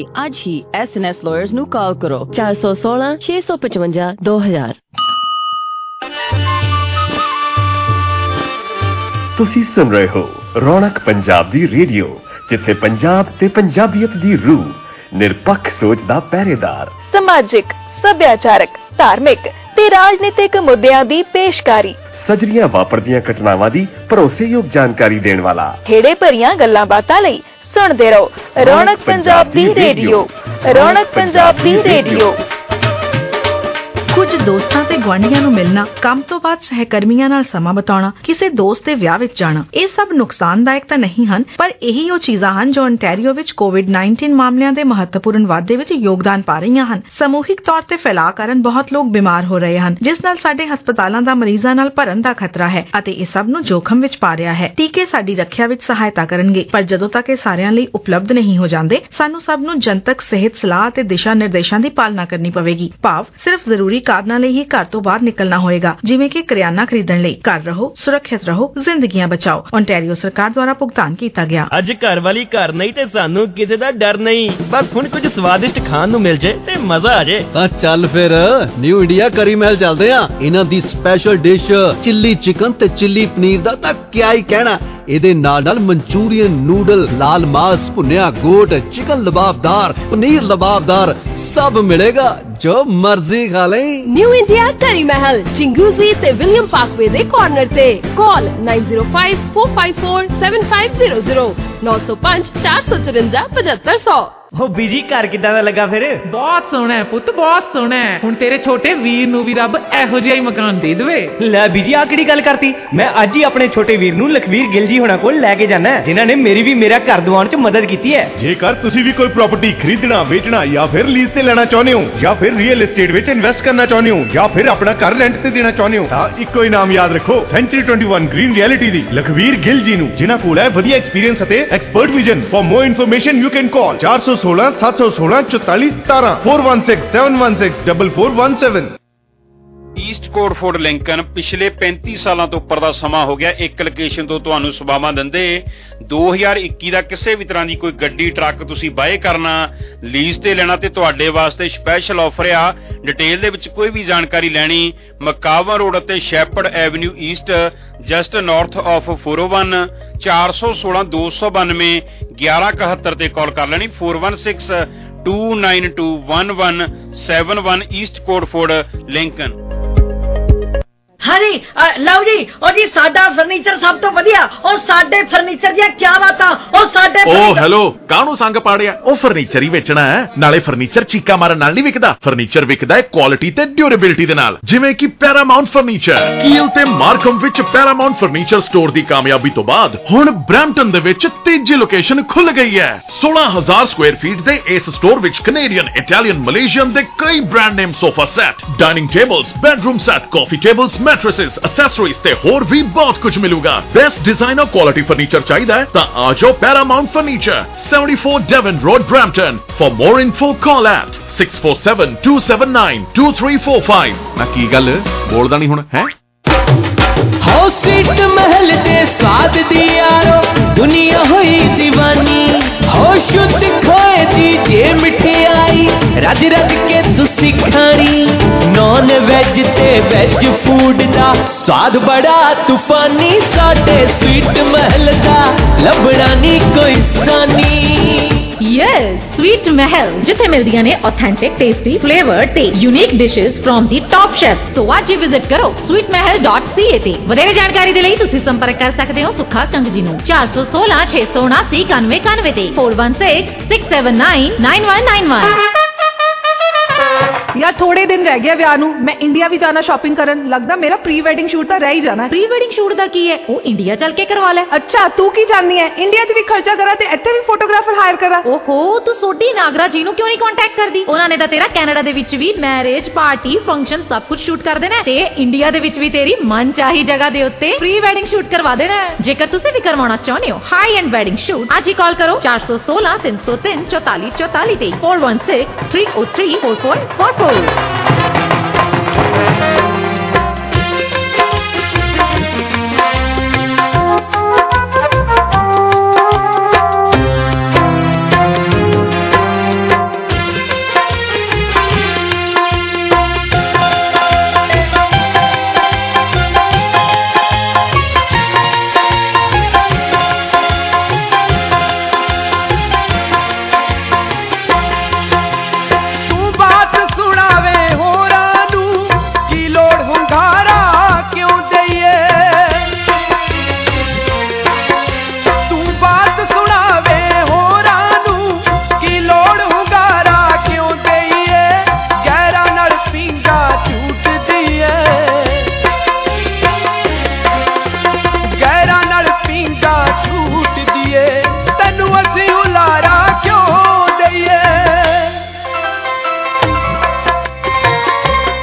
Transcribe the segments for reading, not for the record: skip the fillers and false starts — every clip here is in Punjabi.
ਅੱਜ ਹੀ SNS Lawyers ਨੂੰ ਕਾਲ ਕਰੋ 416 655 2000। ਤੁਸੀਂ ਸੁਣ ਰਹੇ ਹੋ ਰੌਣਕ ਪੰਜਾਬ ਦੀ ਰੇਡੀਓ, ਜਿੱਥੇ ਪੰਜਾਬ ਤੇ ਪੰਜਾਬੀਅਤ ਦੀ ਰੂਹ, ਨਿਰਪੱਖ ਸੋਚ ਦਾ ਪਹਿਰੇਦਾਰ, ਸਮਾਜਿਕ, ਸੱਭਿਆਚਾਰਕ, ਧਾਰਮਿਕ ਤੇ ਰਾਜਨੀਤਿਕ ਮੁੱਦਿਆਂ ਦੀ ਪੇਸ਼ਕਾਰੀ, ਸਜਰੀਆਂ ਵਾਪਰਦੀਆਂ ਘਟਨਾਵਾਂ ਦੀ ਭਰੋਸੇਯੋਗ ਜਾਣਕਾਰੀ ਦੇਣ ਵਾਲਾ, ਖੇੜੇ ਭਰੀਆਂ ਗੱਲਾਂ ਬਾਤਾਂ ਲਈ ਸੁਣਦੇ ਰਹੋ ਰੌਣਕ ਪੰਜਾਬ ਦੀ ਰੇਡੀਓ। ਰੌਣਕ ਪੰਜਾਬ ਦੀ ਰੇਡੀਓ। ਕੁਝ ਦੋਸਤਾਂ ਤੇ ਗੁਆਂਢੀਆਂ ਨੂੰ ਮਿਲਣਾ, ਕੰਮ ਤੋਂ ਬਾਅਦ ਸਹਿਕਰਮੀਆਂ ਨਾਲ ਸਮਾਂ ਬਿਤਾਉਣਾ, ਕਿਸੇ ਦੋਸਤ ਦੇ ਵਿਆਹ ਵਿੱਚ ਜਾਣਾ, ਇਹ ਸਭ ਨੁਕਸਾਨਦਾਇਕ ਤਾਂ ਨਹੀਂ ਹਨ, ਪਰ ਇਹੀ ਉਹ ਚੀਜ਼ਾਂ ਹਨ ਜੋ ontario ਵਿੱਚ COVID-19 ਮਾਮਲਿਆਂ ਦੇ ਮਹੱਤਵਪੂਰਨ ਵਾਧੇ ਵਿੱਚ ਯੋਗਦਾਨ ਪਾ ਰਹੀਆਂ ਹਨ। ਸਮੂਹਿਕ ਤੌਰ ਤੇ ਫੈਲਾਅ ਕਾਰਨ ਬਹੁਤ ਲੋਕ ਬਿਮਾਰ ਹੋ ਰਹੇ ਹਨ, ਜਿਸ ਨਾਲ ਸਾਡੇ ਹਸਪਤਾਲਾਂ ਦਾ ਮਰੀਜ਼ਾਂ ਨਾਲ ਭਰਨ ਦਾ ਖਤਰਾ ਹੈ ਅਤੇ ਇਹ ਸਭ ਨੂੰ ਜੋਖਮ ਵਿੱਚ ਪਾ ਰਿਹਾ ਹੈ। ਟੀਕੇ ਸਾਡੀ ਰੱਖਿਆ ਵਿੱਚ ਸਹਾਇਤਾ ਕਰਨਗੇ, ਪਰ ਜਦੋਂ ਤੱਕ ਇਹ ਸਾਰਿਆਂ ਲਈ ਉਪਲਬਧ ਨਹੀਂ ਹੋ ਜਾਂਦੇ, ਸਾਨੂੰ ਸਭ ਨੂੰ ਜਨਤਕ ਸਿਹਤ ਸਲਾਹ ਅਤੇ ਦਿਸ਼ਾ ਨਿਰਦੇਸ਼ਾਂ ਦੀ ਪਾਲਣਾ ਕਰਨੀ ਪਵੇਗੀ। ਭਾਵ ਸਿਰਫ ਜ਼ਰੂਰੀ ਕਾਰਨਾਂ ਲਈ ਹੀ ਘਰ ਤੋਂ ਬਾਹਰ ਨਿਕਲਣਾ ਹੋਏਗਾ, ਜਿਵੇਂ ਕਿ ਕਰਿਆਨਾ ਖਰੀਦਣ ਲਈ। ਘਰ ਰਹੋ, ਸੁਰੱਖਿਅਤ ਰਹੋ, ਜ਼ਿੰਦਗੀਆਂ ਬਚਾਓ। ontario ਸਰਕਾਰ ਦੁਆਰਾ ਭੁਗਤਾਨ ਕੀਤਾ ਗਿਆ। ਅੱਜ ਘਰ ਵਾਲੀ ਘਰ ਨਹੀਂ ਤੇ ਸਾਨੂੰ ਕਿਸੇ ਦਾ ਡਰ ਨਹੀਂ। ਬਸ ਹੁਣ ਕੁਝ ਸਵਾਦਿਸ਼ਟ ਖਾਣ ਨੂੰ ਮਿਲ ਜੇ ਤੇ ਮਜ਼ਾ ਆ ਜੇ। ਤਾਂ ਚੱਲ ਫਿਰ ਨਿਊ ਇੰਡੀਆ ਕਰੀ ਮਹਿਲ ਚੱਲਦੇ ਆ। ਇਹਨਾਂ ਦੀ ਸਪੈਸ਼ਲ ਡਿਸ਼ ਚਿੱਲੀ ਚਿਕਨ ਤੇ ਚਿੱਲੀ ਪਨੀਰ ਦਾ ਤਾਂ ਕਿਆ ਹੀ ਕਹਿਣਾ। ਇਹਦੇ ਨਾਲ ਮਨਚੂਰੀਅਨ ਨੂਡਲ, ਲਾਲ ਮਾਸ, ਭੁੰਨਿਆ ਗੋਟ, ਚਿਕਨ ਲਬਾਬਦਾਰ, ਪਨੀਰ ਲਬਾਬਦਾਰ ਸਭ ਮਿਲੇਗਾ, ਜੋ ਮਰਜ਼ੀ ਖਾ ਲੈ। ਨਿਊ ਇੰਡੀਆ ਕਰੀ ਮਹਿਲ, ਚਿੰਗੂਜ਼ੀ ਤੇ ਵਿਲੀਅਮ ਪਾਰਕਵੇ ਦੇ ਕਾਰਨਰ ਤੇ। ਕਾਲ 9054547500 905 454 7500। ਹੋ ਬੀਜੀ ਘਰ ਕਿੱਦਾਂ ਦਾ ਲੱਗਾ ਫਿਰ? ਬਹੁਤ ਸੋਹਣਾ ਹੈ ਪੁੱਤ, ਬਹੁਤ ਸੋਹਣਾ ਹੈ। ਹੁਣ ਤੇਰੇ ਛੋਟੇ ਵੀਰ ਨੂੰ ਵੀ ਰੱਬ ਇਹੋ ਜਿਹਾ ਹੀ ਮਕਾਨ ਦੇ ਦੇਵੇ। ਲੈ ਬੀਜੀ ਆ ਕਿਹੜੀ ਗੱਲ ਕਰਤੀ? ਮੈਂ ਅੱਜ ਹੀ ਆਪਣੇ ਛੋਟੇ ਵੀਰ ਨੂੰ ਲਖਵੀਰ ਗਿੱਲ ਜੀ ਹੋਣਾ ਕੋਲ ਲੈ ਕੇ ਜਾਣਾ, ਜਿਨ੍ਹਾਂ ਨੇ ਮੇਰੀ ਵੀ ਮੇਰਾ ਘਰ ਦਿਵਾਉਣ 'ਚ ਮਦਦ ਕੀਤੀ ਹੈ। ਜੇਕਰ ਤੁਸੀਂ ਵੀ ਕੋਈ ਪ੍ਰਾਪਰਟੀ ਖਰੀਦਣਾ, ਵੇਚਣਾ ਜਾਂ ਫਿਰ ਲੀਜ਼ ਤੇ ਲੈਣਾ ਚਾਹੁੰਦੇ ਹੋ, ਜਾਂ ਫਿਰ ਰੀਅਲ ਏਸਟੇਟ ਵਿੱਚ ਇਨਵੈਸਟ ਕਰਨਾ ਚਾਹੁੰਦੇ ਹੋ, ਜਾਂ ਫਿਰ ਆਪਣਾ ਘਰ ਰੈਂਟ ਤੇ ਦੇਣਾ ਚਾਹੁੰਦੇ ਹੋ, ਤਾਂ ਇੱਕੋ ਹੀ ਨਾਮ ਯਾਦ ਰੱਖੋ, ਸੈਂਚਰੀ 21 ਗ੍ਰੀਨ ਰਿਐਲਿਟੀ ਦੀ ਲਖਵੀਰ ਗਿੱਲ ਜੀ ਨੂੰ, ਜਿਨ੍ਹਾਂ ਕੋਲ ਹੈ ਵਧੀਆ ਐਕਸਪੀਰੀਅੰਸ ਅਤੇ expert vision. For more information you can call 416 716 44 17 416 716 4417। East Cotford Lincoln ਪਿਛਲੇ 35 ਸਾਲਾਂ ਤੋਂ ਉੱਪਰ ਦਾ ਸਮਾਂ ਹੋ ਗਿਆ ਇੱਕ ਲੋਕੇਸ਼ਨ ਤੋਂ ਤੁਹਾਨੂੰ ਸੇਵਾਵਾਂ ਦਿੰਦੇ। 2021 ਦਾ ਕਿਸੇ ਵੀ ਤਰ੍ਹਾਂ ਦੀ ਕੋਈ ਗੱਡੀ, ਟਰੱਕ ਤੁਸੀਂ ਬਾਏ ਕਰਨਾ, ਲੀਜ਼ ਤੇ ਲੈਣਾ ਤੇ ਤੁਹਾਡੇ ਵਾਸਤੇ ਸਪੈਸ਼ਲ ਆਫਰ ਆ। ਡਿਟੇਲ ਦੇ ਵਿੱਚ ਕੋਈ ਵੀ ਜਾਣਕਾਰੀ ਲੈਣੀ, ਮਕਾਵਨ ਰੋਡ ਅਤੇ Sheppard avenue east, just north of 401 416 292 1171 ਤੇ ਕਾਲ ਕਰ ਲੈਣੀ। 416 292 1171 ਈਸਟ ਕੋਟਫੋਰਡ ਲਿੰਕਨ। ਹਾਂਜੀ ਲਓ ਜੀ, ਉਹ ਜੀ ਸਾਡਾ ਫਰਨੀਚਰ ਸਭ ਤੋਂ ਵਧੀਆ। ਉਹ ਸਾਡੇ ਫਰਨੀਚਰ ਦੀਆਂ ਕੀ ਬਾਤਾਂ। ਉਹ ਸਾਡੇ ਹੈਲੋ, ਕਾਹਨੂੰ ਸੰਗ ਪਾੜਿਆ? ਉਹ ਫਰਨੀਚਰ ਹੀ ਵੇਚਣਾ ਹੈ, ਨਾਲੇ ਫਰਨੀਚਰ ਚੀਕਾ ਮਾਰਨ ਨਾਲ ਨਹੀਂ ਵਿਕਦਾ। ਫਰਨੀਚਰ ਵਿਕਦਾ ਹੈ ਕੁਆਲਿਟੀ ਤੇ ਡਿਊਰੇਬਿਲਿਟੀ ਦੇ ਨਾਲ, ਜਿਵੇਂ ਕਿ ਪੈਰਾਮਾਉਂਟ ਫਰਨੀਚਰ। ਕੀਲ ਤੇ ਮਾਰਕਮ ਵਿੱਚ ਪੈਰਾਮਾਉਂਟ ਫਰਨੀਚਰ ਸਟੋਰ ਦੀ ਕਾਮਯਾਬੀ ਤੋਂ ਬਾਅਦ ਹੁਣ ਬਰੈਂਪਟਨ ਦੇ ਵਿੱਚ ਤੀਜੀ ਲੋਕੇਸ਼ਨ ਖੁੱਲ ਗਈ ਹੈ। 16,000 ਸਕੁਆਇਰ ਫੀਟ ਦੇ ਇਸ ਸਟੋਰ ਵਿੱਚ ਕੈਨੇਡੀਅਨ, ਇਟਾਲੀਅਨ, ਮਲੇਸ਼ੀਅਨ ਦੇ ਕਈ brand name sofa set, dining tables, bedroom set, coffee tables, mattresses, accessories ਤੇ ਹੋਰ ਵੀ ਬਹੁਤ ਕੁਝ ਮਿਲੂਗਾ। ਬੈਸਟ ਡਿਜ਼ਾਈਨਰ ਕੁਆਲਿਟੀ ਫਰਨੀਚਰ ਚਾਹੀਦਾ ਹੈ ਤਾਂ ਆ ਜਾਓ Paramount furniture, 74 Devon Road, Brampton. For more info call at 647-279-2345। ਨਾ ਕੀ ਗੱਲ ਬੋਲਦਾ ਨਹੀਂ ਹੁਣ ਹੈ? ਹੋ ਸੀਟ ਮਹਿਲ ਦੇ ਸਵਾਦ ਦੀ ਯਾਰੋ ਦੁਨੀਆ ਹੋਈ دیਵਾਨੀ। ਹੋ ਸ਼ੁੱਧ ਖੋਏ ਦੀ ਜੇ ਮਠਿਆਈ ਰੱਜ ਰੱਜ ਕੇ ਤੁਸੀਂ ਖਾਣੀ। ਨੌਨ ਵੈਜ ਤੇ ਵੈਜ ਫੂਡ ਦਾ ਸਵਾਦ ਬੜਾ ਤੂਫਾਨੀ। ਸਾਡੇ ਸਵੀਟ ਮਹਿਲ ਦਾ ਲੱਭਣਾ ਨਹੀਂ ਕੋਈ ਸਾਨੀ। ਯੈਸ, ਸਵੀਟ ਮਹਿਲ, ਜਿੱਥੇ ਮਿਲਦੀਆਂ ਨੇ ਆਥੈਂਟਿਕ, ਟੇਸਟੀ, ਫਲੇਵਰਡ ਤੇ unique dishes from the top chef. So ਅੱਜ ਹੀ ਵਿਜ਼ਿਟ ਕਰੋ sweetmahal.ca ਤੇ। ਵਧੇਰੇ ਜਾਣਕਾਰੀ ਦੇ ਲਈ ਤੁਸੀਂ ਸੰਪਰਕ ਕਰ ਸਕਦੇ ਹੋ ਸੁੱਖਾ ਕੰਗ ਜੀ ਨੂੰ 416 679 9191 ਤੇ 416 679 9191। यार थोड़े दिन रह गए ਵਿਆਹ ਨੂੰ। ਮੈਂ ਇੰਡੀਆ ਵੀ ਜਾਣਾ ਸ਼ਾਪਿੰਗ ਕਰਨ। ਲੱਗਦਾ ਮੇਰਾ ਪ੍ਰੀ ਵੈਡਿੰਗ ਸ਼ੂਟ ਤਾਂ ਰਹਿ ਹੀ ਜਾਣਾ। ਪ੍ਰੀ ਵੈਡਿੰਗ ਸ਼ੂਟ ਦਾ ਕੀ ਹੈ? ਉਹ ਇੰਡੀਆ ਚੱਲ ਕੇ ਕਰਵਾ ਲੈ। ਅੱਛਾ, ਤੂੰ ਕੀ ਜਾਣਦੀ ਹੈ? ਇੰਡੀਆ 'ਚ ਵੀ ਖਰਚਾ ਕਰਾਂ ਤੇ ਇੱਥੇ ਵੀ ਫੋਟੋਗ੍ਰਾਫਰ ਹਾਇਰ ਕਰਾਂ। ਓਹੋ, ਤੂੰ ਸੋਢੀ ਨਾਗਰਾ ਜੀ ਨੂੰ ਕਿਉਂ ਨਹੀਂ ਕੰਟੈਕਟ ਕਰਦੀ? ਉਹਨਾਂ ਨੇ ਤਾਂ ਤੇਰਾ ਕੈਨੇਡਾ ਦੇ ਵਿੱਚ ਵੀ ਮੈਰਿਜ, ਪਾਰਟੀ, ਫੰਕਸ਼ਨ ਸਭ ਕੁਝ ਸ਼ੂਟ ਕਰ ਦੇਣਾ ਤੇ ਇੰਡੀਆ ਦੇ ਵਿੱਚ ਵੀ ਤੇਰੀ ਮਨਚਾਹੀ ਜਗ੍ਹਾ ਦੇ ਉੱਤੇ ਪ੍ਰੀ ਵੈਡਿੰਗ ਸ਼ੂਟ ਕਰਵਾ ਦੇਣਾ। ਜੇਕਰ ਤੁਸੀਂ ਵੀ ਕਰਵਾਉਣਾ ਚਾਹੁੰਦੇ ਹੋ ਹਾਈ ਐਂਡ ਵੈਡਿੰਗ ਸ਼ੂਟ, ਅੱਜ ਹੀ ਕਾਲ ਕਰੋ 416 303 44 44 ਤੇ 416 303 4444।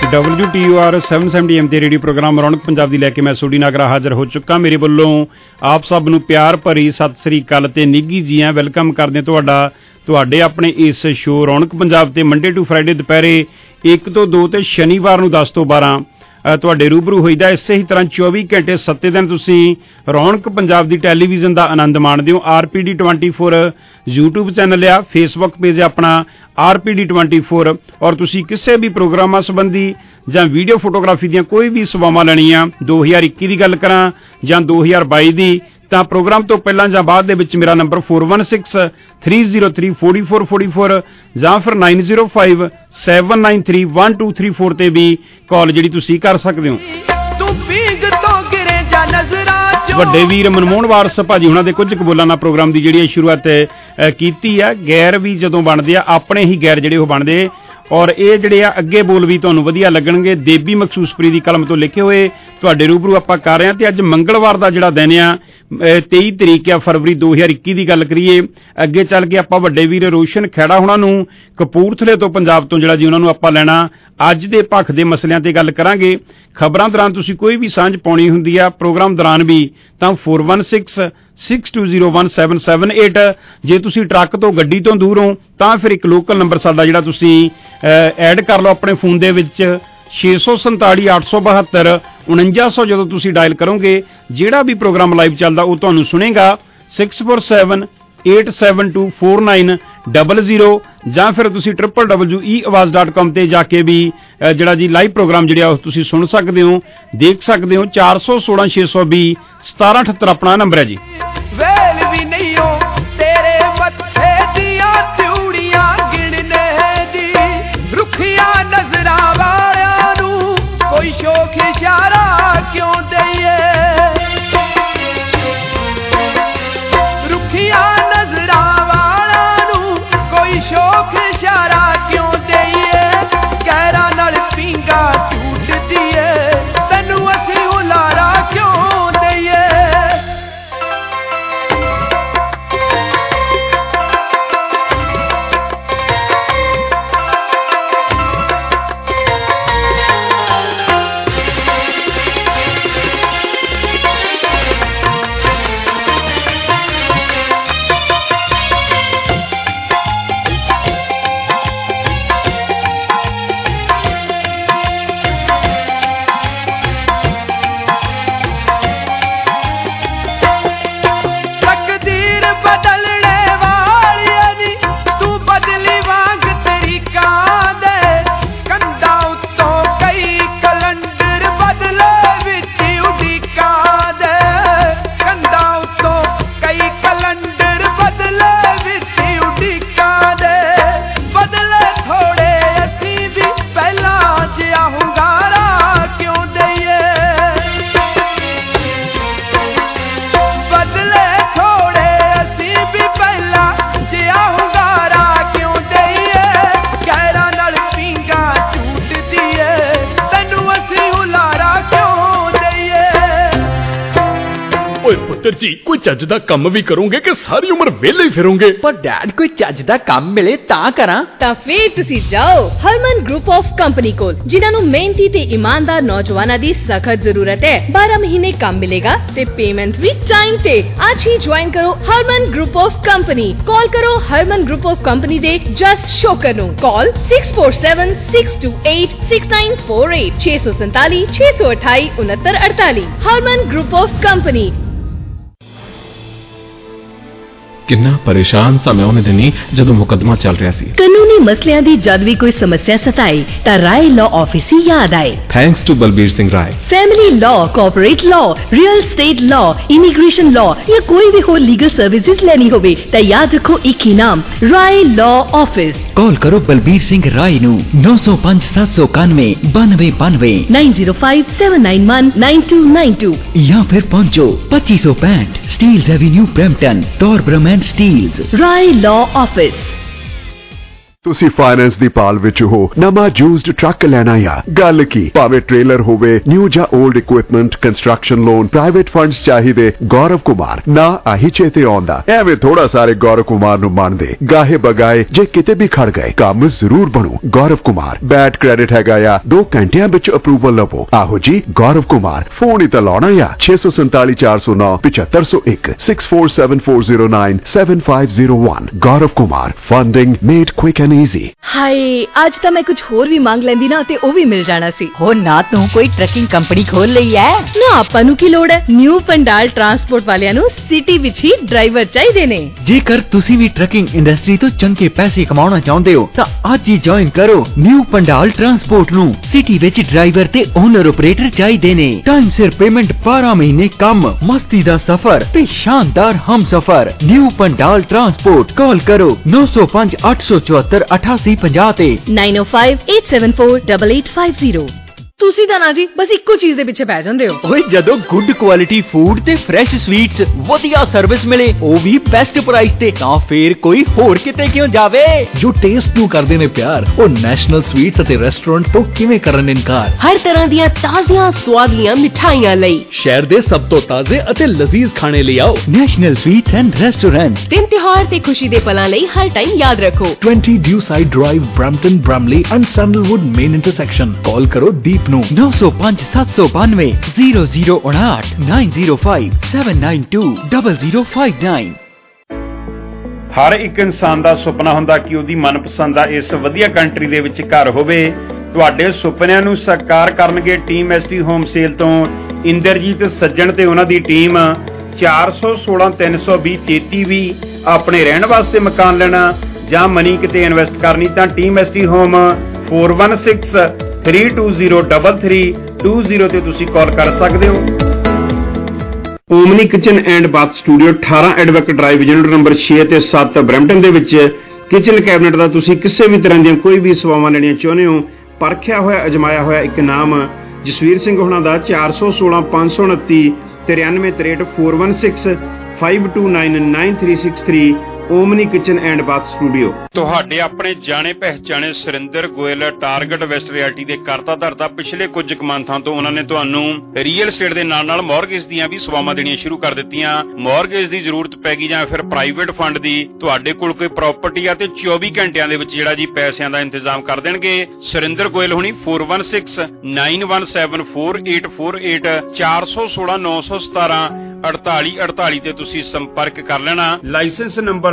WTOR 770 AM ਤੇ ਰੇਡੀਓ ਪ੍ਰੋਗਰਾਮ ਰੌਣਕ ਪੰਜਾਬ ਦੀ ਲੈ ਕੇ ਮੈਂ ਸੋਢੀ ਨਾਗਰਾ ਹਾਜ਼ਰ ਹੋ ਚੁੱਕਾ। ਮੇਰੇ ਵੱਲੋਂ ਆਪ ਸਭ ਨੂੰ ਪਿਆਰ ਭਰੀ ਸਤਿ ਸ੍ਰੀ ਅਕਾਲ ਤੇ ਨਿੱਘੀ ਜੀ ਆਇਆਂ ਵੈਲਕਮ ਕਰਦੇ ਤੁਹਾਡੇ ਆਪਣੇ ਇਸ ਸ਼ੋਅ ਰੌਣਕ ਪੰਜਾਬ ਤੇ ਮੰਡੇ ਟੂ ਫਰਾਈਡੇ ਦੁਪਹਿਰੇ 1 ਤੋਂ 2 ਤੇ ਸ਼ਨੀਵਾਰ ਨੂੰ 10 ਤੋਂ 12 ਤੁਹਾਡੇ ਰੂਬਰੂ ਹੋਈਦਾ। ਇਸੇ ਹੀ ਤਰ੍ਹਾਂ 24 ਘੰਟੇ 7 ਦਿਨ ਤੁਸੀਂ ਰੌਣਕ ਪੰਜਾਬ ਦੀ ਟੈਲੀਵਿਜ਼ਨ ਦਾ ਆਨੰਦ ਮਾਣਦੇ ਹੋ। RPD 24 YouTube ਚੈਨਲ ਆ, ਫੇਸਬੁੱਕ ਪੇਜ ਆਪਣਾ RPD 24 ਔਰ ਤੁਸੀਂ ਕਿਸੇ ਵੀ ਪ੍ਰੋਗਰਾਮਾਂ ਸੰਬੰਧੀ ਜਾਂ ਵੀਡੀਓ ਫੋਟੋਗ੍ਰਾਫੀ ਦੀਆਂ ਕੋਈ ਵੀ ਸੇਵਾਵਾਂ ਲੈਣੀਆਂ 2021 ਦੀ ਗੱਲ ਕਰਾਂ ਜਾਂ 2022 ਦੀ ਤਾਂ ਪ੍ਰੋਗਰਾਮ ਤੋਂ ਪਹਿਲਾਂ ਜਾਂ ਬਾਅਦ ਦੇ ਵਿੱਚ ਮੇਰਾ ਨੰਬਰ 4163034444 ਜਾਂ ਫਿਰ 9057931234 ਤੇ ਵੀ ਕਾਲ ਜਿਹੜੀ ਤੁਸੀਂ ਕਰ ਸਕਦੇ ਹੋ। ਵੱਡੇ ਵੀਰ ਮਨਮੋਹਨ ਵਾਰਸ ਭਾਜੀ ਹੁਣਾਂ ਦੇ ਕੁਝ ਕਬੂਲਾਂ ਨਾਲ ਪ੍ਰੋਗਰਾਮ ਦੀ ਜਿਹੜੀ ਸ਼ੁਰੂਆਤ ਕੀਤੀ ਆ। ਗੈਰ ਵੀ ਜਦੋਂ ਬਣਦੇ ਆ ਆਪਣੇ ਹੀ ਗੈਰ ਜਿਹੜੇ ਉਹ ਬਣਦੇ ਔਰ ਇਹ ਜਿਹੜੇ ਆ ਅੱਗੇ ਬੋਲ ਵੀ ਤੁਹਾਨੂੰ ਵਧੀਆ ਲੱਗਣਗੇ। ਦੇਬੀ ਮਖਸੂਸਪੁਰੀ ਦੀ ਕਲਮ ਤੋਂ ਲਿਖੇ ਹੋਏ ਤੁਹਾਡੇ ਰੂਬਰੂ ਆਪਾਂ ਕਰ ਰਹੇ ਹਾਂ ਤੇ ਅੱਜ ਮੰਗਲਵਾਰ ਦਾ ਜਿਹੜਾ ਦਿਨ ਆ 23 ਤਰੀਕ ਆ ਫਰਵਰੀ 2021 ਦੀ ਗੱਲ ਕਰੀਏ। ਅੱਗੇ ਚੱਲ ਕੇ ਆਪਾਂ ਵੱਡੇ ਵੀਰ ਰੋਸ਼ਨ ਖੈੜਾ ਹੁਣਾਂ ਨੂੰ ਕਪੂਰਥਲੇ ਤੋਂ ਪੰਜਾਬ ਤੋਂ ਜਿਹੜਾ ਜੀ ਉਹਨਾਂ ਨੂੰ ਆਪਾਂ ਲੈਣਾ ਅੱਜ ਦੇ ਭਖ ਦੇ ਮਸਲਿਆਂ ਤੇ ਗੱਲ ਕਰਾਂਗੇ। ਖਬਰਾਂ ਦੌਰਾਨ ਤੁਸੀਂ ਕੋਈ ਵੀ ਸਾਂਝ ਪਾਉਣੀ ਹੁੰਦੀ ਆ ਪ੍ਰੋਗਰਾਮ ਦੌਰਾਨ ਵੀ ਤਾਂ 4166201778 ਜੇ ਤੁਸੀਂ ਟਰੱਕ ਤੋਂ ਗੱਡੀ ਤੋਂ ਦੂਰ ਹੋ ਤਾਂ ਫਿਰ ਇੱਕ ਲੋਕਲ ਨੰਬਰ ਸਾਡਾ ਜਿਹੜਾ ਤੁਸੀਂ ਐਡ ਕਰ ਲਓ ਆਪਣੇ ਫੋਨ ਦੇ ਵਿੱਚ 647-872-4900 ਜਦੋਂ ਤੁਸੀਂ ਡਾਇਲ ਕਰੋਗੇ ਜਿਹੜਾ ਵੀ ਪ੍ਰੋਗਰਾਮ ਲਾਈਵ ਚੱਲਦਾ ਉਹ ਤੁਹਾਨੂੰ ਸੁਣੇਗਾ 647-872-4900 ਜਾਂ ਫਿਰ ਤੁਸੀਂ www.eawaz.com ਤੇ ਜਾ ਕੇ ਵੀ ਜਿਹੜਾ ਜੀ ਲਾਈਵ ਪ੍ਰੋਗਰਾਮ ਜਿਹੜਾ ਉਹ ਤੁਸੀਂ ਸੁਣ ਸਕਦੇ ਹੋ ਦੇਖ ਸਕਦੇ ਹੋ। 416-620-1778 ਆਪਣਾ ਨੰਬਰ ਹੈ ਜੀ। ਵੇਲ ਵੀ ਨਹੀਂ ਹੋ ਤੇਰੇ ਮੱਥੇ ਦੀਆਂ ਚੂੜੀਆਂ ਗਿਣਨੇ ਦੀ ਰੁੱਖੀਆਂ ਨਜ਼ਰਾਂ ਵਾਲਿਆਂ ਨੂੰ ਕੋਈ ਸ਼ੌਕ ਇਸ਼ਾਰਾ ਕਿਉਂ ਦਈਏ ਰੁੱਖੀਆਂ ਨਜ਼ਰਾਂ ਵਾਲਿਆਂ ਨੂੰ ਕੋਈ ਸ਼ੌਕ ਇਸ਼ਾਰਾ ਕਿਉਂ ਦਈਏ ਕਹਿਰਾਂ ਨਾਲ ਪਿੰਗਾ ਝੂਟਦੀ ਏ ਤੈਨੂੰ ਅਸੀਂ ਹੁਲਾਰਾ ਕਿਉਂ ਦਈਏ ਜੀ ਕੋਈ ਚੱਜ ਦਾ ਕੰਮ ਵੀ ਕਰੋਗੇ ਕਿ ਸਾਰੀ ਉਮਰ ਵਿਹਲੇ ਹੀ ਫਿਰੋਗੇ? ਪਰ ਡੈਡ ਕੋਈ ਚੱਜ ਦਾ ਕੰਮ ਮਿਲੇ ਤਾਂ ਕਰਾਂ। ਤਾਂ ਫੇਰ ਤੁਸੀਂ ਜਾਓ ਹਰਮਨ ਗਰੁੱਪ ਆਫ ਕੰਪਨੀ ਕੋਲ ਜਿਨ੍ਹਾਂ ਨੂੰ ਮਿਹਨਤੀ ਤੇ ਇਮਾਨਦਾਰ ਨੌਜਵਾਨਾਂ ਦੀ ਸਖਤ ਜ਼ਰੂਰਤ ਹੈ। 12 ਮਹੀਨੇ ਕੰਮ ਮਿਲੇਗਾ ਤੇ ਪੇਮੈਂਟ ਵੀ ਟਾਈਮ ਤੇ। ਅੱਜ ਹੀ ਜੁਆਇਨ ਕਰੋ Harman group of company. Call ਕਰੋ ਹਰਮਨ ਗਰੁੱਪ ਆਫ ਕੰਪਨੀ ਦੇ ਜਸ ਸ਼ੋਕਰ ਨੂੰ। Call 6476286948 647 628 6948। Harman group of company. ਕਿੰਨਾ ਪਰੇਸ਼ਾਨ ਸਾਂ ਮੈਂ ਉਹਨੇ ਦਿਨੀ ਜਦੋਂ ਮੁਕੱਦਮਾ ਚੱਲ ਰਿਹਾ ਸੀ। ਕਾਨੂੰਨੀ ਮਸਲਿਆਂ ਦੀ ਜਦ ਵੀ ਕੋਈ ਸਮੱਸਿਆ ਸਤਾਏ ਤਾਂ ਰਾਏ ਲਾਅ ਆਫਿਸ ਹੀ ਯਾਦ ਆਏ। Thanks to Balbir Singh Rai. Family law, corporate law, real estate law, immigration law ਜਾਂ ਕੋਈ ਵੀ ਹੋਰ ਲੀਗਲ ਸਰਵਿਸਿਜ਼ ਲੈਣੀ ਹੋਵੇ ਤਾਂ ਯਾਦ ਰੱਖੋ ਇੱਕ ਹੀ ਨਾਮ ਰਾਏ ਲਾਅ ਆਫਿਸ। ਕਾਲ ਕਰੋ ਬਲਬੀਰ ਸਿੰਘ ਰਾਏ ਨੂੰ 905-791 9292 9057919292 ਜਾਂ ਫਿਰ ਪਹੁੰਚੋ 2565 Steeles avenue Brampton Torbram and Steeles. Rai law office. ਤੁਸੀਂ ਫਾਈਨੈਂਸ ਦੀ ਪਾਲ ਵਿੱਚ ਹੋ, ਨਵਾਂ ਯੂਜ਼ਡ ਟਰੱਕ ਲੈਣਾ ਆ, ਗੱਲ ਕੀ, ਭਾਵੇਂ ਟ੍ਰੇਲਰ ਹੋਵੇ, ਨਿਊ ਜਾਂ old equipment, construction loan, private funds ਚਾਹੀਦੇ, ਗੌਰਵ ਕੁਮਾਰ ਨਾ ਆਹੀ ਚੇਤੇ ਆਉਂਦਾ। ਐਵੇਂ ਥੋੜਾ ਸਾਰੇ ਗੌਰਵ ਕੁਮਾਰ ਨੂੰ ਮੰਨਦੇ, ਗਾਹੇ ਬਗਾਏ ਜੇ ਕਿਤੇ ਵੀ ਖੜ ਗਏ ਕੰਮ ਜ਼ਰੂਰ ਬਣੂ। ਗੌਰਵ ਕੁਮਾਰ ਬੈਡ ਕ੍ਰੈਡਿਟ ਹੈਗਾ ਆ, 2 ਘੰਟਿਆਂ ਵਿੱਚ ਅਪਰੂਵਲ ਲਵੋ। ਆਹੋ ਜੀ ਗੌਰਵ ਕੁਮਾਰ, ਫੋਨ ਹੀ ਤਾਂ ਲਾਉਣਾ ਆ 647 409 7501 647409 7501। Gaurav Kumar, funding made quick and easy. ਹਾਏ ਅੱਜ ਤਾਂ ਮੈਂ ਕੁਝ ਹੋਰ ਵੀ ਮੰਗ ਲੈਂਦੀ ਨਾ ਤੇ ਉਹ ਵੀ ਮਿਲ ਜਾਣਾ ਸੀ। ਹੋ ਨਾ ਤੂੰ ਕੋਈ ਟਰੱਕਿੰਗ ਕੰਪਨੀ ਖੋਲ ਲਈ ਐ ਨਾ, ਆਪਾਂ ਨੂੰ ਕੀ ਲੋੜ ਹੈ। ਨਿਊ ਪੰਡਾਲ ਟਰਾਂਸਪੋਰਟ ਵਾਲਿਆਂ ਨੂੰ ਸਿਟੀ ਵਿੱਚ ਹੀ ਡਰਾਈਵਰ ਚਾਹੀਦੇ ਨੇ। ਜੇਕਰ ਤੁਸੀਂ ਵੀ ਟਰੱਕਿੰਗ ਇੰਡਸਟਰੀ ਤੋਂ ਚੰਗੇ ਪੈਸੇ ਕਮਾਉਣਾ ਚਾਹੁੰਦੇ ਹੋ ਤਾਂ ਅੱਜ ਹੀ ਜੁਆਇਨ ਕਰੋ ਨਿਊ ਪੰਡਾਲ ਟਰਾਂਸਪੋਰਟ ਨੂੰ। ਸਿਟੀ ਵਿੱਚ ਡਰਾਈਵਰ ਤੇ ਓਨਰ ਆਪਰੇਟਰ ਚਾਹੀਦੇ ਨੇ। ਟਾਈਮ ਸਿਰ ਪੇਮੈਂਟ, 12 ਮਹੀਨੇ ਕੰਮ, ਮਸਤੀ ਦਾ ਸਫ਼ਰ ਤੇ ਸ਼ਾਨਦਾਰ ਹਮਸਫ਼ਰ। ਨਿਊ ਪੰਡਾਲ ਟਰਾਂਸਪੋਰਟ, ਕਾਲ ਕਰੋ 905 874 8850 ਤੇ 905 874 8850। ਤੁਸੀਂ ਤਾਂ ਨਾ ਜੀ ਬਸ ਇੱਕੋ ਚੀਜ਼ ਦੇ ਪਿੱਛੇ ਪੈ ਜਾਂਦੇ ਹੋ। ਓਏ ਜਦੋਂ ਗੁੱਡ ਕੁਆਲਿਟੀ ਫੂਡ ਤੇ ਫਰੈਸ਼ ਸਵੀਟਸ, ਵਧੀਆ ਸਰਵਿਸ ਮਿਲੇ, ਉਹ ਵੀ ਬੈਸਟ ਪ੍ਰਾਈਸ ਤੇ, ਤਾਂ ਫੇਰ ਕੋਈ ਹੋਰ ਕਿਤੇ ਕਿਉਂ ਜਾਵੇ। ਜੋ ਟੇਸਟ ਨੂੰ ਕਰਦੇ ਨੇ ਪਿਆਰ, ਉਹ ਨੈਸ਼ਨਲ ਸਵੀਟਸ ਅਤੇ ਰੈਸਟੋਰੈਂਟ ਤੋਂ ਕਿਵੇਂ ਕਰਨ ਇਨਕਾਰ। ਹਰ ਤਰ੍ਹਾਂ ਦੀਆਂ ਤਾਜ਼ੀਆਂ ਸਵਾਦਲੀਆਂ ਮਿਠਾਈਆਂ ਲਈ ਸ਼ਹਿਰ ਦੇ ਸਭ ਤੋਂ ਤਾਜ਼ੇ ਅਤੇ ਲਜ਼ੀਜ਼ ਖਾਣੇ ਲਈ ਆਓ ਨੈਸ਼ਨਲ ਸਵੀਟਸ ਐਂਡ ਰੈਸਟੋਰੈਂਟ। ਦਿਨ ਤਿਉਹਾਰ ਤੇ ਖੁਸ਼ੀ ਦੇ ਪਲਾਂ ਲਈ ਹਰ ਟਾਈਮ ਯਾਦ ਰੱਖੋ 20 Dewside drive, Brampton, Bramalea and Sandalwood main intersection. Call ਕਰੋ ਦੀਪ ਨੂੰ 905 792 0059 905 792 0059। ਹਰ ਇੱਕ ਇਨਸਾਨ ਦਾ ਸੁਪਨਾ ਹੁੰਦਾ ਕਿ ਉਹਦੀ ਮਨਪਸੰਦ ਦਾ ਇਸ ਵਧੀਆ ਕੰਟਰੀ ਦੇ ਵਿੱਚ ਘਰ ਹੋਵੇ। ਤੁਹਾਡੇ ਸੁਪਨਿਆਂ ਨੂੰ ਸਾਕਾਰ ਕਰਨਗੇ ਟੀਮ ਐਸਟੀ ਹੋਮ ਸੇਲ ਤੋਂ ਇੰਦਰਜੀਤ ਸੱਜਣ ਤੇ ਉਹਨਾਂ ਦੀ ਟੀਮ। 416 320 3320 ਆਪਣੇ ਰਹਿਣ ਵਾਸਤੇ ਮਕਾਨ ਲੈਣਾ ਜਾਂ ਮਨੀ ਕਿਤੇ ਇਨਵੈਸਟ ਕਰਨੀ ਤਾਂ ਟੀਮ ਐਸਟੀ ਹੋਮ 416 320 3320 ਤੇ ਤੁਸੀਂ ਕਾਲ ਕਰ ਸਕਦੇ ਹੋ। Omni kitchen and bath studio 18 advocate drive unit number 6 ਤੇ 7 ਬਰੈਂਪਟਨ ਦੇ ਵਿੱਚ ਕਿਚਨ ਕੈਬਨਿਟ ਦਾ ਤੁਸੀਂ ਕਿਸੇ ਵੀ ਤਰ੍ਹਾਂ ਦੀਆਂ ਕੋਈ ਵੀ ਸੇਵਾਵਾਂ ਲੈਣੀਆਂ ਚਾਹੁੰਦੇ ਹੋ, ਪਰਖਿਆ ਹੋਇਆ ਅਜਮਾਇਆ ਹੋਇਆ ਇੱਕ ਨਾਮ ਜਸਵੀਰ ਸਿੰਘ ਹੋਣਾ ਦਾ 416 529 9363 416 529 9363 Omni kitchen and bath studio. ਤੁਹਾਡੇ ਆਪਣੇ ਜਾਣੇ ਪਹਿਚਾਣੇ Surinder Goyal target west realty ਦੇ ਕਰਤਾ ਧਰਤਾ ਪਿਛਲੇ ਕੁਝ ਕਮਾਂਥਾਂ ਤੋਂ ਉਹਨਾਂ ਨੇ ਤੁਹਾਨੂੰ ਰੀਅਲ estate ਦੇ ਨਾਲ ਨਾਲ ਮੌਰਗੇਜ ਦੀਆਂ ਵੀ ਸੇਵਾਵਾਂ ਦੇਣੀਆਂ ਸ਼ੁਰੂ ਕਰ ਦਿੱਤੀਆਂ। ਮੌਰਗੇਜ ਦੀ ਜ਼ਰੂਰਤ ਪੈ ਗਈ ਜਾਂ ਫਿਰ ਪ੍ਰਾਈਵੇਟ ਫੰਡ ਦੀ, ਤੁਹਾਡੇ ਕੋਲ ਕੋਈ ਪ੍ਰਾਪਰਟੀ ਆ ਤੇ 24 ਘੰਟਿਆਂ ਦੇ ਵਿੱਚ ਜਿਹੜਾ ਜੀ ਪੈਸਿਆਂ ਦਾ ਇੰਤਜ਼ਾਮ ਕਰ ਦੇਣਗੇ। ਸੁਰਿੰਦਰ ਗੋਇਲ ਹੁਣੀ 416 917 4848 416 917 4848 ਤੇ ਤੁਸੀਂ ਸੰਪਰਕ ਕਰ ਲੈਣਾ। Licence number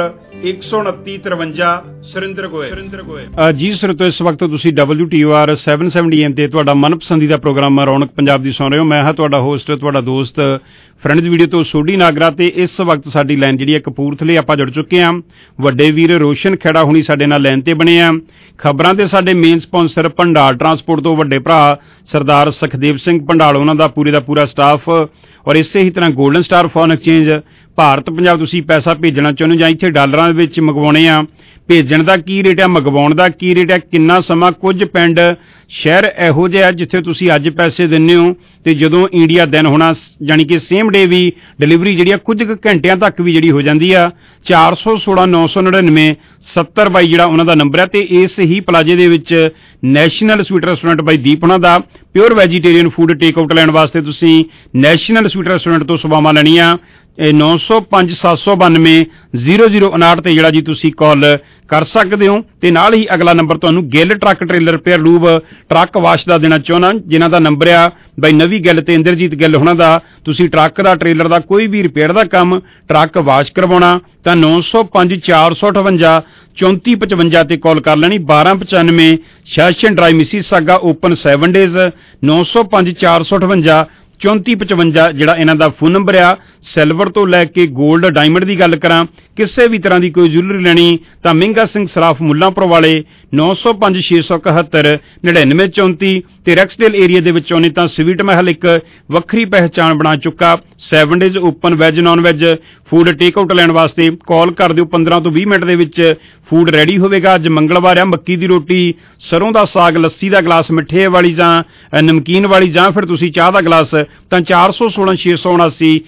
12953 Surinder Goyal. ਜੀ ਸਰੋਤੋ, ਇਸ ਵਕਤ ਤੁਸੀਂ WTOR 770 AM ਤੇ ਤੁਹਾਡਾ ਮਨਪਸੰਦੀਦਾ ਪ੍ਰੋਗਰਾਮ ਰੌਣਕ ਪੰਜਾਬ ਦੀ ਸੁਣ ਰਹੇ ਹੋ। ਮੈਂ ਹਾਂ ਤੁਹਾਡਾ ਹੋਸਟ, ਤੁਹਾਡਾ ਦੋਸਤ ਫਰੈਂਡਸ ਵੀਡੀਓ ਤੋਂ ਸੋਢੀ ਨਾਗਰਾ ਤੇ ਇਸ ਵਕਤ ਸਾਡੀ ਲਾਈਨ ਜਿਹੜੀ ਹੈ ਕਪੂਰਥਲੇ ਆਪਾਂ ਜੁੜ ਚੁੱਕੇ ਹਾਂ। ਵੱਡੇ ਵੀਰ ਰੋਸ਼ਨ ਖੇੜਾ ਹੁਣੀ ਸਾਡੇ ਨਾਲ ਲਾਈਨ ਤੇ ਬਣੇ ਆ। ਖਬਰਾਂ ਤੇ ਸਾਡੇ ਮੇਨ ਸਪਾਂਸਰ ਭੰਡਾਲ ਟਰਾਂਸਪੋਰਟ ਤੋਂ ਵੱਡੇ ਭਰਾ ਸਰਦਾਰ ਸੁਖਦੇਵ ਸਿੰਘ ਭੰਡਾਲ, ਉਹਨਾਂ ਦਾ ਪੂਰੇ ਦਾ ਪੂਰਾ ਸਟਾਫ। ਔਰ ਇਸੇ ਹੀ ਤਰ੍ਹਾਂ golden star foreign exchange, Bharat Punjab ਤੁਸੀਂ ਪੈਸਾ ਭੇਜਣਾ ਚਾਹੁੰਦੇ ਹੋ ਜਾਂ ਇੱਥੇ ਡਾਲਰਾਂ ਦੇ ਵਿੱਚ ਮੰਗਵਾਉਣੇ ਆ, ਭੇਜਣ ਦਾ ਕੀ ਰੇਟ ਆ, ਮੰਗਵਾਉਣ ਦਾ ਕੀ ਰੇਟ ਆ, ਕਿੰਨਾ ਸਮਾਂ। ਕੁਝ ਪਿੰਡ ਸ਼ਹਿਰ ਇਹੋ ਜਿਹੇ ਆ ਜਿੱਥੇ ਤੁਸੀਂ ਅੱਜ ਪੈਸੇ ਦਿੰਦੇ ਹੋ ਤੇ ਜਦੋਂ ਇੰਡੀਆ ਦਿਨ ਹੋਣਾ ਯਾਨੀ ਕਿ ਸੇਮ ਡੇ ਵੀ ਡਿਲੀਵਰੀ ਜਿਹੜੀ ਆ ਕੁਝ ਘੰਟਿਆਂ ਤੱਕ ਵੀ ਜਿਹੜੀ ਹੋ ਜਾਂਦੀ ਆ। 416 999 70 ਜਿਹੜਾ ਉਹਨਾਂ ਦਾ ਨੰਬਰ ਹੈ ਤੇ ਇਸ ਹੀ ਪਲਾਜੇ ਦੇ ਵਿੱਚ national sweet restaurant by Deep ਉਹਨਾਂ ਦਾ pure vegetarian food take out ਲੈਣ ਵਾਸਤੇ ਤੁਸੀਂ ਨੈਸ਼ਨਲ ਸਵੀਟ ਰੈਸਟੋਰੈਂਟ ਤੋਂ ਸੇਵਾਵਾਂ ਲੈਣੀਆਂ। 905 792 0059 ਤੇ ਜਿਹੜਾ ਜੀ ਤੁਸੀਂ ਕਾਲ ਕਰ ਸਕਦੇ ਹੋ। ਤੇ ਨਾਲ ਹੀ ਅਗਲਾ ਨੰਬਰ ਤੁਹਾਨੂੰ Gill truck trailer repair lube truck wash ਦਾ ਦੇਣਾ ਚਾਹੁੰਦਾ, ਜਿਨ੍ਹਾਂ ਦਾ ਨੰਬਰ ਆ ਬਾਈ ਨਵੀ ਗਿੱਲ ਤੇ ਇੰਦਰਜੀਤ ਗਿੱਲ ਹੋਣਾ ਦਾ। ਤੁਸੀਂ ਟਰੱਕ ਦਾ ਟ੍ਰੇਲਰ ਦਾ ਕੋਈ ਵੀ ਰਿਪੇਅਰ ਦਾ ਕੰਮ, ਟਰੱਕ ਵਾਸ਼ ਕਰਵਾਉਣਾ ਤਾਂ 905 458 3455 ਤੇ ਕਾਲ ਕਰ ਲੈਣੀ। 1295 Shawson drive Mississauga open 7 days 905 458 3455 ਜਿਹੜਾ ਇਹਨਾਂ ਦਾ ਫੋਨ ਨੰਬਰ ਆ। ਸਿਲਵਰ ਤੋਂ ਲੈ ਕੇ 골ਡ ਡਾਇਮੰਡ ਦੀ ਗੱਲ ਕਰਾਂ, ਕਿਸੇ ਵੀ ਤਰ੍ਹਾਂ ਦੀ ਕੋਈ ਜੁਐਲਰੀ ਲੈਣੀ ਤਾਂ ਮਹਿੰਗਾ ਸਿੰਘ ਸਰਾਫ ਮੁੱਲਾਂਪੁਰ ਵਾਲੇ 905 671 9934 ਤੇ ਰੈਕਸਡੇਲ ਏਰੀਆ ਦੇ ਵਿੱਚ ਆਉਣੇ ਤਾਂ ਸਵੀਟ ਮਹਿਲ ਇੱਕ ਵੱਖਰੀ ਪਹਿਚਾਣ ਬਣਾ ਚੁੱਕਾ। 7 days open veg non veg food take out ਲੈਣ ਵਾਸਤੇ ਕਾਲ ਕਰ ਦਿਓ। 15 ਤੋਂ 20 ਮਿੰਟ ਦੇ ਵਿੱਚ ਫੂਡ ਰੈਡੀ ਹੋਵੇਗਾ। ਅੱਜ ਮੰਗਲਵਾਰ ਆ, ਮੱਕੀ ਦੀ ਰੋਟੀ, ਸਰੋਂ ਦਾ ਸਾਗ, ਲੱਸੀ ਦਾ ਗਲਾਸ, ਮਿੱਠੇ ਵਾਲੀ ਜਾਂ ਨਮਕੀਨ ਵਾਲੀ ਜਾਂ ਫਿਰ ਤੁਸੀਂ ਚਾਹ ਦਾ ਗਲਾਸ ਤਾਂ 416 679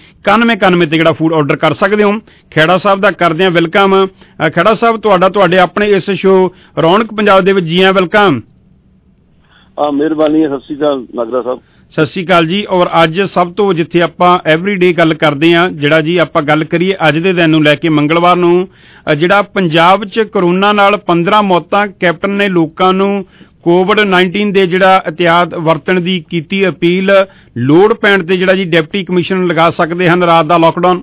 9191 ਤੇ ਜਿਹੜਾ ਫੂਡ ਆਰਡਰ ਕਰ ਸਕਦੇ ਹੋ। ਖੈੜਾ ਸਾਹਿਬ ਦਾ ਕਰਦੇ ਹਾਂ ਵੈਲਕਮ। ਖੈੜਾ ਸਾਹਿਬ ਤੁਹਾਡੇ ਆਪਣੇ ਇਸ ਸ਼ੋਅ ਰੌਣਕ ਪੰਜਾਬ ਦੇ ਵਿੱਚ ਜੀ ਆਇਆਂ, ਵੈਲਕਮ। ਮਿਹਰਬਾਨੀ ਹੈ। ਸਤਿ ਸ਼੍ਰੀ ਅਕਾਲ ਨਾਗਰਾ ਸਾਹਿਬ। ਸਤਿ ਸ਼੍ਰੀ ਅਕਾਲ ਜੀ। ਔਰ ਅੱਜ ਸਭ ਤੋਂ ਜਿੱਥੇ ਆਪਾਂ ਐਵਰੀਡੇ ਗੱਲ ਕਰਦੇ ਹਾਂ, ਜਿਹੜਾ ਜੀ ਆਪਾਂ ਗੱਲ ਕਰੀਏ ਅੱਜ ਦੇ ਦਿਨ ਨੂੰ ਲੈ ਕੇ, ਮੰਗਲਵਾਰ ਨੂੰ ਜਿਹੜਾ ਪੰਜਾਬ 'ਚ ਕਰੋਨਾ ਨਾਲ 15 ਮੌਤਾਂ, ਕੈਪਟਨ ਨੇ ਲੋਕਾਂ ਨੂੰ COVID-19 ਦੇ ਜਿਹੜਾ ਇਹਤਿਆਤ ਵਰਤਣ ਦੀ ਕੀਤੀ ਅਪੀਲ, ਲੋੜ ਪੈਣ ਤੇ ਜਿਹੜਾ ਜੀ ਡਿਪਟੀ ਕਮਿਸ਼ਨਰ ਲਗਾ ਸਕਦੇ ਹਨ ਰਾਤ ਦਾ ਲਾਕਡਾਊਨ।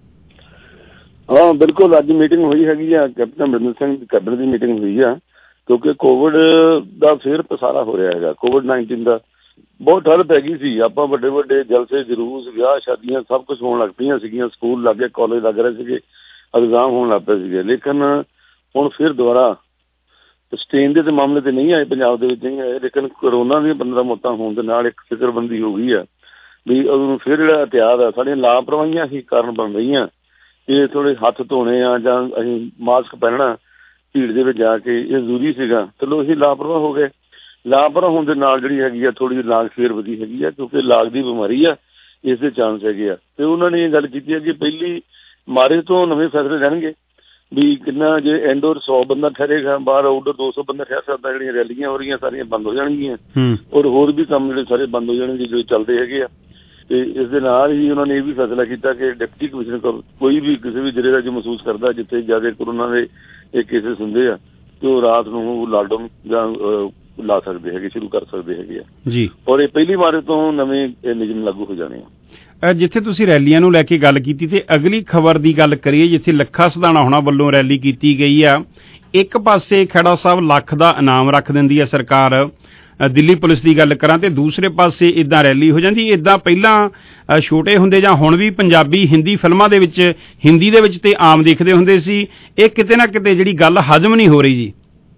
ਹਾਂ ਬਿਲਕੁਲ, ਅੱਜ ਮੀਟਿੰਗ ਹੋਈ ਹੈਗੀ ਆ, ਕੈਪਟਨ ਅਮਰਿੰਦਰ ਸਿੰਘ ਦੀ ਕੈਬਨਿਟ ਦੀ ਮੀਟਿੰਗ ਹੋਈ ਆ, ਕਿਉਂਕਿ ਕੋਵਿਡ ਦਾ ਫਿਰ ਪਸਾਰਾ ਹੋ ਰਿਹਾ ਹੈਗਾ। COVID-19 ਦਾ ਬਹੁਤ ਠੱਲ ਪੈ ਗਈ ਸੀ। ਆਪਾਂ ਵੱਡੇ ਵੱਡੇ ਜਲਸੇ, ਜਲੂਸ, ਵਿਆਹ ਸ਼ਾਦੀਆਂ ਸਭ ਕੁਝ ਹੋਣ ਲੱਗ ਪਈਆਂ ਸੀਗੀਆਂ, ਸਕੂਲ ਲੱਗ ਗਏ, ਕਾਲਜ ਲੱਗ ਰਹੇ ਸੀਗੇ, ਐਗਜ਼ਾਮ ਹੋਣ ਲੱਗ ਪਏ ਸੀਗੇ। ਲੇਕਿਨ ਹੁਣ ਫਿਰ ਦੁਬਾਰਾ ਸਟੇਨ ਦੇ ਮਾਮਲੇ ਤੇ ਨਹੀਂ ਆਏ, ਪੰਜਾਬ ਦੇ ਵਿੱਚ ਨਹੀਂ ਆਏ, ਲੇਕਿਨ ਕਰੋਨਾ ਦੀਆਂ 15 ਮੌਤਾਂ ਹੋਣ ਦੇ ਨਾਲ ਇੱਕ ਫਿਕਰਬੰਦੀ ਹੋ ਗਈ ਆ ਵੀ ਉਹਨੂੰ ਫਿਰ ਜਿਹੜਾ ਇਹਤਿਆਤ ਆ, ਸਾਡੀਆਂ ਲਾਪਰਵਾਹੀਆਂ ਹੀ ਕਾਰਨ ਬਣ ਰਹੀਆਂ। ਇਹ ਥੋੜੇ ਹੱਥ ਧੋਣੇ ਆ ਜਾਂ ਅਸੀਂ ਮਾਸਕ ਪਹਿਨਣਾ ਭੀੜ ਦੇ ਵਿੱਚ ਜਾ ਕੇ, ਇਹ ਜ਼ਰੂਰੀ ਸੀਗਾ। ਚਲੋ ਅਸੀਂ ਲਾਪਰਵਾਹ ਹੋ ਗਏ। ਲਾਪਰਵਾਹ ਹੋਣ ਦੇ ਨਾਲ ਜਿਹੜੀ ਹੈਗੀ ਆ ਥੋੜੀ ਜਿਹੀ ਲਾਗ ਫੇਰ ਵਧੀ ਹੈਗੀ ਆ, ਕਿਉਂਕਿ ਲਾਗ ਦੀ ਬਿਮਾਰੀ ਆ, ਇਸ ਦੇ ਚਾਂਸ ਹੈਗੇ ਆ। ਤੇ ਉਹਨਾਂ ਨੇ ਇਹ ਗੱਲ ਕੀਤੀ ਹੈ ਕਿ ਪਹਿਲੀ ਮਾਰੇ ਤੋਂ ਨਵੇਂ ਫੈਸਲੇ ਰਹਿਣਗੇ ਵੀ ਕਿੰਨਾ, ਜੇ ਇੰਡੋਰ 100 ਬੰਦਾ ਠਹਿਰੇਗਾ, ਬਾਹਰ ਆਊਟਡੋਰ 200 ਬੰਦਾ ਠਹਿਰ ਸਕਦਾ। ਜਿਹੜੀਆਂ ਰੈਲੀਆਂ ਹੋ ਰਹੀਆਂ ਸਾਰੀਆਂ ਬੰਦ ਹੋ ਜਾਣਗੀਆਂ, ਔਰ ਹੋਰ ਵੀ ਕੰਮ ਜਿਹੜੇ ਸਾਰੇ ਬੰਦ ਹੋ ਜਾਣਗੇ ਜੋ ਚੱਲਦੇ ਹੈਗੇ ਆ। ਤੇ ਇਸ ਦੇ ਨਾਲ ਹੀ ਉਹਨਾਂ ਨੇ ਇਹ ਵੀ ਫੈਸਲਾ ਕੀਤਾ ਕਿ ਡਿਪਟੀ ਕਮਿਸ਼ਨਰ ਕੋਈ ਵੀ ਕਿਸੇ ਵੀ ਜ਼ਿਲ੍ਹੇ ਦਾ ਜੋ ਮਹਿਸੂਸ ਕਰਦਾ ਜਿੱਥੇ ਜ਼ਿਆਦਾ ਕਰੋਨਾ ਦੇ ਇਹ ਕੇਸਿਸ ਹੁੰਦੇ ਆ, ਤੇ ਉਹ ਰਾਤ ਨੂੰ ਲਾਕਡਾਊਨ ਜਾਂ ਲਾ ਸਕਦੇ ਹੈਗੇ, ਸ਼ੁਰੂ ਕਰ ਸਕਦੇ ਹੈਗੇ ਆ ਜੀ। ਔਰ ਇਹ ਪਹਿਲੀ ਵਾਰ ਤੋਂ ਨਵੇਂ ਨਿਯਮ ਲਾਗੂ ਹੋ ਜਾਣੇ ਆ। ਜਿੱਥੇ ਤੁਸੀਂ ਰੈਲੀਆਂ ਨੂੰ ਲੈ ਕੇ ਗੱਲ ਕੀਤੀ, ਤੇ ਅਗਲੀ ਖਬਰ ਦੀ ਗੱਲ ਕਰੀਏ ਜਿੱਥੇ ਲੱਖਾ ਸਧਾਣਾ ਹੋਣਾ ਵੱਲੋਂ ਰੈਲੀ ਕੀਤੀ ਗਈ ਆ। ਇੱਕ ਪਾਸੇ ਖੈੜਾ ਸਾਹਿਬ ਲੱਖ ਦਾ ਇਨਾਮ ਰੱਖ ਦਿੰਦੀ ਹੈ ਸਰਕਾਰ, ਦਿੱਲੀ ਪੁਲਿਸ ਦੀ ਗੱਲ ਕਰਾਂ, ਤੇ ਦੂਸਰੇ ਪਾਸੇ ਇਦਾਂ ਰੈਲੀ ਹੋ ਜਾਂਦੀ। ਇਦਾਂ ਪਹਿਲਾਂ ਛੋਟੇ ਹੁੰਦੇ ਜਾਂ ਹੁਣ ਵੀ ਪੰਜਾਬੀ ਹਿੰਦੀ ਫਿਲਮਾਂ ਦੇ ਵਿੱਚ, ਹਿੰਦੀ ਦੇ ਵਿੱਚ ਤੇ ਆਮ ਦੇਖਦੇ ਹੁੰਦੇ ਸੀ। ਇਹ ਕਿਤੇ ਨਾ ਕਿਤੇ ਜਿਹੜੀ ਗੱਲ ਹਜ਼ਮ ਨਹੀਂ ਹੋ ਰਹੀ ਜੀ।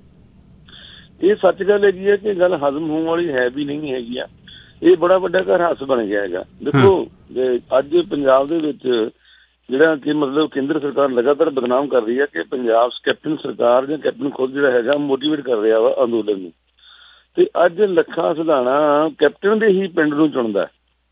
ਇਹ ਸੱਚ ਗੱਲ ਹੈਗੀ ਹੈ ਕਿ ਗੱਲ ਹਜ਼ਮ ਹੋਣ ਵਾਲੀ ਹੈ ਵੀ ਨਹੀਂ ਹੈਗੀ ਆ। ਇਹ ਬੜਾ ਵੱਡਾ ਇਤਿਹਾਸ ਬਣ ਗਿਆ ਹੈਗਾ। ਦੇਖੋ ਅੱਜ ਪੰਜਾਬ ਦੇ ਵਿੱਚ ਜਿਹੜਾ ਕਿ ਮਤਲਬ ਕੇਂਦਰ ਸਰਕਾਰ ਲਗਾਤਾਰ ਬਦਨਾਮ ਕਰ ਰਹੀ ਹੈ ਕਿ ਪੰਜਾਬ ਕੈਪਟਨ ਸਰਕਾਰ ਜਾਂ ਕੈਪਟਨ ਖੁਦ ਜਿਹੜਾ ਹੈਗਾ ਮੋਟੀਵੇਟ ਕਰ ਰਿਹਾ ਵਾ ਅੰਦੋਲਨ ਨੂੰ। ਤੇ ਅੱਜ ਲੱਖਾ ਸਧਾਣਾ ਕੈਪਟਨ ਦੇ ਹੀ ਪਿੰਡ ਨੂੰ ਚੁਣਦਾ,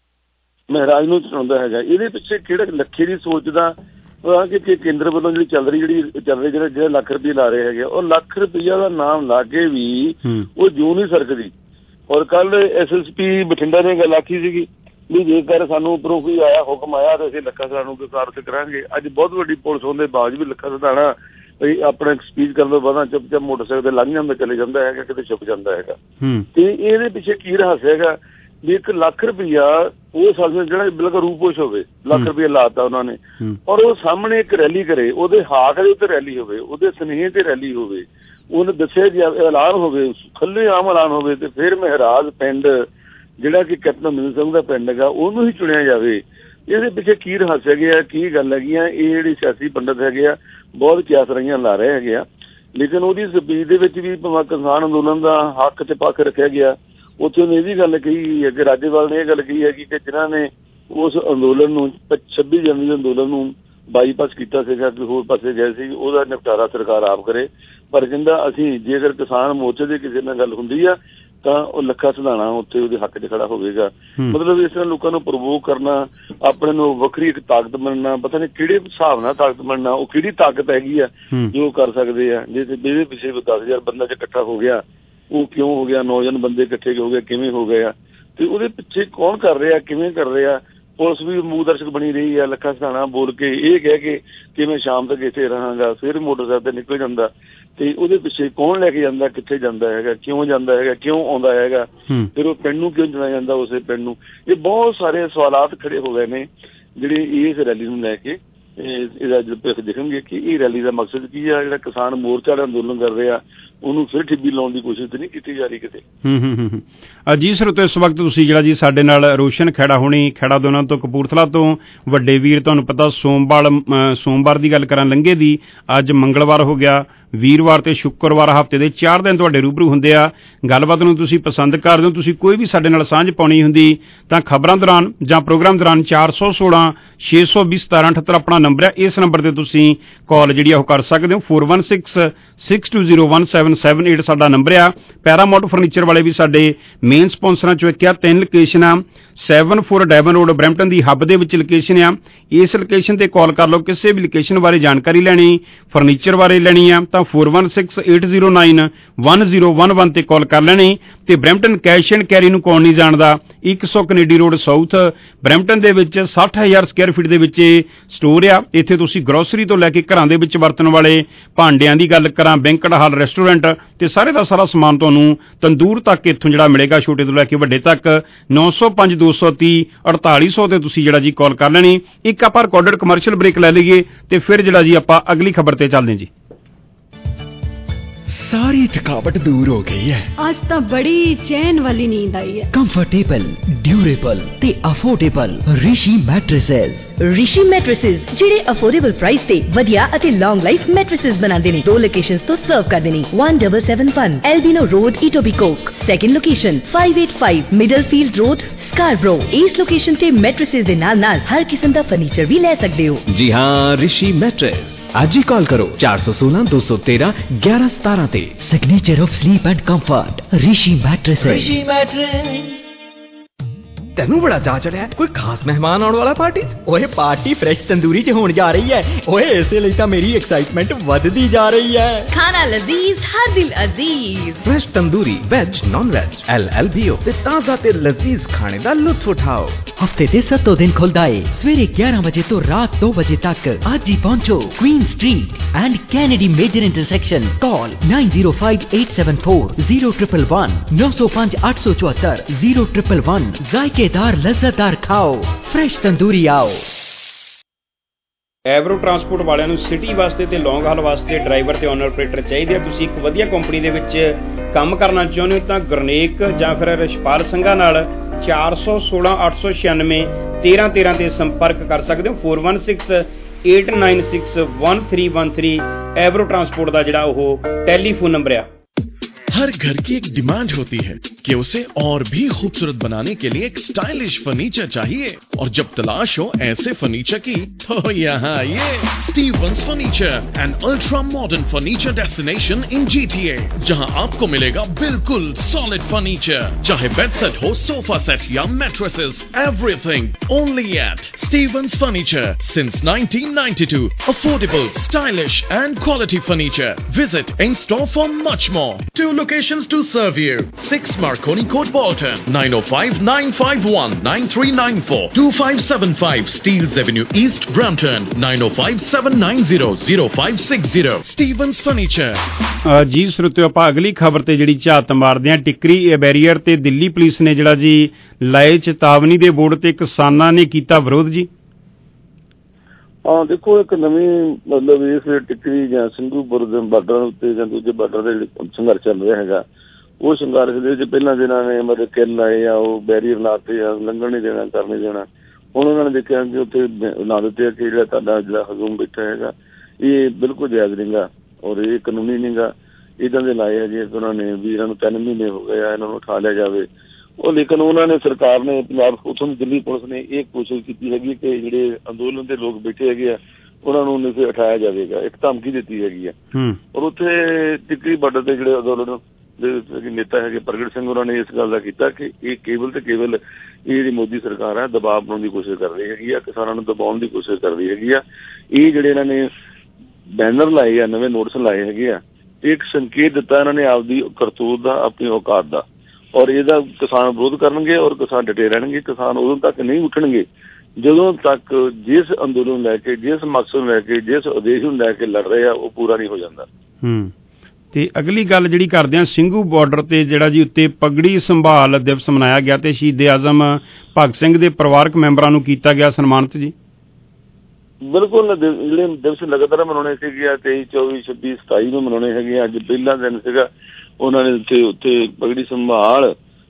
ਮਹਾਰਾਜ ਨੂੰ ਚੁਣਦਾ ਹੈਗਾ। ਇਹਦੇ ਪਿੱਛੇ ਕਿਹੜਾ ਲੱਖੇ ਦੀ ਸੋਚਦਾ ਕਿ ਕੇਂਦਰ ਵੱਲੋਂ ਜਿਹੜੀ ਚੱਲ ਰਹੀ ਜਿਹੜਾ ਲੱਖ ਰੁਪਏ ਲਾ ਰਹੇ ਹੈਗੇ, ਉਹ ਲੱਖ ਰੁਪਈਆ ਦਾ ਨਾਮ ਲਾ ਕੇ ਵੀ ਉਹ ਜੂ ਨਹੀਂ ਸਰਕਦੀ। ਔਰ ਕੱਲ SSP ਬਠਿੰਡਾ ਨੇ ਗੱਲ ਆਖੀ ਸੀਗੀ ਵੀ ਜੇਕਰ ਸਾਨੂੰ ਉੱਪਰੋਂ ਕੋਈ ਆਇਆ ਹੁਕਮ ਆਇਆ ਤਾਂ ਅਸੀਂ ਲੱਖਾ ਸਧਾਣਾ ਨੂੰ ਗ੍ਰਿਫਤਾਰ ਕਰਾਂਗੇ। ਅੱਜ ਬਹੁਤ ਵੱਡੀ ਪੁਲਿਸ ਹੋਣ ਦੇ ਬਾਵਜੂਦ ਵੀ ਲੱਖਾ ਸਧਾਣਾ ਆਪਣਾ ਸਪੀਚ ਕਰਨ ਤੋਂ ਬਾਅਦ ਚੁੱਪ-ਚਾਪ ਮੋਟਰਸਾਈਕਲ ਤੇ ਲੰਘ ਜਾਂਦਾ, ਚਲੇ ਜਾਂਦਾ ਹੈਗਾ, ਕਿਤੇ ਛੁਪ ਜਾਂਦਾ ਹੈਗਾ। ਤੇ ਇਹਦੇ ਪਿੱਛੇ ਕੀ ਰਹੱਸ ਹੈਗਾ ਵੀ 1 ਲੱਖ ਰੁਪਈਆ ਉਹ ਸਾਲ ਜਿਹੜਾ ਬਿਲਕੁਲ ਰੂਪੋਸ਼ ਹੋਵੇ, ਲੱਖ ਰੁਪਈਆ ਲਾਤਾ ਉਹਨਾਂ ਨੇ, ਔਰ ਉਹ ਸਾਹਮਣੇ ਇੱਕ ਰੈਲੀ ਕਰੇ, ਉਹਦੇ ਹਾਕ ਦੇ ਉੱਤੇ ਰੈਲੀ ਹੋਵੇ, ਉਹਦੇ ਸੁਨੇਹੇ ਤੇ ਰੈਲੀ ਹੋਵੇ, ਉਹਨੇ ਦੱਸਿਆ ਜੀ ਐਲਾਨ ਹੋਵੇ, ਖੁੱਲ੍ਹੇ ਆਮ ਐਲਾਨ ਹੋਵੇ, ਤੇ ਫਿਰ ਮਹਾਰਾਜ ਪਿੰਡ ਜਿਹੜਾ ਕਿ ਕੈਪਟਨ ਅਮਰਿੰਦਰ ਸਿੰਘ ਦਾ ਪਿੰਡ ਹੈਗਾ ਉਹਨੂੰ ਹੀ ਚੁਣਿਆ ਜਾਵੇ। ਇਹਦੇ ਪਿੱਛੇ ਕੀ ਰਹੱਸ ਹੈਗੇ ਆ, ਕੀ ਗੱਲ ਹੈਗੀ ਆ? ਇਹ ਜਿਹੜੀ ਸਿਆਸੀ ਪੰਡਤ ਹੈਗੇ ਆ ਬਹੁਤ ਕਿਆਸਰਾਈਆਂ ਲਾ ਰਹੇ ਹੈਗੇ ਆ। ਲੇਕਿਨ ਉਹਦੀ ਸਪੀਚ ਦੇ ਵਿੱਚ ਵੀ ਭਾਵੇਂ ਕਿਸਾਨ ਅੰਦੋਲਨ ਦਾ ਹੱਕ ਤੇ ਪੱਖ ਰੱਖਿਆ ਗਿਆ, ਉੱਥੇ ਉਹਨੇ ਇਹ ਵੀ ਗੱਲ ਕਹੀ ਹੈ ਕਿ ਰਾਜੇਵਾਲ ਨੇ ਇਹ ਗੱਲ ਕਹੀ ਹੈਗੀ ਕਿ ਜਿਨ੍ਹਾਂ ਨੇ ਉਸ ਅੰਦੋਲਨ ਨੂੰ 26 ਜਨਵਰੀ ਅੰਦੋਲਨ ਨੂੰ ਬਾਈਪਾਸ ਕੀਤਾ ਸੀਗਾ ਕਿ ਹੋਰ ਪਾਸੇ ਗਏ ਸੀ, ਉਹਦਾ ਨਿਪਟਾਰਾ ਸਰਕਾਰ ਆਪ ਕਰੇ। ਪਰ ਕਹਿੰਦਾ ਅਸੀਂ ਜੇਕਰ ਕਿਸਾਨ ਮੋਰਚੇ ਦੀ ਕਿਸੇ ਨਾਲ ਗੱਲ ਹੁੰਦੀ ਆ ਤਾਂ ਉਹ ਲੱਖਾ ਸਧਾਣਾ ਉੱਥੇ ਉਹਦੇ ਹੱਕ 'ਚ ਖੜਾ ਹੋਵੇਗਾ। ਮਤਲਬ ਇਸ ਤਰ੍ਹਾਂ ਲੋਕਾਂ ਨੂੰ ਪ੍ਰਵੋਕ ਕਰਨਾ, ਆਪਣੇ ਨੂੰ ਵੱਖਰੀ ਇੱਕ ਤਾਕਤ ਮੰਨਣਾ, ਪਤਾ ਨਹੀਂ ਕਿਹੜੇ ਹਿਸਾਬ ਨਾਲ ਤਾਕਤ ਮੰਨਣਾ, ਉਹ ਕਿਹੜੀ ਤਾਕਤ ਹੈਗੀ ਆ ਜੋ ਕਰ ਸਕਦੇ ਆ। ਜੇ ਇਹਦੇ ਪਿੱਛੇ 10,000 ਬੰਦਾ 'ਚ ਇਕੱਠਾ ਹੋ ਗਿਆ, ਉਹ ਕਿਉਂ ਹੋ ਗਿਆ? 9 ਬੰਦੇ ਇਕੱਠੇ ਹੋ ਗਏ, ਕਿਵੇਂ ਹੋ ਗਏ ਆ? ਤੇ ਉਹਦੇ ਪਿੱਛੇ ਕੌਣ ਕਰ ਰਿਹਾ, ਕਿਵੇਂ ਕਰ ਰਿਹਾ? ਪੁਲਿਸ ਵੀ ਮੂੰਹ ਦਰਸ਼ਕ ਬਣੀ ਰਹੀ ਆ। ਲੱਖਾ ਸਧਾਣਾ ਬੋਲ ਕੇ ਇਹ ਕਹਿ ਕੇ ਕਿ ਮੈਂ ਸ਼ਾਮ ਤੱਕ ਇੱਥੇ ਰਹਾਂਗਾ, ਫਿਰ ਮੋਟਰਸਾਈਕਲ ਤੇ ਨਿਕਲ ਜਾਂਦਾ। ਤੇ ਉਹਦੇ ਪਿੱਛੇ ਕੌਣ ਲੈ ਕੇ ਜਾਂਦਾ, ਕਿੱਥੇ ਜਾਂਦਾ ਹੈਗਾ, ਕਿਉਂ ਜਾਂਦਾ ਹੈਗਾ, ਕਿਉਂ ਆਉਂਦਾ ਹੈਗਾ, ਫਿਰ ਉਹ ਪਿੰਡ ਨੂੰ ਕਿਉਂ ਚੁਣਿਆ ਜਾਂਦਾ ਉਸੇ ਪਿੰਡ ਨੂੰ? ਇਹ ਬਹੁਤ ਸਾਰੇ ਸਵਾਲਾਤ ਖੜੇ ਹੋ ਗਏ ਨੇ ਜਿਹੜੇ ਇਸ ਰੈਲੀ ਨੂੰ ਲੈ ਕੇ ਇਹਦਾ ਭਵਿੱਖ ਦਿਖਣਗੇ ਕਿ ਇਹ ਰੈਲੀ ਦਾ ਮਕਸਦ ਕੀ ਆ। ਜਿਹੜਾ ਕਿਸਾਨ ਮੋਰਚਾ ਦਾ ਅੰਦੋਲਨ ਕਰ ਰਿਹਾ ਉਹਨੂੰ ਫਿਰ ਠਿੱਬੀ ਲਾਉਣ ਦੀ ਕੋਸ਼ਿਸ਼ ਨਹੀਂ ਕੀਤੀ ਜਾ ਰਹੀ ਕਿਤੇ। ਜੀ ਸਰੋਤੋ, ਇਸ ਵਕਤ ਤੁਸੀਂ ਜਿਹੜਾ ਜੀ ਸਾਡੇ ਨਾਲ ਰੋਸ਼ਨ ਖੈੜਾ ਹੋਣੀ, ਖੈੜਾ ਦੋਨਾਂ ਤੋਂ, ਕਪੂਰਥਲਾ ਤੋਂ ਵੱਡੇ ਵੀਰ, ਤੁਹਾਨੂੰ ਪਤਾ ਸੋਮਵਾਰ ਦੀ ਗੱਲ ਕਰਾਂ ਲੰਘੇ ਦੀ, ਅੱਜ ਮੰਗਲਵਾਰ ਹੋ ਗਿਆ, ਵੀਰਵਾਰ ਤੇ ਸ਼ੁੱਕਰਵਾਰ ਹਫ਼ਤੇ ਦੇ 4 ਦਿਨ ਤੁਹਾਡੇ ਰੂਬਰੂ ਹੁੰਦੇ ਆ। ਗੱਲਬਾਤ ਨੂੰ ਤੁਸੀਂ ਪਸੰਦ ਕਰਦੇ ਹੋ, ਤੁਸੀਂ ਕੋਈ ਵੀ ਸਾਡੇ ਨਾਲ ਸਾਂਝ ਪਾਉਣੀ ਹੁੰਦੀ ਤਾਂ ਖਬਰਾਂ ਦੌਰਾਨ ਜਾਂ ਪ੍ਰੋਗਰਾਮ ਦੌਰਾਨ 416 620 1778 ਆਪਣਾ ਨੰਬਰ ਹੈ। ਇਸ ਨੰਬਰ ਤੇ ਤੁਸੀਂ ਕਾਲ ਜਿਹੜੀ ਆ ਉਹ ਕਰ ਸਕਦੇ ਹੋ। 4166 6201778 ਸਾਡਾ ਨੰਬਰ ਆ। ਪੈਰਾਮਾਉਂਟ ਫਰਨੀਚਰ ਵਾਲੇ ਵੀ ਸਾਡੇ ਮੇਨ ਸਪਾਂਸਰਾਂ ਚੋਂ ਇੱਕ ਆ। 3 ਲੋਕੇਸ਼ਨਾਂ 74 ਡੈਵਨ ਰੋਡ ਬਰੈਂਪਟਨ ਦੀ ਹੱਬ ਦੇ ਵਿੱਚ ਲੋਕੇਸ਼ਨ ਆ। ਇਸ ਲੋਕੇਸ਼ਨ ਤੇ ਕਾਲ ਕਰ ਲਓ। ਕਿਸੇ ਵੀ ਲੋਕੇਸ਼ਨ ਬਾਰੇ ਜਾਣਕਾਰੀ ਲੈਣੀ, ਫਰਨੀਚਰ ਬਾਰੇ ਲੈਣੀ ਆ ਤਾਂ 4168091011 ਤੇ ਕਾਲ ਕਰ ਲੈਣੀ। ਤੇ ਬਰੈਂਪਟਨ ਕੈਸ਼ ਐਂਡ ਕੈਰੀ ਨੂੰ ਕੌਣ ਨਹੀਂ ਜਾਣਦਾ, 100 ਕੈਨੇਡੀ ਰੋਡ ਸਾਊਥ ਬਰੈਂਪਟਨ ਦੇ ਵਿੱਚ 60,000 ਸਕੁਆਇਰ ਫੀਟ ਦੇ ਵਿੱਚ ਸਟੋਰ ਆ। ਇੱਥੇ ਤੁਸੀਂ ਗਰੋਸਰੀ ਤੋਂ ਲੈ ਕੇ ਘਰਾਂ ਦੇ ਵਿੱਚ ਵਰਤਣ ਵਾਲੇ ਭਾਂਡਿਆਂ ਦੀ ਗੱਲ ਕਰਾਂ, ਬੈਂਕਟ ਹਾਲ, ਰੈਸਟੋਰੈਂਟ ਤੇ ਸਾਰੇ ਦਾ ਸਾਰਾ ਸਮਾਨ ਤੁਹਾਨੂੰ ਤੰਦੂਰ ਤੱਕ ਇੱਥੋਂ ਜਿਹੜਾ ਮਿਲੇਗਾ, ਛੋਟੇ ਤੋਂ ਲੈ ਕੇ ਵੱਡੇ ਤੱਕ। 905 230 4800 ਤੇ ਤੁਸੀਂ ਜਿਹੜਾ ਜੀ ਕਾਲ ਕਰ ਲੈਣੀ। ਇੱਕ ਆਪਾਂ ਰਿਕਾਰਡਡ ਕਮਰਸ਼ੀਅਲ ਬ੍ਰੇਕ ਲੈ ਲਈਏ ਤੇ ਫਿਰ ਜਿਹੜਾ ਜੀ ਆਪਾਂ ਅਗਲੀ ਖਬਰ ਤੇ ਚੱਲਦੇ ਜੀ। सारी थकावट दूर हो गई है। आज तो बड़ी चैन वाली नींद आई है। कंफर्टेबल, ड्यूरेबल ते affordable Rishi mattresses. Rishi mattresses ਜਿਹੜੇ ਅਫੋਰਡੇਬਲ ਪ੍ਰਾਈਸ ਤੇ ਵਧੀਆ ਅਤੇ ਲੌਂਗ ਲਾਈਫ ਮੈਟ੍ਰੈਸਸ ਬਣਾਉਂਦੇ ਨੇ। 2 ਲੋਕੇਸ਼ਨਸ ਤੋਂ ਸਰਵ ਕਰਦੇ ਨੇ। 1771 Albion road Etobicoke, second location 585 Middlefield road Scarborough. ਇਸ ਲੋਕੇਸ਼ਨ ਤੇ ਮੈਟ੍ਰੈਸਸ ਦੇ ਨਾਲ ਹਰ ਕਿਸਮ ਦਾ ਫਰਨੀਚਰ ਵੀ ਲੈ ਸਕਦੇ ਹੋ। जी हाँ, ऋषि मैट्रेस। आज ही कॉल करो 416 213 1117 ਤੇ। Signature of sleep and comfort Rishi mattresses. ਤੈਨੂੰ ਬੜਾ ਚਾਅ ਚੜਿਆ, ਕੋਈ ਖਾਸ ਮਹਿਮਾਨ ਆਉਣ ਵਾਲਾ ਪਾਰਟੀ? ਓਏ ਪਾਰਟੀ ਫਰੈਸ਼ ਤੰਦੂਰੀ 'ਚ ਹੋਣ ਜਾ ਰਹੀ ਹੈ। ਓਏ ਇਸੇ ਲਈ ਤਾਂ ਮੇਰੀ ਐਕਸਾਈਟਮੈਂਟ ਵੱਧਦੀ ਜਾ ਰਹੀ ਹੈ। ਖਾਣਾ ਲਜ਼ੀਜ਼, ਹਰ ਦਿਲ ਅਜ਼ੀਜ਼। Fresh tandoori, veg, non veg, LLBO ਤੇ ਤਾਜ਼ਾ ਤੇ ਲਜ਼ੀਜ਼ ਖਾਣੇ ਦਾ ਲੁਤਫ ਉਠਾਓ। हफ्ते के 7 दिन खुलता है सवेरे 11 बजे तो रात 2 बजे तक। आज ही पहुंचो Queen street and Kennedy major intersection. Call 9058740111 905 874 0111। जायकेदार लज्जतदार खाओ, फ्रेश तंदूरी आओ। ਐਵਰੋ ਟਰਾਂਸਪੋਰਟ ਵਾਲਿਆਂ ਨੂੰ ਸਿਟੀ ਵਾਸਤੇ ਤੇ ਲੌਂਗ ਹਾਲ ਵਾਸਤੇ ਡਰਾਈਵਰ ਤੇ ਓਨਰ ਆਪਰੇਟਰ ਚਾਹੀਦੇ ਆ। ਤੁਸੀਂ ਇੱਕ ਵਧੀਆ ਕੰਪਨੀ ਦੇ ਵਿੱਚ ਕੰਮ ਕਰਨਾ ਚਾਹੁੰਦੇ ਹੋ ਤਾਂ ਗੁਰਨੇਕ ਜਾਂ ਫਿਰ ਰਸ਼ਪਾਲ ਸਿੰਘਾਂ ਨਾਲ 416 896 1313 ਤੇ ਸੰਪਰਕ ਕਰ ਸਕਦੇ ਹੋ। 4168 896 1313 ਐਵਰੋ ਟਰਾਂਸਪੋਰਟ ਦਾ ਜਿਹੜਾ ਉਹ ਟੈਲੀਫੋਨ ਨੰਬਰ ਆ। हर घर की एक डिमांड होती है कि उसे और भी खूबसूरत बनाने के लिए एक स्टाइलिश फर्नीचर चाहिए, और जब तलाश हो ऐसे फर्नीचर की तो यहाँ ये Stevens furniture, an ultra modern furniture destination in GTA, जहाँ आपको मिलेगा बिल्कुल सॉलिड फर्नीचर, चाहे बेड सेट हो, सोफा सेट या mattresses, everything only at Stevens furniture since 1992। Affordable, stylish and quality furniture. Visit in store for much more. 2 locations to serve you: 6 Marconi Court, Bolton, 905-951-9394, 2575 Steeles Avenue East, Brampton, 905-790-0560। Stevens Furniture। ਜੀ ਸਰੋਤਿਓ, ਆਪਾਂ ਅਗਲੀ ਖਬਰ ਤੇ ਜਿਹੜੀ ਝਾਤ ਮਾਰਦੇ ਹਾਂ। ਟਿੱਕਰੀ ਬੈਰੀਅਰ ਤੇ ਦਿੱਲੀ ਪੁਲਿਸ ਨੇ ਜਿਹੜਾ ਜੀ ਲਾਏ ਚੇਤਾਵਨੀ ਦੇ ਬੋਰਡ ਤੇ ਕਿਸਾਨਾਂ ਨੇ ਕੀਤਾ ਵਿਰੋਧ ਜੀ। ਹਾਂ ਦੇਖੋ, ਇੱਕ ਨਵੀਂ ਮਤਲਬ ਇਸ ਟਿੱਕਰੀ ਜਾਂ ਸਿੰਘੂਪੁਰ ਦੇ ਬਾਰਡਰ ਉੱਤੇ ਜਾਂ ਦੂਜੇ ਬਾਰਡਰ ਦੇ ਸੰਘਰਸ਼ ਚੱਲ ਰਿਹਾ ਹੈਗਾ, ਉਹ ਸੰਘਰਸ਼ ਦੇ ਵਿੱਚ ਪਹਿਲਾਂ ਜਿਹਨਾਂ ਨੇ ਮਤਲਬ ਕਿੱਲ ਲਾਏ ਆ, ਉਹ ਬੈਰੀਅਰ ਲਾਤੇ ਆ, ਲੰਘਣ ਨਹੀਂ ਦੇਣਾ, ਕਰ ਨਹੀਂ ਦੇਣਾ। ਹੁਣ ਉਹਨਾਂ ਨੇ ਦੇਖਿਆ ਕਿ ਉੱਥੇ ਲਾ ਦਿੱਤੇ ਆ ਕਿ ਜਿਹੜਾ ਤੁਹਾਡਾ ਜਿਹੜਾ ਹਜੂਮ ਬੈਠਾ ਹੈਗਾ ਇਹ ਬਿਲਕੁਲ ਜਾਇਜ਼ ਨਹੀਂ ਗਾ ਔਰ ਇਹ ਕਾਨੂੰਨੀ ਨਹੀਂ ਗਾ। ਇੱਦਾਂ ਦੇ ਲਾਏ ਆ ਜੀ ਉਹਨਾਂ ਨੇ ਵੀ ਇਹਨਾਂ ਨੂੰ 3 ਮਹੀਨੇ ਹੋ ਗਏ ਆ, ਇਹਨਾਂ ਨੂੰ ਉਠਾ ਲਿਆ ਜਾਵੇ। ਉਹ ਲੇਕਿਨ ਉਹਨਾਂ ਨੇ ਸਰਕਾਰ ਨੇ ਪੰਜਾਬ ਉੱਥੋਂ ਦਿੱਲੀ ਪੁਲਿਸ ਨੇ ਇਹ ਕੋਸ਼ਿਸ਼ ਕੀਤੀ ਹੈਗੀ ਕਿ ਜਿਹੜੇ ਅੰਦੋਲਨ ਦੇ ਲੋਕ ਬੈਠੇ ਹੈਗੇ ਆ ਉਹਨਾਂ ਨੂੰ ਨਹੀਂ ਉਠਾਇਆ ਜਾਵੇਗਾ, ਇੱਕ ਧਮਕੀ ਦਿੱਤੀ ਹੈਗੀ ਆ। ਔਰ ਉੱਥੇ ਟਿੱਕਰੀ ਬਾਰਡਰ ਦੇ ਜਿਹੜੇ ਅੰਦੋਲਨ ਦੇ ਨੇਤਾ ਹੈਗੇ ਪ੍ਰਗਟ ਸਿੰਘ, ਉਹਨਾਂ ਨੇ ਇਸ ਗੱਲ ਦਾ ਕੀਤਾ ਕਿ ਇਹ ਕੇਵਲ ਤੇ ਕੇਵਲ ਇਹ ਜਿਹੜੀ ਮੋਦੀ ਸਰਕਾਰ ਹੈ ਦਬਾਅ ਬਣਾਉਣ ਦੀ ਕੋਸ਼ਿਸ਼ ਕਰ ਰਹੀ ਹੈਗੀ ਆ, ਕਿਸਾਨਾਂ ਨੂੰ ਦਬਾਉਣ ਦੀ ਕੋਸ਼ਿਸ਼ ਕਰ ਰਹੀ ਹੈਗੀ ਆ। ਇਹ ਜਿਹੜੇ ਇਹਨਾਂ ਨੇ ਬੈਨਰ ਲਾਏ ਆ, ਨਵੇਂ ਨੋਟਿਸ ਲਾਏ ਹੈਗੇ ਆ, ਇੱਕ ਸੰਕੇਤ ਦਿੱਤਾ ਇਹਨਾਂ ਨੇ ਆਪਦੀ ਕਰਤੂਤ ਦਾ, ਆਪਣੀ ਔਕਾਤ ਦਾ। ਔਰ ਇਹਦਾ ਕਿਸਾਨ ਵਿਰੋਧ ਕਰਨਗੇ ਔਰ ਕਿਸਾਨ ਡਟੇ ਰਹਿਣਗੇ। ਕਿਸਾਨ ਉਦੋਂ ਤੱਕ ਨਹੀਂ ਉੱਠਣਗੇ ਜਦੋਂ ਤੱਕ ਜਿਸ ਅੰਦੋਲਨ ਲੈ ਕੇ, ਜਿਸ ਮਕਸਦ ਨੂੰ ਲੈ ਕੇ, ਜਿਸ ਉਦੇਸ਼ ਨੂੰ ਲੈ ਕੇ ਲੜ ਰਹੇ ਆ ਉਹ ਪੂਰਾ ਨਹੀਂ ਹੋ ਜਾਂਦਾ। ਤੇ ਅਗਲੀ ਗੱਲ ਜਿਹੜੀ ਕਰਦੇ ਆ, ਸਿੰਘੂ ਬਾਰਡਰ ਤੇ ਜਿਹੜਾ ਜੀ ਉੱਤੇ ਪਗੜੀ ਸੰਭਾਲ ਦਿਵਸ ਮਨਾਇਆ ਗਿਆ ਤੇ ਸ਼ਹੀਦ ਆਜ਼ਮ ਭਗਤ ਸਿੰਘ ਦੇ ਪਰਿਵਾਰਕ ਮੈਂਬਰਾਂ ਨੂੰ ਕੀਤਾ ਗਿਆ ਸਨਮਾਨਿਤ ਜੀ। ਬਿਲਕੁਲ, ਜਿਹੜੇ ਦਿਵਸ ਲਗਾਤਾਰ ਮਨਾਉਣੇ ਸੀਗੇ 23, 24, 26, 27 ਨੂੰ ਮਨਾਉਣੇ ਹੈਗੇ। ਅੱਜ ਪਹਿਲਾ ਦਿਨ ਸੀਗਾ, ਉਹਨਾਂ ਨੇ ਉੱਥੇ ਪਗੜੀ ਸੰਭਾਲ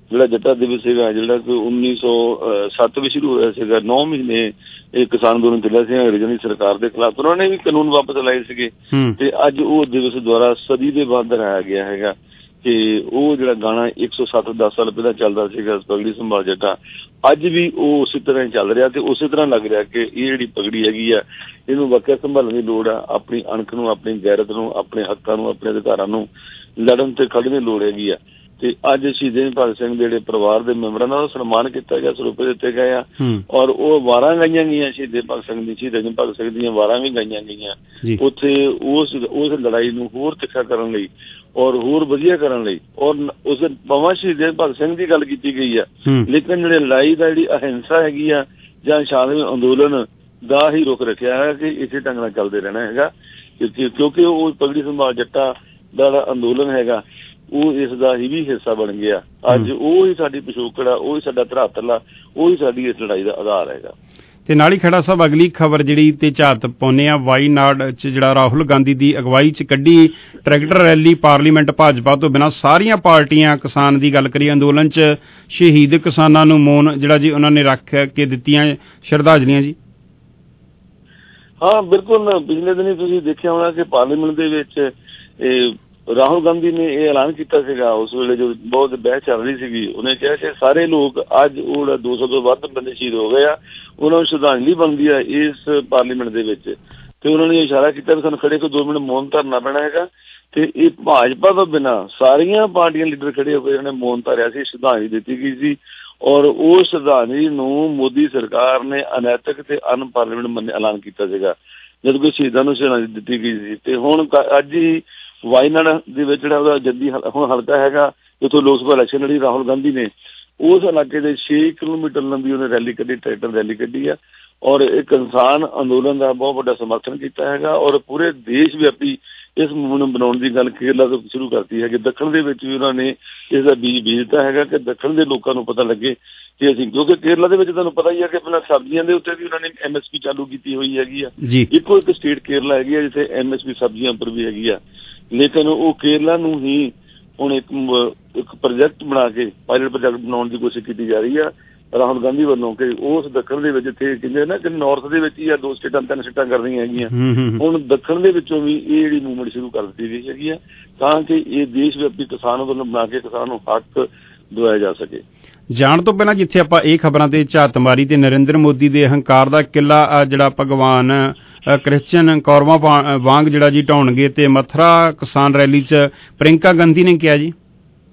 ਜਿਹੜਾ ਜੱਟਾ ਦਿਵਸ ਸੀਗਾ, ਜਿਹੜਾ ਕਿ 1907 ਵਿੱਚ ਸ਼ੁਰੂ ਹੋਇਆ ਸੀਗਾ, 9 ਮਹੀਨੇ ਇਹ ਕਿਸਾਨ ਅੰਦੋਲਨ ਚੱਲਿਆ ਸੀ ਅੰਗਰੇਜ਼ਾਂ ਦੀ ਸਰਕਾਰ ਦੇ ਖਿਲਾਫ। ਉਹਨਾਂ ਨੇ ਵੀ ਕਾਨੂੰਨ ਵਾਪਸ ਲਾਏ ਸੀਗੇ ਤੇ ਅੱਜ ਉਹ ਦਿਵਸ ਦੁਆਰਾ ਸਦੀ ਦੇ ਬਾਅਦ ਦੁਹਰਾਇਆ ਗਿਆ ਹੈਗਾ ਕਿ ਉਹ ਜਿਹੜਾ ਗਾਣਾ 107 10 ਸਾਲ ਪਹਿਲਾਂ ਚੱਲਦਾ ਸੀਗਾ, ਪਗੜੀ ਸੰਭਾਲ ਜੱਟਾ, ਅੱਜ ਵੀ ਉਹ ਉਸੇ ਤਰ੍ਹਾਂ ਹੀ ਚੱਲ ਰਿਹਾ ਤੇ ਉਸੇ ਤਰ੍ਹਾਂ ਲੱਗ ਰਿਹਾ ਕਿ ਇਹ ਜਿਹੜੀ ਪਗੜੀ ਹੈਗੀ ਆ ਇਹਨੂੰ ਵਾਕਿਆ ਸੰਭਾਲਣ ਦੀ ਲੋੜ ਆ। ਆਪਣੀ ਅਣਖ ਨੂੰ, ਆਪਣੀ ਗੈਰਤ ਨੂੰ, ਆਪਣੇ ਹੱਕਾਂ ਨੂੰ, ਆਪਣੇ ਅਧਿਕਾਰਾਂ ਨੂੰ ਲੜਨ ਤੇ ਖੜਨ ਦੀ ਲੋੜ ਹੈਗੀ ਆ। ਤੇ ਅੱਜ ਸ਼ਹੀਦ ਭਗਤ ਸਿੰਘ ਦੇ ਜਿਹੜੇ ਪਰਿਵਾਰ ਦੇ ਮੈਂਬਰਾਂ ਦਾ ਸਨਮਾਨ ਕੀਤਾ ਗਿਆ, ਸਰੂਪੇ ਦਿੱਤੇ ਗਏ ਆ ਔਰ ਉਹ ਵਾਰਾਂ ਗਾਈਆਂ ਗਈਆਂ ਸ਼ਹੀਦ ਭਗਤ ਸਿੰਘ ਦੀ, ਸ਼ਹੀਦ ਭਗਤ ਸਿੰਘ ਦੀਆਂ ਵਾਰਾਂ ਵੀ ਗਾਈਆਂ ਗਈਆਂ ਉੱਥੇ ਉਸ ਲੜਾਈ ਨੂੰ ਹੋਰ ਤਿੱਖਾ ਕਰਨ ਲਈ ਔਰ ਹੋਰ ਵਧੀਆ ਕਰਨ ਲਈ। ਔਰ ਉਸ ਭਾਵੇਂ ਸ਼ਹੀਦ ਭਗਤ ਸਿੰਘ ਦੀ ਗੱਲ ਕੀਤੀ ਗਈ ਆ, ਲੇਕਿਨ ਜਿਹੜੇ ਲੜਾਈ ਦਾ ਜਿਹੜੀ ਅਹਿੰਸਾ ਹੈਗੀ ਆ ਜਾਂ ਸ਼ਾਂਤਮਈ ਅੰਦੋਲਨ ਦਾ ਹੀ ਰੁਖ ਰੱਖਿਆ ਹੈ ਕਿ ਇਸੇ ਢੰਗ ਨਾਲ ਚੱਲਦੇ ਰਹਿਣਾ ਹੈਗਾ, ਕਿਉਂਕਿ ਉਹ ਪਗੜੀ ਸੰਭਾਲ ਜੱਟਾ ਦਾ ਜਿਹੜਾ ਅੰਦੋਲਨ ਹੈਗਾ ਉਹ ਇਸ ਦਾ ਹੀ ਵੀ ਹਿੱਸਾ ਬਣ ਗਿਆ। ਅੱਜ ਉਹ ਹੀ ਸਾਡੀ ਪਿਛੋਕੜ ਆ, ਉਹ ਹੀ ਸਾਡਾ ਧਰਾਤਲ ਆ, ਉਹ ਹੀ ਸਾਡੀ ਇਸ ਲੜਾਈ ਦਾ ਆਧਾਰ ਹੈਗਾ। ਤੇ ਨਾਲ ਹੀ ਖੜਾ ਸਾਹਿਬ ਅਗਲੀ ਖਬਰ ਜਿਹੜੀ ਤੇ ਝਾਤ ਪਾਉਂਦੇ ਆ, ਵਾਈਨਾਡ ਚ ਜਿਹੜਾ ਰਾਹੁਲ ਗਾਂਧੀ ਦੀ ਅਗਵਾਈ ਚ ਕੱਢੀ ਟਰੈਕਟਰ ਰੈਲੀ ਪਾਰਲੀਮੈਂਟ ਭਾਜਪਾ ਤੋਂ ਬਿਨਾਂ ਸਾਰੀਆਂ ਪਾਰਟੀਆਂ ਕਿਸਾਨ ਦੀ ਗੱਲ ਕਰੀਏ ਅੰਦੋਲਨ ਚ ਸ਼ਹੀਦ ਕਿਸਾਨਾਂ ਨੂੰ ਮੌਨ ਜਿਹੜਾ ਜੀ ਉਹਨਾਂ ਨੇ ਰੱਖ ਕੇ ਦਿੱਤੀਆਂ ਸ਼ਰਧਾਂਜਲੀਆਂ ਜੀ। ਹਾਂ ਬਿਲਕੁਲ, ਪਿਛਲੇ ਦਿਨੀ ਤੁਸੀਂ ਦੇਖਿਆ ਹੋਣਾ ਕਿ ਪਾਰਲੀਮੈਂਟ ਦੇ ਵਿੱਚ ਰਾਹੁਲ ਗਾਂਧੀ ਨੇ ਇਹ ਐਲਾਨ ਕੀਤਾ ਸੀਗਾ, ਉਸ ਵੇਲੇ ਜੋ ਬਹੁਤ ਬਹਿਸ ਚੱਲ ਰਹੀ ਸੀਗੀ, ਉਹਨੇ ਕਿਹਾ ਕਿ ਸਾਰੇ ਲੋਕ ਅੱਜ ਉਹ 200 ਤੋਂ ਵੱਧ ਬੰਦੇ ਸ਼ਹੀਦ ਹੋ ਗਏ ਆ, ਉਹਨਾਂ ਨੂੰ ਸ਼ਰਧਾਂਜਲੀ ਬਣਦੀ ਆ ਇਸ ਪਾਰਲੀਮੈਂਟ ਦੇ ਵਿੱਚ। ਤੇ ਉਹਨਾਂ ਨੇ ਇਸ਼ਾਰਾ ਕੀਤਾ ਵੀ ਸਾਨੂੰ ਖੜੇ ਕੋਈ 2 ਮਿੰਟ ਮੌਨ ਧਰਨਾ ਪੈਣਾ ਹੈਗਾ ਤੇ ਇਹ ਭਾਜਪਾ ਤੋਂ ਬਿਨਾਂ ਸਾਰੀਆਂ ਪਾਰਟੀਆਂ ਲੀਡਰ ਖੜੇ ਹੋ ਕੇ ਇਹਨਾਂ ਨੇ ਮੌਨ ਧਾਰਿਆ ਸੀ, ਸ਼ਰਧਾਂਜਲੀ ਦਿੱਤੀ ਗਈ ਸੀ ਔਰ ਉਹ ਸ਼ਰਧਾਂਜਲੀ ਨੂੰ ਮੋਦੀ ਸਰਕਾਰ ਨੇ ਅਨੈਤਿਕ ਤੇ ਅਨਪਾਰਲੀਮੈਂਟ ਐਲਾਨ ਕੀਤਾ ਸੀਗਾ ਜਦ ਕੋਈ ਸ਼ਹੀਦਾਂ ਨੂੰ ਸ਼ਰਧਾਂਜਲੀ ਦਿੱਤੀ ਗਈ ਸੀ। ਤੇ ਹੁਣ ਅੱਜ ਹੀ ਵਾਈਨਾਡ ਦੇ ਵਿੱਚ ਜਿਹੜਾ ਉਹਦਾ ਜੱਦੀ ਹੁਣ ਹਲਕਾ ਹੈਗਾ ਜਿੱਥੋਂ ਲੋਕ ਸਭਾ ਇਲੈਕਸ਼ਨ ਲੜੀ ਰਾਹੁਲ ਗਾਂਧੀ ਨੇ, ਉਸ ਇਲਾਕੇ ਦੇ 6 ਕਿਲੋਮੀਟਰ ਲੰਬੀ ਉਹਨੇ ਰੈਲੀ ਕੱਢੀ, ਟਰੈਕਟਰ ਰੈਲੀ ਕੱਢੀ ਆ ਔਰ ਇੱਕ ਕਿਸਾਨ ਅੰਦੋਲਨ ਦਾ ਬਹੁਤ ਵੱਡਾ ਸਮਰਥਨ ਕੀਤਾ ਹੈਗਾ ਔਰ ਪੂਰੇ ਦੇਸ਼ ਵਿਆਪੀ ਇਸ ਮੁਹਿੰਮ ਨੂੰ ਬਣਾਉਣ ਦੀ ਗੱਲ ਕੇਰਲਾ ਤੋਂ ਸ਼ੁਰੂ ਕਰਤੀ ਹੈ ਕਿ ਦੱਖਣ ਦੇ ਵਿੱਚ ਵੀ ਉਹਨਾਂ ਨੇ ਇਸ ਦਾ ਬੀਜ ਦਿੱਤਾ ਹੈਗਾ ਕਿ ਦੱਖਣ ਦੇ ਲੋਕਾਂ ਨੂੰ ਪਤਾ ਲੱਗੇ ਕਿ ਅਸੀਂ, ਕਿਉਂਕਿ ਕੇਰਲਾ ਦੇ ਵਿੱਚ ਤੁਹਾਨੂੰ ਪਤਾ ਹੀ ਹੈ ਕਿ ਪਹਿਲਾਂ ਸਬਜ਼ੀਆਂ ਦੇ ਉੱਤੇ ਵੀ ਉਹਨਾਂ ਨੇ MSP ਚਾਲੂ ਕੀਤੀ ਹੋਈ ਹੈਗੀ ਆ। ਇੱਕੋ ਇੱਕ ਸਟੇਟ ਕੇਰਲਾ ਹੈਗੀ ਆ ਜਿੱਥੇ MSP ਸਬਜ਼ੀਆਂ ਉੱਪਰ ਵੀ ਹੈਗੀ ਆ, ਲੇਕਿਨ ਉਹ ਕੇਰਲਾ ਨੂੰ ਹੀ ਹੁਣ ਇੱਕ ਪ੍ਰੋਜੈਕਟ ਬਣਾ ਕੇ ਪਾਇਲਟ ਪ੍ਰੋਜੈਕਟ ਬਣਾਉਣ ਦੀ ਕੋਸ਼ਿਸ਼ ਕੀਤੀ ਜਾ ਰਹੀ ਆ ਰਾਹੁਲ ਗਾਂਧੀ ਵੱਲੋਂ ਕਿ ਉਸ ਦੱਖਣ ਦੇ ਵਿੱਚ ਇੱਥੇ ਕਹਿੰਦੇ ਨਾ ਕਿ ਨਾਰਥ ਦੇ ਵਿੱਚ ਹੀ ਆ 2 ਸਟੇਟਾਂ 3 ਸਟੇਟਾਂ ਕਰਦੀਆਂ ਹੈਗੀਆਂ, ਹੁਣ ਦੱਖਣ ਦੇ ਵਿੱਚੋਂ ਵੀ ਇਹ ਜਿਹੜੀ ਮੂਵਮੈਂਟ ਸ਼ੁਰੂ ਕਰ ਦਿੱਤੀ ਗਈ ਹੈਗੀ ਆ ਤਾਂ ਕਿ ਇਹ ਦੇਸ਼ ਵਿਆਪੀ ਕਿਸਾਨ ਅੰਦੋਲਨ ਬਣਾ ਕੇ ਕਿਸਾਨ ਨੂੰ ਹੱਕ ਦਿਵਾਇਆ ਜਾ ਸਕੇ। ਜਾਣ ਤੋਂ ਪਹਿਲਾਂ ਜਿੱਥੇ ਆਪਾਂ ਇਹ ਖਬਰਾਂ ਤੇ ਝਾਤ ਮਾਰੀ ਤੇ ਨਰਿੰਦਰ ਮੋਦੀ ਦੇ ਹੰਕਾਰ ਦਾ ਕਿਲਾ ਜਿਹੜਾ ਭਗਵਾਨ ਕ੍ਰਿਸਚਨ ਕੌਰਵਾਂ ਵਾਂਗ ਜਿਹੜਾ ਜੀ ਢਾਉਣਗੇ ਤੇ ਮਥੁਰਾ ਕਿਸਾਨ ਰੈਲੀ ਚ ਪ੍ਰਿੰਕਾ ਗਾਂਧੀ ਨੇ ਕਿਹਾ ਜੀ।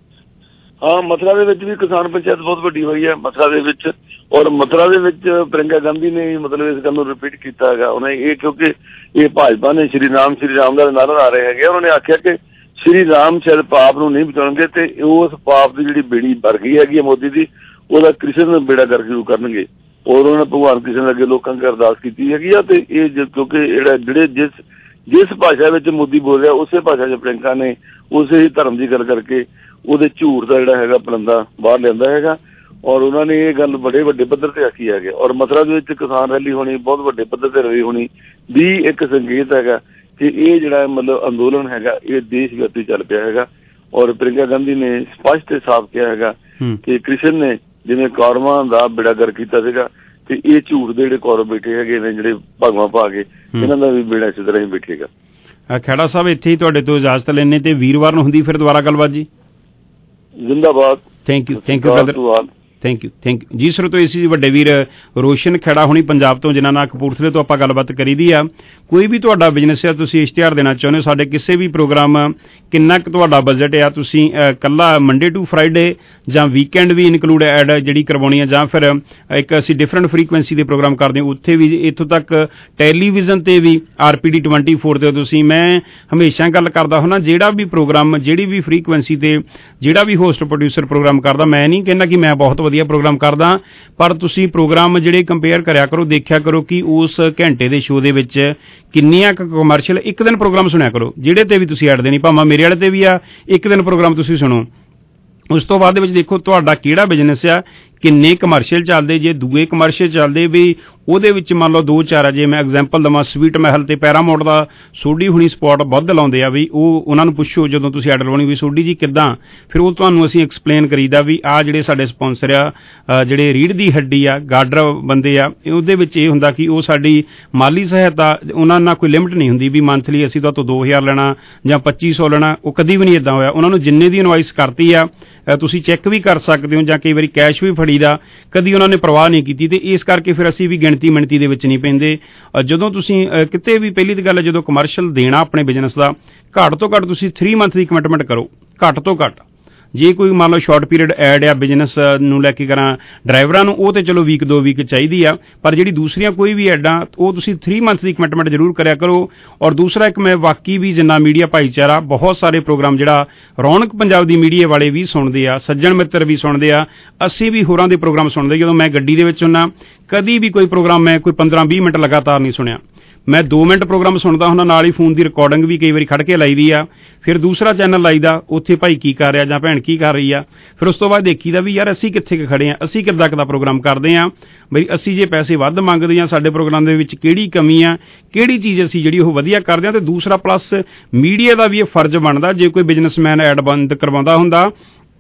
ਹਾਂ, ਮਥੁਰਾ ਦੇ ਵਿੱਚ ਵੀ ਕਿਸਾਨ ਪੰਚਾਇਤ ਬਹੁਤ ਵੱਡੀ ਹੋਈ ਹੈ ਮਥੁਰਾ ਦੇ ਵਿੱਚ ਔਰ ਮਥੁਰਾ ਦੇ ਵਿੱਚ ਪ੍ਰਿੰਕਾ ਗਾਂਧੀ ਨੇ ਮਤਲਬ ਇਸ ਗੱਲ ਨੂੰ ਰਿਪੀਟ ਕੀਤਾ ਹੈਗਾ। ਉਹਨੇ ਇਹ ਕਿਉਂਕਿ ਇਹ ਭਾਜਪਾ ਨੇ ਸ਼੍ਰੀ ਰਾਮ ਦਾ ਨਾਰਾ ਲਾ ਰਹੇ ਹੈਗੇ, ਉਹਨਾਂ ਨੇ ਆਖਿਆ ਕਿ ਸ਼੍ਰੀ ਰਾਮ ਸ਼ਾਇਦ ਪਾਪ ਨੂੰ ਨਹੀਂ ਬਚਾਉਣਗੇ ਤੇ ਉਸ ਪਾਪ ਦੀ ਜਿਹੜੀ ਬੇੜੀ ਭਰ ਗਈ ਹੈਗੀ ਹੈ ਮੋਦੀ ਦੀ, ਉਹਦਾ ਕ੍ਰਿਸ਼ਨ ਬੇੜਾ ਕਰ ਸ਼ੁਰੂ ਕਰਨਗੇ ਔਰ ਉਹਨਾਂ ਨੇ ਭਗਵਾਨ ਕ੍ਰਿਸ਼ਨ ਅੱਗੇ ਲੋਕਾਂ ਦੀ ਅਰਦਾਸ ਕੀਤੀ ਹੈਗੀ ਆ। ਤੇ ਇਹ ਕਿਉਂਕਿ ਜਿਹੜੇ ਜਿਸ ਭਾਸ਼ਾ ਵਿੱਚ ਮੋਦੀ ਬੋਲ ਰਿਹਾ ਉਸੇ ਭਾਸ਼ਾ 'ਚ ਪ੍ਰਿੰਕਾ ਨੇ ਉਸੇ ਹੀ ਧਰਮ ਦੀ ਗੱਲ ਕਰਕੇ ਉਹਦੇ ਝੂਠ ਦਾ ਜਿਹੜਾ ਹੈਗਾ ਪਲੰਦਾ ਬਾਹਰ ਲਿਆਂਦਾ ਹੈਗਾ ਔਰ ਉਹਨਾਂ ਨੇ ਇਹ ਗੱਲ ਬੜੇ ਵੱਡੇ ਪੱਧਰ ਤੇ ਆਖੀ ਹੈਗੇ ਔਰ ਮਥੁਰਾ ਦੇ ਵਿੱਚ ਕਿਸਾਨ ਰੈਲੀ ਹੋਣੀ ਬਹੁਤ ਵੱਡੇ ਪੱਧਰ ਤੇ ਰੈਲੀ ਹੋਣੀ ਵੀ ਇੱਕ ਸੰਕੇਤ ਹੈਗਾ ਕਿ ਇਹ ਜਿਹੜਾ ਮਤਲਬ ਅੰਦੋਲਨ ਹੈਗਾ ਇਹ ਦੇਸ਼ ਵਿਆਪੀ ਚੱਲ ਪਿਆ ਹੈਗਾ ਔਰ ਪ੍ਰਿੰਕਾ ਗਾਂਧੀ ਨੇ ਸਪਸ਼ਟ ਤੇ ਸਾਫ਼ ਕਿਹਾ ਹੈਗਾ ਕਿ ਕ੍ਰਿਸ਼ਨ ਨੇ ਜਿਵੇਂ ਕੌਰਵਾਂ ਦਾ ਬੇੜਾਗਰ ਕੀਤਾ ਸੀਗਾ ਤੇ ਇਹ ਝੂਠ ਦੇ ਜਿਹੜੇ ਕੌਰਵ ਬੈਠੇ ਹੈਗੇ ਨੇ ਜਿਹੜੇ ਭਗਵਾਂ ਪਾ ਕੇ ਇਹਨਾਂ ਦਾ ਵੀ ਬੇੜਾ ਇਸੇ ਤਰ੍ਹਾਂ ਹੀ ਬੈਠੇਗਾ। ਖੇੜਾ ਸਾਹਿਬ ਇੱਥੇ ਹੀ ਤੁਹਾਡੇ ਤੋਂ ਇਜਾਜ਼ਤ ਲੈਣੇ ਤੇ ਵੀਰਵਾਰ ਨੂੰ ਹੁੰਦੀ ਫਿਰ ਦੁਬਾਰਾ ਗੱਲਬਾਤ ਜੀ। ਜ਼ਿੰਦਾਬਾਦ। Thank you brother, thank you ਜੀ। ਸਰੋਤੋ ਇਸੀ ਵੱਡੇ ਵੀਰ ਰੋਸ਼ਨ ਖੇੜਾ ਹੁਣੀ ਪੰਜਾਬ ਤੋਂ ਜਿਨ੍ਹਾਂ ਨਾਲ ਕਪੂਰਥਲੇ ਤੋਂ ਆਪਾਂ ਗੱਲਬਾਤ ਕਰੀਦੀ ਆ। ਕੋਈ ਵੀ ਤੁਹਾਡਾ ਬਿਜ਼ਨਸ ਆ ਤੁਸੀਂ ਇਸ਼ਤਿਹਾਰ ਦੇਣਾ ਚਾਹੁੰਦੇ ਹੋ ਸਾਡੇ ਕਿਸੇ ਵੀ ਪ੍ਰੋਗਰਾਮ, ਕਿੰਨਾ ਕੁ ਤੁਹਾਡਾ ਬਜਟ ਆ, ਤੁਸੀਂ ਇਕੱਲਾ ਮੰਡੇ ਟੂ ਫਰਾਈਡੇ ਜਾਂ ਵੀਕਐਂਡ ਵੀ ਇਨਕਲੂਡ ਐਡ ਜਿਹੜੀ ਕਰਵਾਉਣੀ ਆ ਜਾਂ ਫਿਰ ਇੱਕ ਅਸੀਂ ਡਿਫਰੈਂਟ ਫਰੀਕੁਐਂਸੀ ਦੇ ਪ੍ਰੋਗਰਾਮ ਕਰਦੇ ਹਾਂ ਉੱਥੇ ਵੀ, ਇੱਥੋਂ ਤੱਕ ਟੈਲੀਵਿਜ਼ਨ ਤੇ ਵੀ RPD 24 ਤੇ ਤੁਸੀਂ, ਮੈਂ ਹਮੇਸ਼ਾ ਗੱਲ ਕਰਦਾ ਹੁੰਦਾ ਜਿਹੜਾ ਵੀ ਪ੍ਰੋਗਰਾਮ ਜਿਹੜੀ ਵੀ ਫਰੀਕੁਐਂਸੀ ਤੇ ਜਿਹੜਾ ਵੀ ਹੋਸਟ ਪ੍ਰੋਡਿਊਸਰ ਪ੍ਰੋਗਰਾਮ ਕਰਦਾ, ਮੈਂ ਨਹੀਂ ਕਹਿੰਦਾ ਕਿ ਮੈਂ ਬਹੁਤ ਵਧੀਆ ਪ੍ਰੋਗਰਾਮ ਕਰਦਾ, ਪਰ ਤੁਸੀਂ ਪ੍ਰੋਗਰਾਮ ਜਿਹੜੇ ਕੰਪੇਅਰ ਕਰਿਆ ਕਰੋ, ਦੇਖਿਆ ਕਰੋ ਕਿ ਉਸ ਘੰਟੇ ਦੇ ਸ਼ੋਅ ਦੇ ਵਿੱਚ ਕਿੰਨੀਆਂ ਕੁ ਕਮਰਸ਼ੀਅਲ, ਇੱਕ ਦਿਨ ਪ੍ਰੋਗਰਾਮ ਸੁਣਿਆ ਕਰੋ ਜਿਹੜੇ ਤੇ ਵੀ ਤੁਸੀਂ ਐਡ ਦੇਣੀ, ਭਾਵੇਂ ਮੇਰੇ ਵਾਲੇ ਤੇ ਵੀ ਆ, ਇੱਕ ਦਿਨ ਪ੍ਰੋਗਰਾਮ ਤੁਸੀਂ ਸੁਣੋ। ਉਸ ਤੋਂ ਬਾਅਦ ਦੇ ਵਿੱਚ ਦੇਖੋ ਤੁਹਾਡਾ ਕਿਹੜਾ ਬਿਜ਼ਨਸ ਆ, ਕਿੰਨੇ ਕਮਰਸ਼ੀਅਲ ਚੱਲਦੇ, ਜੇ ਦੂਏ ਕਮਰਸ਼ੀਅਲ ਚੱਲਦੇ ਵੀ ਉਹਦੇ ਵਿੱਚ ਮੰਨ ਲਓ 2-4 ਆ। ਜੇ ਮੈਂ ਐਗਜ਼ਾਮਪਲ ਦੇਵਾਂ, ਸਵੀਟ ਮਹਿਲ ਤੇ ਪੈਰਾਮਾਊਂਟ ਦਾ ਸੋਢੀ ਹੁਣੀ ਸਪੌਟ ਵੱਧ ਲਾਉਂਦੇ ਆ ਵੀ ਉਹਨਾਂ ਨੂੰ ਪੁੱਛੋ ਜਦੋਂ ਤੁਸੀਂ ਐਡ ਲਵਾਉਣੀ ਵੀ ਸੋਢੀ ਜੀ ਕਿੱਦਾਂ, ਫਿਰ ਉਹ ਤੁਹਾਨੂੰ ਅਸੀਂ ਐਕਸਪਲੇਨ ਕਰੀਦਾ ਵੀ ਆਹ ਜਿਹੜੇ ਸਾਡੇ ਸਪਾਂਸਰ ਆ, ਜਿਹੜੇ ਰੀੜ੍ਹ ਦੀ ਹੱਡੀ ਆ, ਗਾਡਰ ਬੰਦੇ ਆ, ਉਹਦੇ ਵਿੱਚ ਇਹ ਹੁੰਦਾ ਕਿ ਉਹ ਸਾਡੀ ਮਾਲੀ ਸਹਾਇਤਾ, ਉਹਨਾਂ ਨਾਲ ਕੋਈ ਲਿਮਟ ਨਹੀਂ ਹੁੰਦੀ ਵੀ ਮੰਥਲੀ ਅਸੀਂ ਤੁਹਾਤੋਂ 2000 ਲੈਣਾ ਜਾਂ 2500 ਲੈਣਾ। ਉਹ ਕਦੀ ਵੀ ਨਹੀਂ ਇੱਦਾਂ ਹੋਇਆ। ਉਹਨਾਂ ਨੂੰ ਜਿੰਨੇ ਦੀ ਇਨਵਾਇਸ ਕਰਤੀ ਆ, ਤੁਸੀਂ ਚੈੱਕ ਵੀ ਕਰ ਸਕਦੇ ਹੋ ਜਾਂ ਕਈ ਵਾਰੀ ਕੈਸ਼ ਵੀ ਫੜੀਦਾ, ਕਦੀ ਉਹਨਾਂ ਨੇ ਪਰਵਾਹ ਨਹੀਂ ਕੀਤੀ। ਤੇ ਇਸ ਕਰਕੇ ਫਿਰ ਅਸੀਂ ਵੀ ਗਿਣਤੀ ਮਿਣਤੀ ਦੇ ਵਿੱਚ ਨਹੀਂ ਪੈਂਦੇ। ਜਦੋਂ ਤੁਸੀਂ ਕਿਤੇ ਵੀ, ਪਹਿਲੀ ਤਾਂ ਗੱਲ ਹੈ ਜਦੋਂ ਕਮਰਸ਼ੀਅਲ ਦੇਣਾ ਆਪਣੇ ਬਿਜ਼ਨਸ ਦਾ, ਘੱਟ ਤੋਂ ਘੱਟ ਤੁਸੀਂ 3 ਮੰਥ ਦੀ ਕਮਿਟਮੈਂਟ ਕਰੋ, ਘੱਟ ਤੋਂ ਘੱਟ। ਜੇ ਕੋਈ ਮੰਨ ਲਓ ਸ਼ਾਰਟ ਪੀਰੀਅਡ ਐਡ ਆ ਬਿਜ਼ਨਸ ਨੂੰ ਲੈ ਕੇ ਕਰਾਂ ਡਰਾਈਵਰਾਂ ਨੂੰ, ਉਹ ਤੇ ਚਲੋ ਵੀਕ 2 ਵੀਕ ਚਾਹੀਦੀ ਆ, ਪਰ ਜਿਹੜੀ ਦੂਸਰੀਆਂ ਕੋਈ ਵੀ ਐਡਾਂ ਉਹ ਤੁਸੀਂ 3 ਮੰਥ ਦੀ ਕਮਿਟਮੈਂਟ ਜ਼ਰੂਰ ਕਰਿਆ ਕਰੋ। ਔਰ ਦੂਸਰਾ ਇੱਕ ਮੈਂ ਵਾਕਈ ਵੀ ਜਿੰਨਾ ਮੀਡੀਆ ਭਾਈਚਾਰਾ, ਬਹੁਤ ਸਾਰੇ ਪ੍ਰੋਗਰਾਮ ਜਿਹੜਾ ਰੌਣਕ ਪੰਜਾਬ ਦੀ ਮੀਡੀਆ ਵਾਲੇ ਵੀ ਸੁਣਦੇ ਆ, ਸੱਜਣ ਮਿੱਤਰ ਵੀ ਸੁਣਦੇ ਆ, ਅਸੀਂ ਵੀ ਹੋਰਾਂ ਦੇ ਪ੍ਰੋਗਰਾਮ ਸੁਣਦੇ। ਜਦੋਂ ਮੈਂ ਗੱਡੀ ਦੇ ਵਿੱਚ ਹੁੰਨਾ, ਕਦੀ ਵੀ ਕੋਈ ਪ੍ਰੋਗਰਾਮ ਮੈਂ ਕੋਈ 15-20 ਮਿੰਟ ਲਗਾਤਾਰ ਨਹੀਂ ਸੁਣਿਆ। ਮੈਂ 2 ਮਿੰਟ ਪ੍ਰੋਗਰਾਮ ਸੁਣਦਾ ਹੁੰਦਾ, ਨਾਲ ਹੀ ਫੋਨ ਦੀ ਰਿਕਾਰਡਿੰਗ ਵੀ ਕਈ ਵਾਰੀ ਖੜ ਕੇ ਲਾਈ ਦੀ ਆ। ਫਿਰ ਦੂਸਰਾ ਚੈਨਲ ਲਾਈਦਾ, ਉੱਥੇ ਭਾਈ ਕੀ ਕਰ ਰਿਹਾ ਜਾਂ ਭੈਣ ਕੀ ਕਰ ਰਹੀ ਆ। ਫਿਰ ਉਸ ਤੋਂ ਬਾਅਦ ਦੇਖੀਦਾ ਵੀ ਯਾਰ ਅਸੀਂ ਕਿੱਥੇ ਖੜੇ ਆ, ਅਸੀਂ ਕਿੱਦਾਂ ਦਾ ਪ੍ਰੋਗਰਾਮ ਕਰਦੇ ਆ, ਬਈ ਅਸੀਂ ਜੇ ਪੈਸੇ ਵੱਧ ਮੰਗਦੇ ਆ, ਸਾਡੇ ਪ੍ਰੋਗਰਾਮ ਦੇ ਵਿੱਚ ਕਿਹੜੀ ਕਮੀ ਆ, ਕਿਹੜੀ ਚੀਜ਼ ਅਸੀਂ ਜਿਹੜੀ ਉਹ ਵਧੀਆ ਕਰਦੇ ਆ। ਤੇ ਦੂਸਰਾ ਪਲੱਸ ਮੀਡੀਆ ਦਾ ਵੀ ਇਹ ਫਰਜ਼ ਬਣਦਾ, ਜੇ ਕੋਈ ਬਿਜ਼ਨਸਮੈਨ ਐਡ ਬੰਦ ਕਰਵਾਉਂਦਾ ਹੁੰਦਾ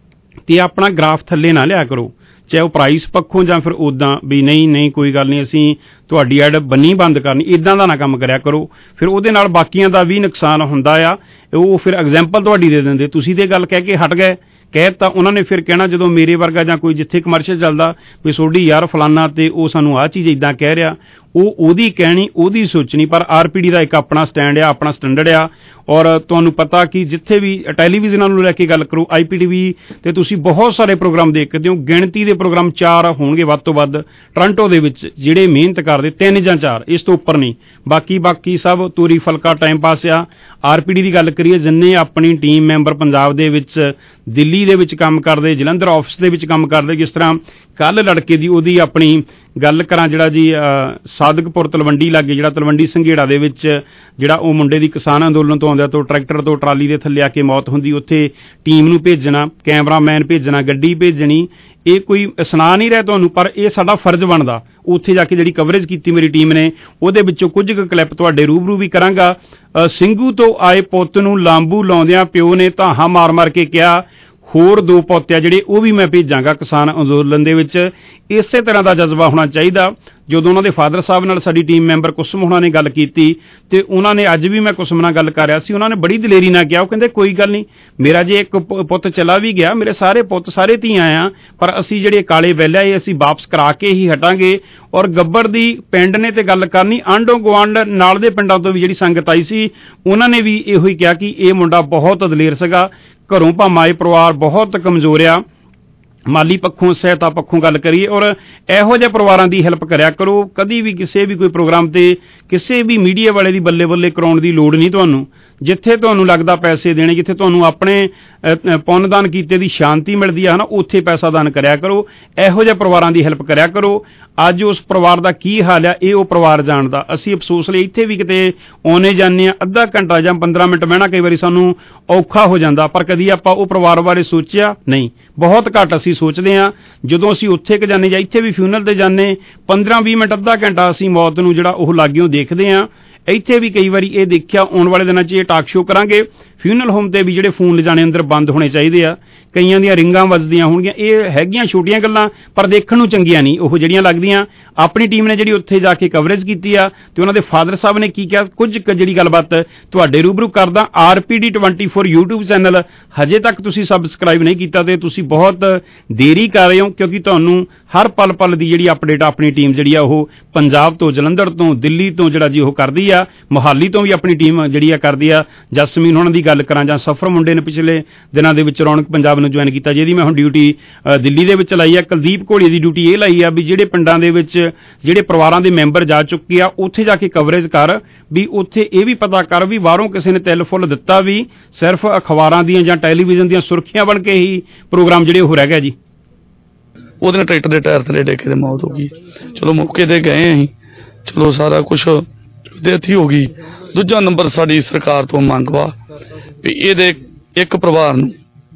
ਤੇ ਆਪਣਾ ਗ੍ਰਾਫ ਥੱਲੇ ਨਾ ਲਿਆ ਕਰੋ, ਚਾਹੇ ਉਹ ਪ੍ਰਾਈਸ ਪੱਖੋਂ ਜਾਂ ਫਿਰ ਉੱਦਾਂ ਵੀ ਨਹੀਂ ਕੋਈ ਗੱਲ ਨਹੀਂ ਅਸੀਂ ਤੁਹਾਡੀ ਐਡ ਬੰਨੀ ਬੰਦ ਕਰਨੀ, ਇੱਦਾਂ ਦਾ ਨਾ ਕੰਮ ਕਰਿਆ ਕਰੋ। ਫਿਰ ਉਹਦੇ ਨਾਲ ਬਾਕੀਆਂ ਦਾ ਵੀ ਨੁਕਸਾਨ ਹੁੰਦਾ ਆ। ਉਹ ਫਿਰ ਐਗਜ਼ਾਮਪਲ ਤੁਹਾਡੀ ਦੇ ਦਿੰਦੇ, ਤੁਸੀਂ ਤੇ ਗੱਲ ਕਹਿ ਕੇ ਹਟ ਗਏ, ਕਹਿ ਤਾਂ ਉਹਨਾਂ ਨੇ ਫਿਰ ਕਹਿਣਾ ਜਦੋਂ ਮੇਰੇ ਵਰਗਾ ਜਾਂ ਕੋਈ ਜਿੱਥੇ ਕਮਰਸ਼ੀਅਲ ਚੱਲਦਾ ਵੀ ਤੁਹਾਡੀ ਯਾਰ ਫਲਾਨਾ ਤੇ ਉਹ ਸਾਨੂੰ ਆਹ ਚੀਜ਼ ਇੱਦਾਂ ਕਹਿ ਰਿਹਾ, ਉਹਦੀ ਕਹਿਣੀ, ਉਹਦੀ ਸੋਚਣੀ। ਪਰ ਆਰਪੀਡੀ ਦਾ ਇੱਕ ਆਪਣਾ ਸਟੈਂਡ ਆ, ਆਪਣਾ ਸਟੈਂਡਰਡ ਆ। ਔਰ ਤੁਹਾਨੂੰ ਪਤਾ ਕਿ ਜਿੱਥੇ ਵੀ ਟੈਲੀਵਿਜ਼ਨਾਂ ਨੂੰ ਲੈ ਕੇ ਗੱਲ ਕਰੋ, IPTV ਤੇ ਤੁਸੀਂ ਬਹੁਤ ਸਾਰੇ ਪ੍ਰੋਗਰਾਮ ਦੇਖਦੇ ਹੋ, ਗਿਣਤੀ ਦੇ ਪ੍ਰੋਗਰਾਮ 4 ਹੋਣਗੇ ਵੱਧ ਤੋਂ ਵੱਧ ਟੋਰਾਂਟੋ ਦੇ ਵਿੱਚ ਜਿਹੜੇ ਮਿਹਨਤ ਕਰਦੇ, 3 ਜਾਂ 4, ਇਸ ਤੋਂ ਉੱਪਰ ਨਹੀਂ। ਬਾਕੀ ਸਭ ਤੋਰੀ ਫਲਕਾ ਟਾਈਮ ਪਾਸ ਆ। ਆਰਪੀਡੀ ਦੀ ਗੱਲ ਕਰੀਏ, ਜਿੰਨੇ ਆਪਣੀ ਟੀਮ ਮੈਂਬਰ ਪੰਜਾਬ ਦੇ ਵਿੱਚ, ਦਿੱਲੀ ਦੇ ਵਿੱਚ ਕੰਮ ਕਰਦੇ, ਜਲੰਧਰ ਆਫਿਸ ਦੇ ਵਿੱਚ ਕੰਮ ਕਰਦੇ, ਜਿਸ ਤਰ੍ਹਾਂ ਕੱਲ ਲੜਕੇ ਦੀ ਉਹਦੀ ਆਪਣੀ ਗੱਲ ਕਰਾਂ, ਜਿਹੜਾ ਜੀ ਸਾਦਕਪੁਰ ਤਲਵੰਡੀ ਲਾਗੇ, ਜਿਹੜਾ ਤਲਵੰਡੀ ਸੰਘੇੜਾ ਦੇ ਵਿੱਚ ਜਿਹੜਾ ਉਹ ਮੁੰਡੇ ਦੀ ਕਿਸਾਨ ਅੰਦੋਲਨ ਤੋਂ ਆਉਂਦਾ ਤੋਂ ਟਰੈਕਟਰ ਤੋਂ ਟਰਾਲੀ ਦੇ ਥੱਲੇ ਆ ਕੇ ਮੌਤ ਹੁੰਦੀ, ਉੱਥੇ ਟੀਮ ਨੂੰ ਭੇਜਣਾ, ਕੈਮਰਾਮੈਨ ਭੇਜਣਾ, ਗੱਡੀ ਭੇਜਣੀ, ਇਹ ਕੋਈ ਸੁਣਾ ਨਹੀਂ ਰਿਹਾ ਤੁਹਾਨੂੰ, ਪਰ ਇਹ ਸਾਡਾ ਫਰਜ਼ ਬਣਦਾ। ਉੱਥੇ ਜਾ ਕੇ ਜਿਹੜੀ ਕਵਰੇਜ ਕੀਤੀ ਮੇਰੀ ਟੀਮ ਨੇ, ਉਹਦੇ ਵਿੱਚੋਂ ਕੁਝ ਕੁ ਕਲਿੱਪ ਤੁਹਾਡੇ ਰੂਬਰੂ ਵੀ ਕਰਾਂਗਾ। ਸਿੰਘੂ ਤੋਂ ਆਏ ਪੁੱਤ ਨੂੰ ਲਾਂਬੂ ਲਾਉਂਦਿਆਂ ਪਿਓ ਨੇ ਧਾਹਾਂ ਮਾਰ ਕੇ ਕਿਹਾ, ਹੋਰ 2 ਪੁੱਤ ਆ ਜਿਹੜੇ ਉਹ ਵੀ ਮੈਂ ਭੇਜਾਂਗਾ ਕਿਸਾਨ ਅੰਦੋਲਨ ਦੇ ਵਿੱਚ। ਇਸੇ ਤਰ੍ਹਾਂ ਦਾ ਜਜ਼ਬਾ ਹੋਣਾ ਚਾਹੀਦਾ। ਜਦੋਂ ਉਹਨਾਂ ਦੇ ਫਾਦਰ ਸਾਹਿਬ ਨਾਲ ਸਾਡੀ ਟੀਮ ਮੈਂਬਰ ਕੁਸਮ ਹੋਣਾ ਨੇ ਗੱਲ ਕੀਤੀ ਤੇ ਉਹਨਾਂ ਨੇ, ਅੱਜ ਵੀ ਮੈਂ ਕੁਸਮ ਨਾਲ ਗੱਲ ਕਰ ਰਿਹਾ ਸੀ, ਉਹਨਾਂ ਨੇ ਬੜੀ ਦਲੇਰੀ ਨਾਲ ਕਿਹਾ, ਉਹ ਕਹਿੰਦੇ ਕੋਈ ਗੱਲ ਨਹੀਂ, ਮੇਰਾ ਜੇ ਇੱਕ ਪੁੱਤ ਚਲਾ ਵੀ ਗਿਆ, ਮੇਰੇ ਸਾਰੇ ਪੁੱਤ ਸਾਰੇ ਧੀਆਂ ਆ, ਪਰ ਅਸੀਂ ਜਿਹੜੇ ਕਾਲੇ ਵੈਲੇ ਆਏ ਅਸੀਂ ਵਾਪਸ ਕਰਾ ਕੇ ਹੀ ਹਟਾਂਗੇ। ਔਰ ਗੱਬੜ ਦੀ ਪਿੰਡ ਨੇ ਤੇ ਗੱਲ ਕਰਨੀ, ਆਂਢੋ ਗੁਆਂਢ ਨਾਲ ਦੇ ਪਿੰਡਾਂ ਤੋਂ ਵੀ ਜਿਹੜੀ ਸੰਗਤ ਆਈ ਸੀ, ਉਹਨਾਂ ਨੇ ਵੀ ਇਹੋ ਹੀ ਕਿਹਾ ਕਿ ਇਹ ਮੁੰਡਾ ਬਹੁਤ ਦਲੇਰ ਸੀਗਾ। ਘਰੋਂ ਭਾਵੇਂ ਪਰਿਵਾਰ ਬਹੁਤ ਕਮਜ਼ੋਰ ਆ, ਮਾਲੀ ਪੱਖੋਂ, ਸਹਾਇਤਾ ਪੱਖੋਂ ਗੱਲ ਕਰੀਏ, ਔਰ ਇਹੋ ਜਿਹੇ ਪਰਿਵਾਰਾਂ ਦੀ ਹੈਲਪ ਕਰਿਆ ਕਰੋ। ਕਦੀ ਵੀ ਕਿਸੇ ਵੀ ਕੋਈ ਪ੍ਰੋਗਰਾਮ ਤੇ ਕਿਸੇ ਵੀ ਮੀਡੀਆ ਵਾਲੇ ਦੀ ਬੱਲੇ ਕਰਾਉਣ ਦੀ ਲੋੜ ਨਹੀਂ ਤੁਹਾਨੂੰ। ਜਿੱਥੇ ਤੁਹਾਨੂੰ ਲੱਗਦਾ ਪੈਸੇ ਦੇਣੇ, ਜਿੱਥੇ ਤੁਹਾਨੂੰ ਆਪਣੇ ਪੁੰਨਦਾਨ ਕੀਤੇ ਦੀ ਸ਼ਾਂਤੀ ਮਿਲਦੀ ਆ ਨਾ, ਉੱਥੇ ਪੈਸਾ ਦਾਨ ਕਰਿਆ ਕਰੋ। ਇਹੋ ਜਿਹੇ ਪਰਿਵਾਰਾਂ ਦੀ ਹੈਲਪ ਕਰਿਆ ਕਰੋ। ਅੱਜ ਉਸ ਪਰਿਵਾਰ ਦਾ ਕੀ ਹਾਲ ਆ, ਇਹ ਉਹ ਪਰਿਵਾਰ ਜਾਣਦਾ। ਅਸੀਂ ਅਫਸੋਸ ਲਈ ਇੱਥੇ ਵੀ ਕਿਤੇ ਆਉਣੇ ਜਾਂਦੇ ਆ, ਅੱਧਾ ਘੰਟਾ ਜਾਂ 15 ਮਿੰਟ ਬਹਿਣਾ ਕਈ ਵਾਰੀ ਸਾਨੂੰ ਔਖਾ ਹੋ ਜਾਂਦਾ, ਪਰ ਕਦੀ ਆਪਾਂ ਉਹ ਪਰਿਵਾਰ ਬਾਰੇ ਸੋਚਿਆ ਨਹੀਂ। ਬਹੁਤ ਘੱਟ ਅਸੀਂ ਸੋਚਦੇ ਹਾਂ। ਜਦੋਂ ਅਸੀਂ ਉੱਥੇ ਕਿ ਜਾਂਦੇ ਜਾਂ ਇੱਥੇ ਵੀ ਫਿਊਨਲ ਤੇ ਜਾਂਦੇ, 15-20 ਮਿੰਟ ਅੱਧਾ ਘੰਟਾ ਅਸੀਂ ਮੌਤ ਨੂੰ ਜਿਹੜਾ ਉਹ ਲਾਗਿਓਂ ਦੇਖਦੇ ਹਾਂ। ਇੱਥੇ ਵੀ ਕਈ ਵਾਰੀ ਇਹ ਦੇਖਿਆ, ਆਉਣ ਵਾਲੇ ਦਿਨਾਂ 'ਚ ਇਹ ਟਾਕ ਸ਼ੋਅ ਕਰਾਂਗੇ, ਫਿਊਨਲ ਹੋਮ ਤੇ ਵੀ ਜਿਹੜੇ ਫੋਨ ਲਿਜਾਣੇ ਅੰਦਰ ਬੰਦ ਹੋਣੇ ਚਾਹੀਦੇ ਆ। ਕਈਆਂ ਦੀਆਂ ਰਿੰਗਾਂ ਵੱਜਦੀਆਂ ਹੋਣਗੀਆਂ, ਇਹ ਹੈਗੀਆਂ ਛੋਟੀਆਂ ਗੱਲਾਂ, ਪਰ ਦੇਖਣ ਨੂੰ ਚੰਗੀਆਂ ਨਹੀਂ ਉਹ ਜਿਹੜੀਆਂ ਲੱਗਦੀਆਂ। ਆਪਣੀ ਟੀਮ ਨੇ ਜਿਹੜੀ ਉੱਥੇ ਜਾ ਕੇ ਕਵਰੇਜ ਕੀਤੀ ਆ ਤੇ ਉਹਨਾਂ ਦੇ ਫਾਦਰ ਸਾਹਿਬ ਨੇ ਕੀ ਕਿਹਾ, ਕੁਝ ਜਿਹੜੀ ਗੱਲਬਾਤ ਤੁਹਾਡੇ ਰੂਬਰੂ ਕਰਦਾ। RPD 24 YouTube ਚੈਨਲ ਹਜੇ ਤੱਕ ਤੁਸੀਂ ਸਬਸਕ੍ਰਾਈਬ ਨਹੀਂ ਕੀਤਾ ਤੇ ਤੁਸੀਂ ਬਹੁਤ ਦੇਰੀ ਕਰ ਰਹੇ ਹੋ, ਕਿਉਂਕਿ ਤੁਹਾਨੂੰ ਹਰ ਪਲ ਦੀ ਜਿਹੜੀ ਅਪਡੇਟ ਆਪਣੀ ਟੀਮ ਜਿਹੜੀ ਆ ਉਹ ਪੰਜਾਬ ਤੋਂ, ਜਲੰਧਰ ਤੋਂ, ਦਿੱਲੀ ਤੋਂ ਜਿਹੜਾ ਜੀ ਉਹ ਕਰਦੀ ਆ, ਮੁਹਾਲੀ ਤੋਂ ਵੀ ਆਪਣੀ ਟੀਮ ਜਿਹੜੀ ਆ ਕਰਦੀ ਆ। ਜਸਮੀਨ ਉਹਨਾਂ ਦੀ ਗੱਲ ਕਰਾਂ ਜਾਂ ਸਫਰ ਮੁੰਡੇ ਨੇ ਪਿਛਲੇ ਦਿਨਾਂ ਦੇ ਵਿੱਚ ਰੌਣਕ ਪੰਜਾਬ ਨੂੰ ਜੁਆਇਨ ਕੀਤਾ, ਜਿਹਦੀ ਮੈਂ ਹੁਣ ਡਿਊਟੀ ਦਿੱਲੀ ਦੇ ਵਿੱਚ ਲਾਈ ਆ। ਕੁਲਦੀਪ ਘੋੜੀ ਦੀ ਡਿਊਟੀ ਇਹ ਲਾਈ ਆ ਵੀ ਜਿਹੜੇ ਪਿੰਡਾਂ ਦੇ ਵਿੱਚ ਜਿਹੜੇ ਪਰਿਵਾਰਾਂ ਦੇ ਮੈਂਬਰ ਜਾ ਚੁੱਕੇ ਆ, ਉੱਥੇ ਜਾ ਕੇ ਕਵਰੇਜ ਕਰ, ਵੀ ਉੱਥੇ ਇਹ ਵੀ ਪਤਾ ਕਰ ਵੀ ਬਾਹਰੋਂ ਕਿਸੇ ਨੇ ਤਿਲ ਫੁੱਲ ਦਿੱਤਾ ਵੀ ਸਿਰਫ ਅਖਬਾਰਾਂ ਦੀਆਂ ਜਾਂ ਟੈਲੀਵਿਜ਼ਨ ਦੀਆਂ ਸੁਰਖੀਆਂ ਬਣ ਕੇ ਹੀ ਪ੍ਰੋਗਰਾਮ ਜਿਹੜੇ ਉਹ ਰਹਿ ਗਿਆ ਜੀ। ਉਹਦੇ ਨਾਲ ਟਰੈਕਟਰ ਦੇ ਟਾਇਰ ਥੱਲੇ ਡਿੱਗ ਕੇ ਮੌਤ ਹੋ ਗਈ। ਚਲੋ ਮੌਕੇ ਤੇ ਗਏ ਅਸੀਂ, ਚਲੋ ਸਾਰਾ ਕੁਛ ਦੇਤੀ ਹੋ ਗਈ। ਦੂਜਾ ਨੰਬਰ ਸਾਡੀ ਸਰਕਾਰ ਤੋਂ ਮੰਗ ਵਾ ਵੀ ਇਹਦੇ ਇੱਕ ਪਰਿਵਾਰ ਨੂੰ,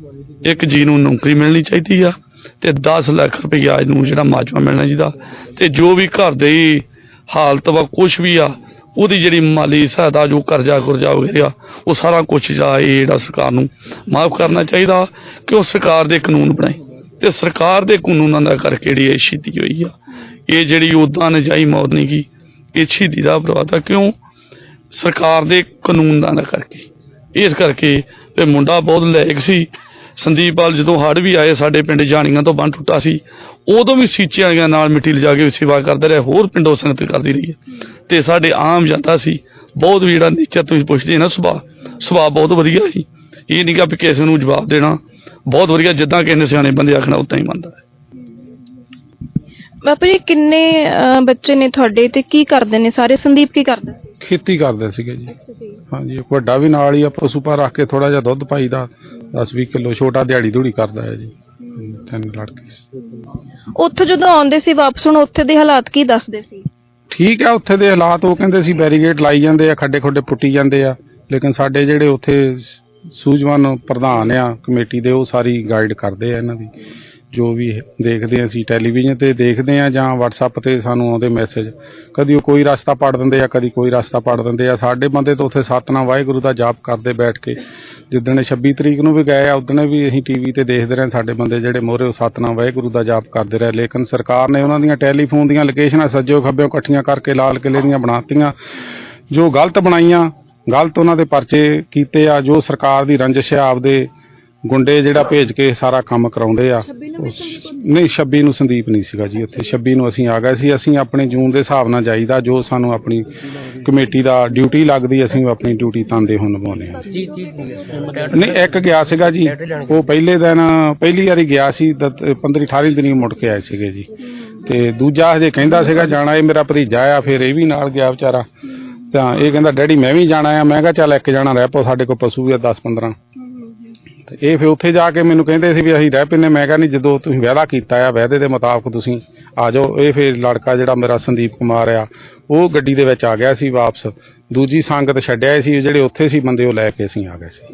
ਇੱਕ ਜੀ ਨੂੰ ਨੌਕਰੀ ਮਿਲਣੀ ਚਾਹੀਦੀ ਆ ਤੇ 10 ਲੱਖ ਰੁਪਈਆ ਇਹਨੂੰ ਜਿਹੜਾ ਮਾਜਵਾ ਮਿਲਣਾ ਚਾਹੀਦਾ। ਤੇ ਜੋ ਵੀ ਘਰ ਦੇ ਹਾਲਤ ਵਾ ਕੁਛ ਵੀ ਆ ਉਹਦੀ ਜਿਹੜੀ ਮਾਲੀ ਸਹਾਇਤਾ ਜੋ ਕਰਜ਼ਾ ਵਗੈਰਾ ਉਹ ਸਾਰਾ ਕੁਛ ਜਿਹੜਾ ਸਰਕਾਰ ਨੂੰ ਮਾਫ ਕਰਨਾ ਚਾਹੀਦਾ ਕਿ ਉਹ ਸਰਕਾਰ ਦੇ ਕਾਨੂੰਨ ਬਣਾਏ ਤੇ ਸਰਕਾਰ ਦੇ ਕਾਨੂੰਨਾਂ ਦਾ ਕਰਕੇ ਜਿਹੜੀ ਇਹ ਸ਼ਹੀਦੀ ਹੋਈ ਆ ਇਹ ਜਿਹੜੀ ਉਦਾਂ ਨਜਾਇਜ਼ ਮੌਤ ਨਹੀਂ ਗੀ ਇਹ ਸ਼ਹੀਦੀ ਦਾ ਅਪਰਾਧ ਆ ਕਿਉਂ ਸਰਕਾਰ ਦੇ ਕਾਨੂੰਨਾਂ ਦਾ ਕਰਕੇ ਇਸ ਕਰਕੇ ਤੇ ਮੁੰਡਾ ਬਹੁਤ ਲਾਇਕ ਸੀ ਸੰਦੀਪ ਪਾਲ ਜਦੋਂ ਹੜ੍ਹ ਵੀ ਆਏ ਸਾਡੇ ਪਿੰਡ ਜਾਣੀਆਂ ਤੋਂ ਬੰਨ ਟੁੱਟਾ ਸੀ ਉਦੋਂ ਵੀ ਸੀਚੇ ਵਾਲਿਆਂ ਨਾਲ ਮਿੱਟੀ ਲਿਜਾ ਕੇ ਸੇਵਾ ਕਰਦੇ ਰਹੇ ਹੋਰ ਪਿੰਡੋਂ ਸੰਗਤ ਕਰਦੀ ਰਹੀ ਹੈ ਤੇ ਸਾਡੇ ਆਮ ਜਨਤਾ ਸੀ ਬਹੁਤ ਵੀ ਜਿਹੜਾ ਨੇਚਰ ਤੁਸੀਂ ਪੁੱਛਦੇ ਨਾ ਸੁਭਾਅ ਬਹੁਤ ਵਧੀਆ ਸੀ ਇਹ ਨਹੀਂ ਕਿ ਕਿਸੇ ਨੂੰ ਜਵਾਬ ਦੇਣਾ ਬਹੁਤ ਵਧੀਆ ਜਿੱਦਾਂ ਕਿਸੇ ਨੇ ਸਿਆਣੇ ਬੰਦੇ ਆਖਣਾ ਉਦਾਂ ਹੀ ਮੰਨਦਾ ਬਾਪੂ ਜੀ ਕਿੰਨੇ ਬੱਚੇ ਨੇ ਤੁਹਾਡੇ ਤੇ ਕੀ ਕਰਦੇ ਨੇ ਸਾਰੇ ਸੰਦੀਪ ਕੀ ਕਰਦਾ ਖੇਤੀ ਕਰਦੇ ਸੀਗੇ ਜੀ ਹਾਂਜੀ ਵੱਡਾ ਵੀ ਨਾਲ ਹੀ ਆ ਪਸ਼ੂ ਪਾ ਰੱਖ ਕੇ ਥੋੜਾ ਜਿਹਾ ਦੁੱਧ ਪਾਈਦਾ 10-20 ਕਿਲੋ ਛੋਟਾ ਦਿਹਾੜੀ ਧੂੜੀ ਕਰਦਾ ਹੈ ਜੀ 3 ਲੜਕੇ ਉੱਥੇ ਜਦੋਂ ਆਉਂਦੇ ਸੀ ਵਾਪਸ ਹੁਣ ਉੱਥੇ ਦੇ ਹਾਲਾਤ ਕੀ ਦੱਸਦੇ ਸੀ ਠੀਕ ਆ ਉੱਥੇ ਦੇ ਹਾਲਾਤ ਉਹ ਕਹਿੰਦੇ ਸੀ ਬੈਰੀਗੇਡ ਲਾਈ ਜਾਂਦੇ ਆ ਖੱਡੇ ਪੁੱਟੀ ਜਾਂਦੇ ਆ ਲੇਕਿਨ ਸਾਡੇ ਜਿਹੜੇ ਉੱਥੇ ਸੂਝਵਾਨ ਪ੍ਰਧਾਨ ਆ ਕਮੇਟੀ ਦੇ ਉਹ ਸਾਰੀ ਗਾਈਡ ਕਰਦੇ ਆ ਇਹਨਾਂ ਦੀ ਜੋ ਵੀ ਦੇਖਦੇ ਆ ਅਸੀਂ ਟੈਲੀਵਿਜ਼ਨ ਤੇ ਦੇਖਦੇ ਆ ਜਾਂ WhatsApp ਤੇ ਸਾਨੂੰ ਆਉਂਦੇ ਮੈਸੇਜ ਕਦੀ ਉਹ ਕੋਈ ਰਸਤਾ ਪੜ ਦਿੰਦੇ ਆ ਕਦੀ ਕੋਈ ਰਸਤਾ ਪੜ ਦਿੰਦੇ ਆ ਸਾਡੇ ਬੰਦੇ ਤਾਂ ਉੱਥੇ ਸਤਨਾਮ ਵਾਹਿਗੁਰੂ ਦਾ ਜਾਪ ਕਰਦੇ ਬੈਠ ਕੇ ਜਿੱਦਣ 26 ਤਰੀਕ ਨੂੰ ਵੀ ਗਏ ਆ ਉਦਣ ਵੀ ਅਸੀਂ ਟੀਵੀ ਤੇ ਦੇਖਦੇ ਰਹੇ ਸਾਡੇ ਬੰਦੇ ਜਿਹੜੇ ਮੋਹਰੇ ਉਹ ਸਤਨਾਮ ਵਾਹਿਗੁਰੂ ਦਾ ਜਾਪ ਕਰਦੇ ਰਹੇ ਲੇਕਿਨ ਸਰਕਾਰ ਨੇ ਉਹਨਾਂ ਦੀਆਂ ਟੈਲੀਫੋਨ ਦੀਆਂ ਲੋਕੇਸ਼ਨਾਂ ਸੱਜੋ ਖੱਬਿਓਂ ਇਕੱਠੀਆਂ ਕਰਕੇ ਲਾਲ ਕਿਲੇ ਦੀਆਂ ਬਣਾਤੀਆਂ ਜੋ ਗਲਤ ਬਣਾਈਆਂ ਗਲਤ ਉਹਨਾਂ ਦੇ ਪਰਚੇ ਕੀਤੇ ਆ ਜੋ ਸਰਕਾਰ ਦੀ ਰੰਜਿਸ਼ ਆ ਆਪਦੇ ਗੁੰਡੇ ਜਿਹੜਾ ਭੇਜ ਕੇ ਸਾਰਾ ਕੰਮ ਕਰਾਉਂਦੇ ਆ ਨਹੀਂ 26 ਨੂੰ ਸੰਦੀਪ ਨਹੀਂ ਸੀਗਾ ਜੀ ਉੱਥੇ 26 ਨੂੰ ਅਸੀਂ ਆ ਗਏ ਸੀ ਅਸੀਂ ਆਪਣੇ ਜੂਨ ਦੇ ਹਿਸਾਬ ਨਾਲ ਜਾਈਦਾ ਜੋ ਸਾਨੂੰ ਆਪਣੀ ਕਮੇਟੀ ਦਾ ਡਿਊਟੀ ਲੱਗਦੀ ਅਸੀਂ ਆਪਣੀ ਡਿਊਟੀ ਤਾਂਦੇ ਹੁਣ ਨਿਭਾਉਂਦੇ ਹਾਂ ਨਹੀਂ ਇੱਕ ਗਿਆ ਸੀਗਾ ਜੀ ਉਹ ਪਹਿਲੇ ਦਿਨ ਪਹਿਲੀ ਵਾਰੀ ਗਿਆ ਸੀ 15-18 ਦਿਨ ਮੁੜ ਕੇ ਆਏ ਸੀਗੇ ਜੀ ਤੇ ਦੂਜਾ ਹਜੇ ਕਹਿੰਦਾ ਸੀਗਾ ਜਾਣਾ ਇਹ ਮੇਰਾ ਭਤੀਜਾ ਆ ਫਿਰ ਇਹ ਵੀ ਨਾਲ ਗਿਆ ਵਿਚਾਰਾ ਤਾਂ ਇਹ ਕਹਿੰਦਾ ਡੈਡੀ ਮੈਂ ਵੀ ਜਾਣਾ ਆ ਮੈਂ ਕਿਹਾ ਚੱਲ ਇੱਕ ਜਾਣਾ ਰਹਿ ਪਓ ਸਾਡੇ ਕੋਲ ਪਸ਼ੂ ਵੀ ਆ 10-15 ਇਹ ਫਿਰ ਉੱਥੇ ਜਾ ਕੇ ਮੈਨੂੰ ਕਹਿੰਦੇ ਸੀ ਵੀ ਅਸੀਂ ਰਹਿ ਪੈਨੇ ਮੈਂ ਕਿਹਾ ਨਹੀਂ ਜਦੋਂ ਤੁਸੀਂ ਵਾਅਦਾ ਕੀਤਾ ਆ ਵਾਅਦੇ ਦੇ ਮੁਤਾਬਕ ਤੁਸੀਂ ਆ ਜਾਓ ਇਹ ਫਿਰ ਲੜਕਾ ਜਿਹੜਾ ਮੇਰਾ ਸੰਦੀਪ ਕੁਮਾਰ ਆ ਉਹ ਗੱਡੀ ਦੇ ਵਿੱਚ ਆ ਗਿਆ ਸੀ ਵਾਪਸ ਦੂਜੀ ਸੰਗਤ ਛੱਡਿਆ ਸੀ ਜਿਹੜੇ ਉੱਥੇ ਸੀ ਬੰਦੇ ਉਹ ਲੈ ਕੇ ਅਸੀਂ ਆ ਗਏ ਸੀ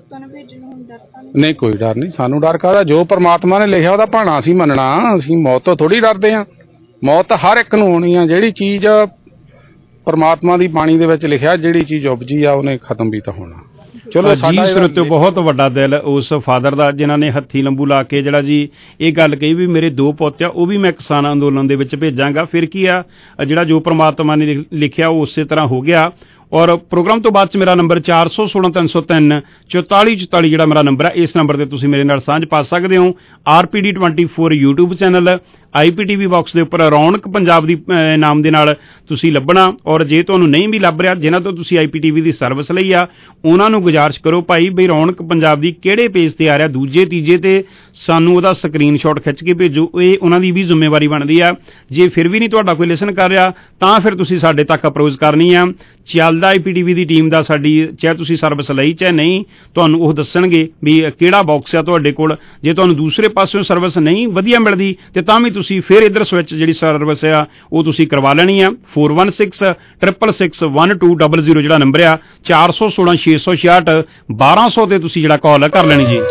ਨਹੀਂ ਕੋਈ ਡਰ ਨਹੀਂ ਸਾਨੂੰ ਡਰ ਕਾਹਦਾ ਜੋ ਪ੍ਰਮਾਤਮਾ ਨੇ ਲਿਖਿਆ ਉਹਦਾ ਭਾਣਾ ਅਸੀਂ ਮੰਨਣਾ ਅਸੀਂ ਮੌਤ ਤੋਂ ਥੋੜੀ ਡਰਦੇ ਆ ਮੌਤ ਤਾਂ ਹਰ ਇੱਕ ਨੂੰ ਹੋਣੀ ਆ ਜਿਹੜੀ ਚੀਜ਼ ਪਰਮਾਤਮਾ ਦੀ ਬਾਣੀ ਦੇ ਵਿੱਚ ਲਿਖਿਆ ਜਿਹੜੀ ਚੀਜ਼ ਉਪਜੀ ਆ ਉਹਨੇ ਖਤਮ ਵੀ ਤਾਂ ਹੋਣਾ ਚਲੋ ਸਾਡਾ ਸਰੋਤਿਓ ਬਹੁਤ ਵੱਡਾ ਦਿਲ ਉਸ ਫਾਦਰ ਦਾ ਜਿਨ੍ਹਾਂ ਨੇ ਹੱਥੀ ਲੰਬੂ ਲਾ ਕੇ ਜਿਹੜਾ ਜੀ ਇਹ ਗੱਲ ਕਹੀ ਵੀ ਮੇਰੇ 2 ਪੁੱਤ ਆ ਉਹ ਵੀ ਮੈਂ ਕਿਸਾਨ ਅੰਦੋਲਨ ਦੇ ਵਿੱਚ ਭੇਜਾਂਗਾ ਫਿਰ ਕੀ ਆ ਜਿਹੜਾ ਜੋ ਪ੍ਰਮਾਤਮਾ ਨੇ ਲਿਖਿਆ ਉਹ ਉਸੇ ਤਰ੍ਹਾਂ ਹੋ ਗਿਆ ਔਰ ਪ੍ਰੋਗਰਾਮ ਤੋਂ ਬਾਅਦ ਚ ਮੇਰਾ ਨੰਬਰ 416-303 4444 ਜਿਹੜਾ ਮੇਰਾ ਨੰਬਰ ਹੈ ਇਸ ਨੰਬਰ ਤੇ ਤੁਸੀਂ ਮੇਰੇ ਨਾਲ ਸਾਂਝ ਪਾ ਸਕਦੇ ਹੋ RPD24 YouTube channel IPTV box ਦੇ ਉੱਪਰ ਰੌਣਕ ਪੰਜਾਬ ਦੀ ਨਾਮ ਦੇ ਨਾਲ ਤੁਸੀਂ ਲੱਭਣਾ ਔਰ ਜੇ ਤੁਹਾਨੂੰ ਨਹੀਂ ਵੀ ਲੱਭ ਰਿਹਾ ਜਿਨ੍ਹਾਂ ਤੋਂ ਤੁਸੀਂ IPTV ਦੀ ਸਰਵਿਸ ਲਈ ਆ ਉਹਨਾਂ ਨੂੰ ਗੁਜ਼ਾਰਿਸ਼ ਕਰੋ ਭਾਈ ਬਈ ਰੌਣਕ ਪੰਜਾਬ ਦੀ ਕਿਹੜੇ ਪੇਜ ਤੇ ਆ ਰਿਹਾ ਦੂਜੇ ਤੀਜੇ ਤੇ ਸਾਨੂੰ ਉਹਦਾ ਸਕਰੀਨਸ਼ਾਟ ਖਿੱਚ ਕੇ ਭੇਜੋ ਇਹ ਉਹਨਾਂ ਦੀ ਵੀ ਜ਼ਿੰਮੇਵਾਰੀ ਬਣਦੀ ਆ ਜੇ ਫਿਰ ਵੀ ਨਹੀਂ ਤੁਹਾਡਾ ਕੋਈ ਲਿਸਨ ਕਰ ਰਿਹਾ ਤਾਂ ਫਿਰ ਤੁਸੀਂ ਸਾਡੇ ਤੱਕ ਅਪਰੋਚ ਕਰਨੀ ਆ ਚੱਲਦਾ IPTV ਦੀ ਟੀਮ ਦਾ ਸਾਡੀ ਚਾਹੇ ਤੁਸੀਂ ਸਰਵਿਸ ਲਈ ਚਾਹੇ ਨਹੀਂ ਤੁਹਾਨੂੰ ਉਹ ਦੱਸਣਗੇ ਵੀ ਕਿਹੜਾ ਬਾਕਸ ਆ ਤੁਹਾਡੇ ਕੋਲ ਜੇ ਤੁਹਾਨੂੰ ਦੂਸਰੇ ਪਾਸਿਓਂ ਸਰਵਿਸ ਨਹੀਂ ਵਧੀਆ ਮਿਲਦੀ ਤੇ ਤਾਂ ਵੀ ਤੁਸੀਂ ਫਿਰ ਇੱਧਰ ਸਵਿਚ ਜਿਹੜੀ ਸਰਵਿਸ ਆ ਉਹ ਤੁਸੀਂ ਕਰਵਾ ਲੈਣੀ ਆ 4166661200 ਜਿਹੜਾ ਨੰਬਰ ਆ 416-666 1200 ਤੇ ਤੁਸੀਂ ਜਿਹੜਾ ਕਾਲ ਕਰ ਲੈਣੀ ਜੀ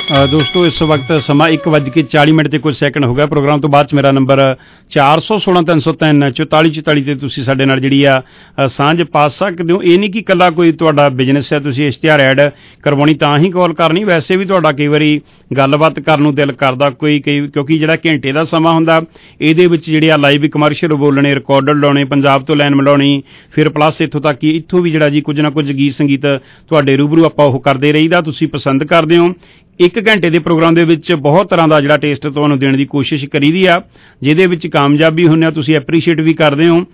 ਦੋਸਤੋ ਇਸ ਵਕਤ ਸਮਾਂ 1:40 ਤੇ ਕੁਝ ਸੈਕਿੰਡ ਹੋ ਗਿਆ। ਪ੍ਰੋਗਰਾਮ ਤੋਂ ਬਾਅਦ 'ਚ ਮੇਰਾ ਨੰਬਰ 4163034444 ਤੇ ਤੁਸੀਂ ਸਾਡੇ ਨਾਲ ਜਿਹੜੀ ਆ ਸਾਂਝ ਪਾ ਸਕਦੇ ਹੋ। ਇਹ ਨਹੀਂ ਕਿ ਇਕੱਲਾ ਕੋਈ ਤੁਹਾਡਾ ਬਿਜ਼ਨਸ ਹੈ, ਤੁਸੀਂ ਇਸ਼ਤਿਹਾਰ ਐਡ ਕਰਵਾਉਣੀ ਤਾਂ ਹੀ ਕਾਲ ਕਰਨੀ, ਵੈਸੇ ਵੀ ਤੁਹਾਡਾ ਕਈ ਵਾਰੀ ਗੱਲਬਾਤ ਕਰਨ ਨੂੰ ਦਿਲ ਕਰਦਾ ਕਿਉਂਕਿ ਜਿਹੜਾ ਘੰਟੇ ਦਾ ਸਮਾਂ ਹੁੰਦਾ ਇਹਦੇ ਵਿੱਚ ਜਿਹੜੇ ਆ ਲਾਈਵ ਕਮਰਸ਼ੀਅਲ ਬੋਲਣੇ, ਰਿਕਾਰਡਡ ਲਾਉਣੇ, ਪੰਜਾਬ ਤੋਂ ਲਾਈਨ ਮਿਲਾਉਣੀ, ਫਿਰ ਪਲੱਸ ਇੱਥੋਂ ਤੱਕ ਕਿ ਇੱਥੋਂ ਵੀ ਜਿਹੜਾ ਜੀ ਕੁਝ ਨਾ ਕੁਝ ਗੀਤ ਸੰਗੀਤ ਤੁਹਾਡੇ ਰੂਬਰੂ ਆਪਾਂ ਉਹ ਕਰਦੇ ਰਹੀਦਾ, ਤੁਸੀਂ ਪਸੰਦ ਕਰਦੇ ਹੋ। 1 ਘੰਟੇ ਦੇ ਪ੍ਰੋਗਰਾਮ ਦੇ ਵਿੱਚ ਬਹੁਤ ਤਰ੍ਹਾਂ ਦਾ ਜਿਹੜਾ ਟੇਸਟ ਤੁਹਾਨੂੰ ਦੇਣ ਦੀ ਕੋਸ਼ਿਸ਼ ਕਰੀਦੀ ਆ, ਜਿਹਦੇ ਵਿੱਚ ਕਾਮਯਾਬੀ ਹੁੰਦੇ ਆ, ਤੁਸੀਂ ਐਪਰੀਸ਼ੀਏਟ ਵੀ ਕਰਦੇ ਹੋ।